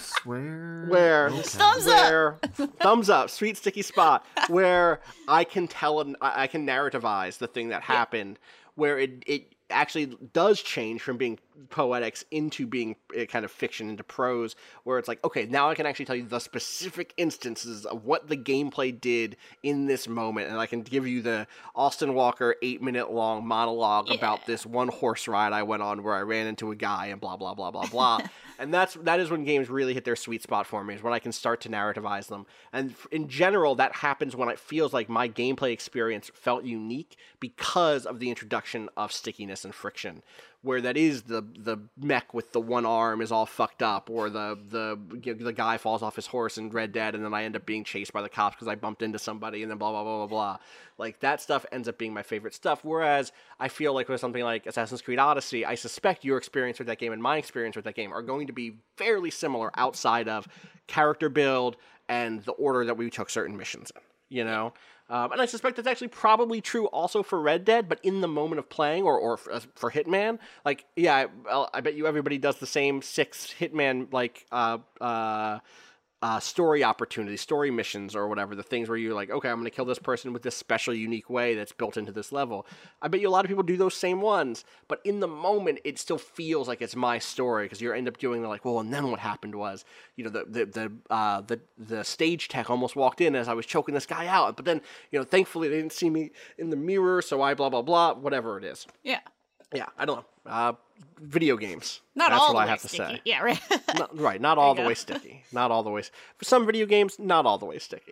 Speaker 4: Swear.
Speaker 2: Where
Speaker 4: okay.
Speaker 3: Thumbs
Speaker 2: where, thumbs up, sweet sticky spot where I can tell and I can narrativize the thing that happened, where it it actually does change from being poetics into being uh, kind of fiction into prose, where it's like, okay, now I can actually tell you the specific instances of what the gameplay did in this moment, and I can give you the Austin Walker eight minute long monologue
Speaker 3: Yeah.
Speaker 2: about this one horse ride I went on where I ran into a guy and blah blah blah blah blah. And that's that is when games really hit their sweet spot for me, is when I can start to narrativize them. And f- in general, that happens when it feels like my gameplay experience felt unique because of the introduction of stickiness and friction, where that is the the mech with the one arm is all fucked up, or the the the guy falls off his horse in Red Dead, and then I end up being chased by the cops because I bumped into somebody, and then blah blah blah blah blah. Like, that stuff ends up being my favorite stuff. Whereas I feel like with something like Assassin's Creed Odyssey, I suspect your experience with that game and my experience with that game are going to be fairly similar outside of character build and the order that we took certain missions in, you know? Um, and I suspect that's actually probably true also for Red Dead, but in the moment of playing, or, or for, for Hitman, like, yeah, I, I bet you everybody does the same six Hitman, like, uh, uh, uh, story opportunities, story missions, or whatever, the things where you're like, okay, I'm going to kill this person with this special, unique way that's built into this level. I bet you a lot of people do those same ones, but in the moment, it still feels like it's my story, because you end up doing the like, well, and then what happened was, you know, the the the uh, the the stage tech almost walked in as I was choking this guy out, but then, you know, thankfully they didn't see me in the mirror, so I blah blah blah, whatever it is.
Speaker 3: Yeah.
Speaker 2: Yeah, I don't know. Uh, video games.
Speaker 3: Not
Speaker 2: That's
Speaker 3: all
Speaker 2: what
Speaker 3: the
Speaker 2: I
Speaker 3: way
Speaker 2: have to
Speaker 3: sticky.
Speaker 2: say.
Speaker 3: Yeah, right.
Speaker 2: Not, right, not all the
Speaker 3: go.
Speaker 2: way sticky. Not all the way. For some video games, not all the way sticky.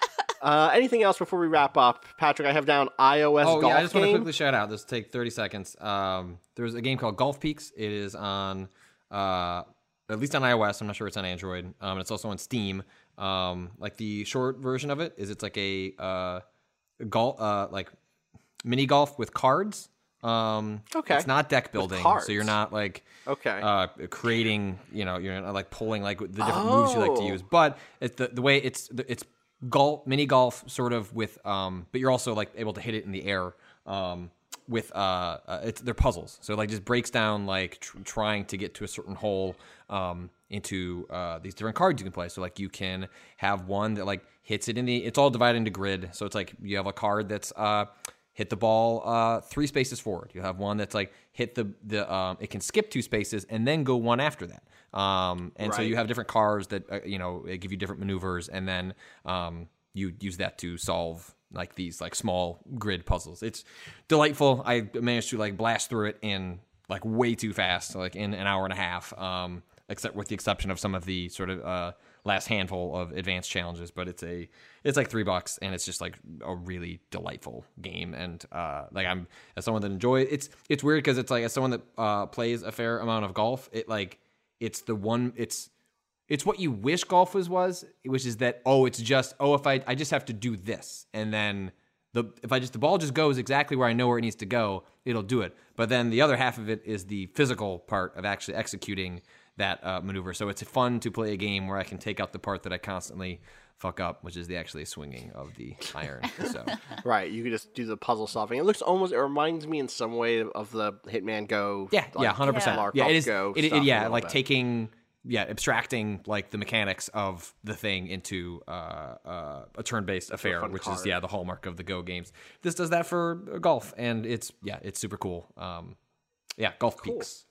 Speaker 2: uh, anything else before we wrap up, Patrick? I have down iOS
Speaker 4: Oh
Speaker 2: golf
Speaker 4: yeah, I just want to
Speaker 2: game.
Speaker 4: quickly shout out. This will take thirty seconds. Um, there's a game called Golf Peaks. It is on, uh, at least on iOS. I'm not sure it's on Android. Um, it's also on Steam. Um, like the short version of it is it's like a uh, golf, uh, like mini golf with cards. Um,
Speaker 2: Okay.
Speaker 4: It's not deck building,
Speaker 2: cards.
Speaker 4: so you're not like
Speaker 2: Okay.
Speaker 4: uh, creating. You know, you're not like pulling like the different moves you like to
Speaker 2: Oh.
Speaker 4: use. But it's the the way it's it's golf, mini golf, sort of with. Um, but you're also like able to hit it in the air. Um, with uh, uh it's they're puzzles, so it, like just breaks down like tr- trying to get to a certain hole um into uh these different cards you can play. So like you can have one that like hits it in the. It's all divided into grid, so it's like you have a card that's uh. hit the ball uh, three spaces forward. You have one that's like hit the the um, it can skip two spaces and then go one after that. Um, and so
Speaker 2: Right.
Speaker 4: you have different cards that uh, you know give you different maneuvers, and then um, you use that to solve like these like small grid puzzles. It's delightful. I managed to like blast through it in like way too fast, like in an hour and a half. Um, except with the exception of some of the sort of uh, last handful of advanced challenges, but it's a it's like three bucks, and it's just like a really delightful game. And uh, like I'm as someone that enjoy it's it's weird because it's like as someone that uh, plays a fair amount of golf, it like it's the one it's it's what you wish golf was was, which is that oh it's just oh if I I just have to do this, and then the if I just the ball just goes exactly where I know where it needs to go, it'll do it. But then the other half of it is the physical part of actually executing that uh, maneuver. So it's fun to play a game where I can take out the part that I constantly fuck up, which is the actually swinging of the iron. So
Speaker 2: Right, you could just do the puzzle solving. It looks almost. It reminds me in some way of the Hitman Go.
Speaker 4: yeah,
Speaker 2: like,
Speaker 4: yeah, hundred percent.
Speaker 2: Lara
Speaker 4: Yeah,
Speaker 2: Croft
Speaker 4: it is.
Speaker 2: Go
Speaker 4: It, it,
Speaker 2: stuff a
Speaker 4: yeah,
Speaker 2: little
Speaker 4: like
Speaker 2: bit.
Speaker 4: taking, yeah, abstracting like the mechanics of the thing into uh, uh, a turn-based affair,
Speaker 2: fun
Speaker 4: which
Speaker 2: card.
Speaker 4: is yeah the hallmark of the Go games. This does that for golf, and it's yeah, it's super cool. Um, yeah, Golf Peaks.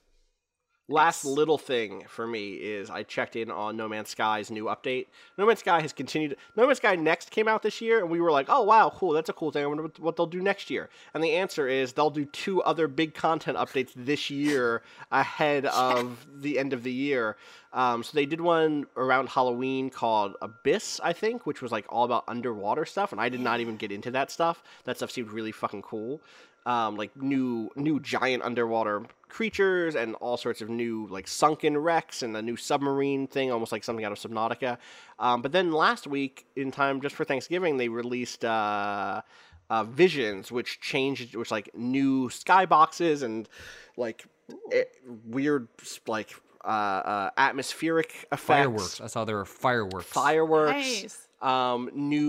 Speaker 2: Last little thing for me is I checked in on No Man's Sky's new update. No Man's Sky has continued. No Man's Sky Next came out this year, and we were like, oh, wow, cool, that's a cool thing. I wonder what- what they'll do next year. And the answer is they'll do two other big content updates this year ahead of the end of the year. Um, so they did one around Halloween called Abyss, I think, which was like all about underwater stuff, and I did not even get into that stuff. That stuff seemed really fucking cool. Um, like new new giant underwater creatures and all sorts of new like sunken wrecks and a new submarine thing, almost like something out of Subnautica. Um, but then last week, in time just for Thanksgiving, they released uh, uh, Visions, which changed, which like new skyboxes and like eh, weird like uh, uh, atmospheric effects,
Speaker 4: Fireworks. I saw there were fireworks.
Speaker 2: fireworks,
Speaker 3: Nice.
Speaker 2: um,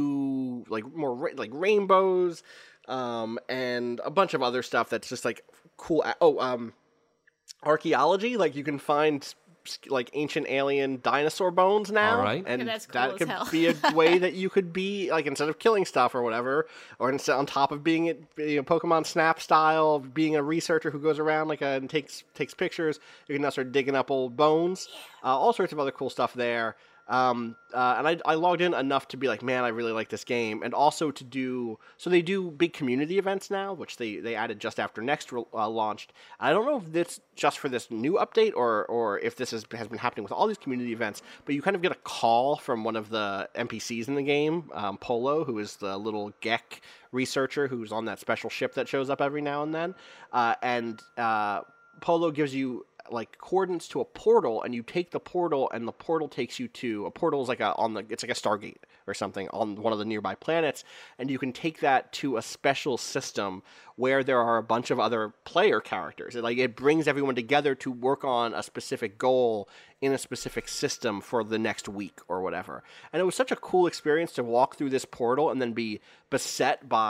Speaker 2: new like more ra- like rainbows. Um, and a bunch of other stuff that's just like cool. Oh, um, archaeology, like you can find like ancient alien dinosaur bones now.
Speaker 4: All right.
Speaker 2: And
Speaker 3: Yeah, that's cool
Speaker 2: that
Speaker 3: as
Speaker 2: could
Speaker 3: hell.
Speaker 2: be a way that you could be like, instead of killing stuff or whatever, or instead on top of being it, you know, Pokemon Snap style, being a researcher who goes around like a, and takes takes pictures, you can now start digging up old bones. Uh, all sorts of other cool stuff there. Um, uh, and I, I logged in enough to be like, man, I really like this game. And also to do, so they do big community events now, which they, they added just after Next uh, launched. I don't know if this just for this new update or, or if this is, has been happening with all these community events, but you kind of get a call from one of the N P Cs in the game, um, Polo, who is the little Gek researcher who's on that special ship that shows up every now and then. Uh, and, uh, Polo gives you like coordinates to a portal, and you take the portal, and the portal takes you to a portal is like a on the it's like a Stargate or something on one of the nearby planets, and you can take that to a special system where there are a bunch of other player characters. It, like it brings everyone together to work on a specific goal in a specific system for the next week or whatever. And it was such a cool experience to walk through this portal and then be beset by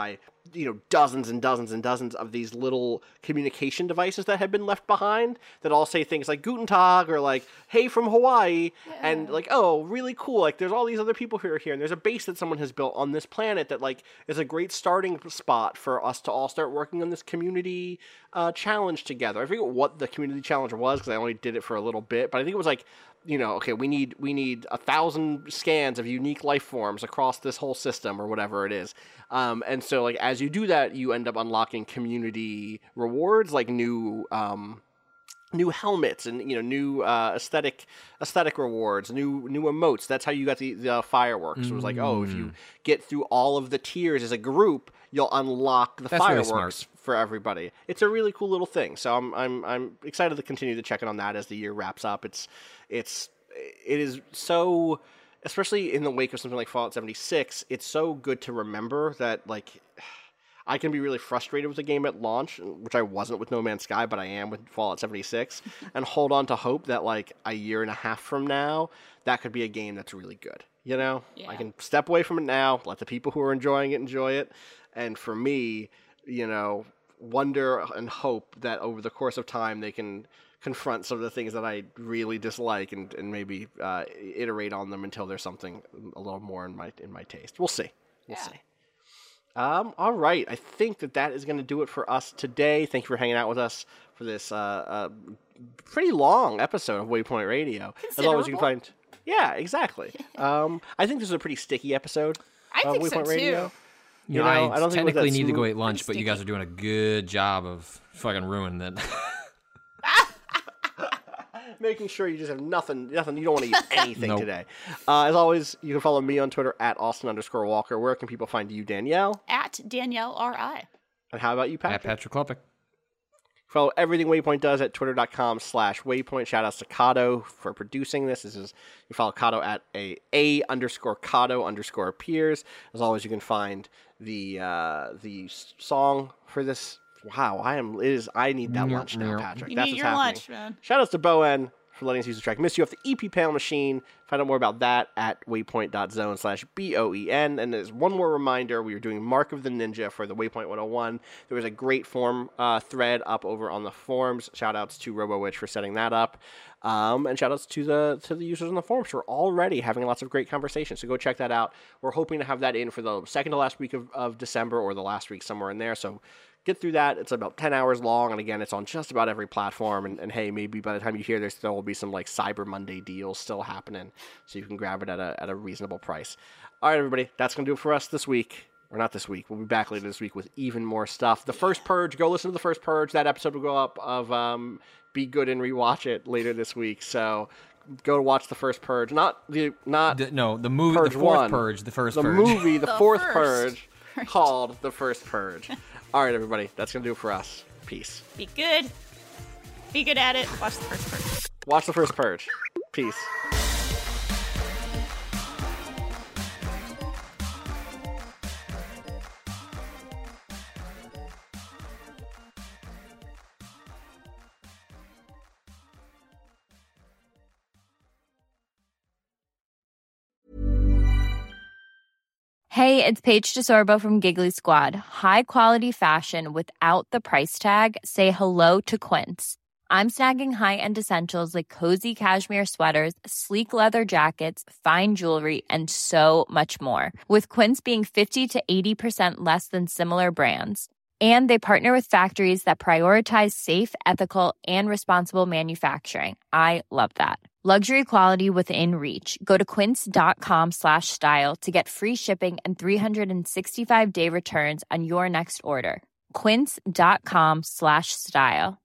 Speaker 2: you know, dozens and dozens and dozens of these little communication devices that had been left behind that all say things like Guten Tag or like, hey, from Hawaii. Yeah. And like, oh, really cool. Like there's all these other people who are here. And there's a base that someone has built on this planet that like is a great starting spot for us to all start working on this community uh, challenge together. I forget what the community challenge was because I only did it for a little bit, but I think it was like, you know, okay, we need we need a thousand scans of unique life forms across this whole system or whatever it is. Um, and so, like, as you do that, you end up unlocking community rewards, like new um, new helmets and, you know, new uh, aesthetic aesthetic rewards, new new emotes. That's how you got the, the fireworks. Mm. It was like, oh, if you get through all of the tiers as a group, you'll unlock the
Speaker 4: That's
Speaker 2: fireworks
Speaker 4: really
Speaker 2: for everybody. It's a really cool little thing. So I'm I'm I'm excited to continue to check in on that as the year wraps up. It's it's it is so, especially in the wake of something like Fallout seventy-six, it's so good to remember that, like, I can be really frustrated with the game at launch, which I wasn't with No Man's Sky, but I am with Fallout seventy-six, and hold on to hope that, like, a year and a half from now, that could be a game that's really good. You know?
Speaker 3: Yeah.
Speaker 2: I can step away from it now, let the people who are enjoying it enjoy it, and for me, you know, wonder and hope that over the course of time they can confront some of the things that I really dislike and, and maybe uh, iterate on them until there's something a little more in my in my taste. We'll see. We'll
Speaker 3: Yeah.
Speaker 2: see. Um, all right. I think that that is going to do it for us today. Thank you for hanging out with us for this uh, uh, pretty long episode of Waypoint Radio. As always, you can find... Yeah, exactly. um, I think this is a pretty sticky episode
Speaker 3: I
Speaker 2: of
Speaker 3: think
Speaker 2: Waypoint
Speaker 3: so,
Speaker 2: Radio.
Speaker 3: too.
Speaker 4: You know,
Speaker 2: know,
Speaker 4: I,
Speaker 2: I don't think it was
Speaker 4: technically
Speaker 2: that
Speaker 4: need to go
Speaker 2: smooth-
Speaker 4: eat lunch, but you guys are doing a good job of fucking ruining it.
Speaker 2: Making sure you just have nothing, nothing. You don't want to eat anything
Speaker 4: Nope.
Speaker 2: today. Uh, as always, you can follow me on Twitter at Austin underscore Walker. Where can people find you, Danielle?
Speaker 3: At Danielle R I.
Speaker 2: And how about you, Patrick?
Speaker 4: At Patrick Klepek.
Speaker 2: Follow everything Waypoint does at twitter.com slash Waypoint. Shout outs to Kato for producing this. This is, you follow Kato at a, a underscore Kato underscore appears. As always, you can find the uh, the song for this. Wow, I am, it is, I need that lunch now, Patrick.
Speaker 3: You
Speaker 2: That's
Speaker 3: need
Speaker 2: what's
Speaker 3: your
Speaker 2: happening.
Speaker 3: lunch, man.
Speaker 2: Shout outs to Bowen for letting us use the track Miss You off the E P Panel Machine. Find out more about that at waypoint.zone slash B O E N. And there's one more reminder. We are doing Mark of the Ninja for the Waypoint one oh one. There was a great forum uh, thread up over on the forums. Shout outs to RoboWitch for setting that up. Um, and shout outs to the to the users on the forums. We're already having lots of great conversations. So go check that out. We're hoping to have that in for the second to last week of, of December or the last week somewhere in there. So get through that. It's about ten hours long, and again, it's on just about every platform. And, and hey, maybe by the time you hear this, there will be some like Cyber Monday deals still happening, so you can grab it at a at a reasonable price. All right, everybody, that's gonna do it for us this week. Or not this week. We'll be back later this week with even more stuff. The First Purge. Go listen to the First Purge. That episode will go up of um, Be Good and rewatch it later this week. So go watch the First Purge. Not the not
Speaker 4: The, no, the movie,
Speaker 2: Purge
Speaker 4: the fourth
Speaker 2: one.
Speaker 4: purge, the first
Speaker 2: the
Speaker 4: purge.
Speaker 2: movie, the,
Speaker 3: The
Speaker 2: fourth
Speaker 3: first
Speaker 2: Purge, called The First Purge. All right, everybody, that's gonna do it for us. Peace.
Speaker 3: Be good. Be good at it. Watch the first part.
Speaker 2: Watch The First Purge. Peace.
Speaker 6: Hey, it's Paige DeSorbo from Giggly Squad. High quality fashion without the price tag. Say hello to Quince. I'm snagging high-end essentials like cozy cashmere sweaters, sleek leather jackets, fine jewelry, and so much more. With Quince being fifty to eighty percent less than similar brands. And they partner with factories that prioritize safe, ethical, and responsible manufacturing. I love that. Luxury quality within reach. Go to quince.com slash style to get free shipping and three sixty-five day returns on your next order. Quince.com slash style.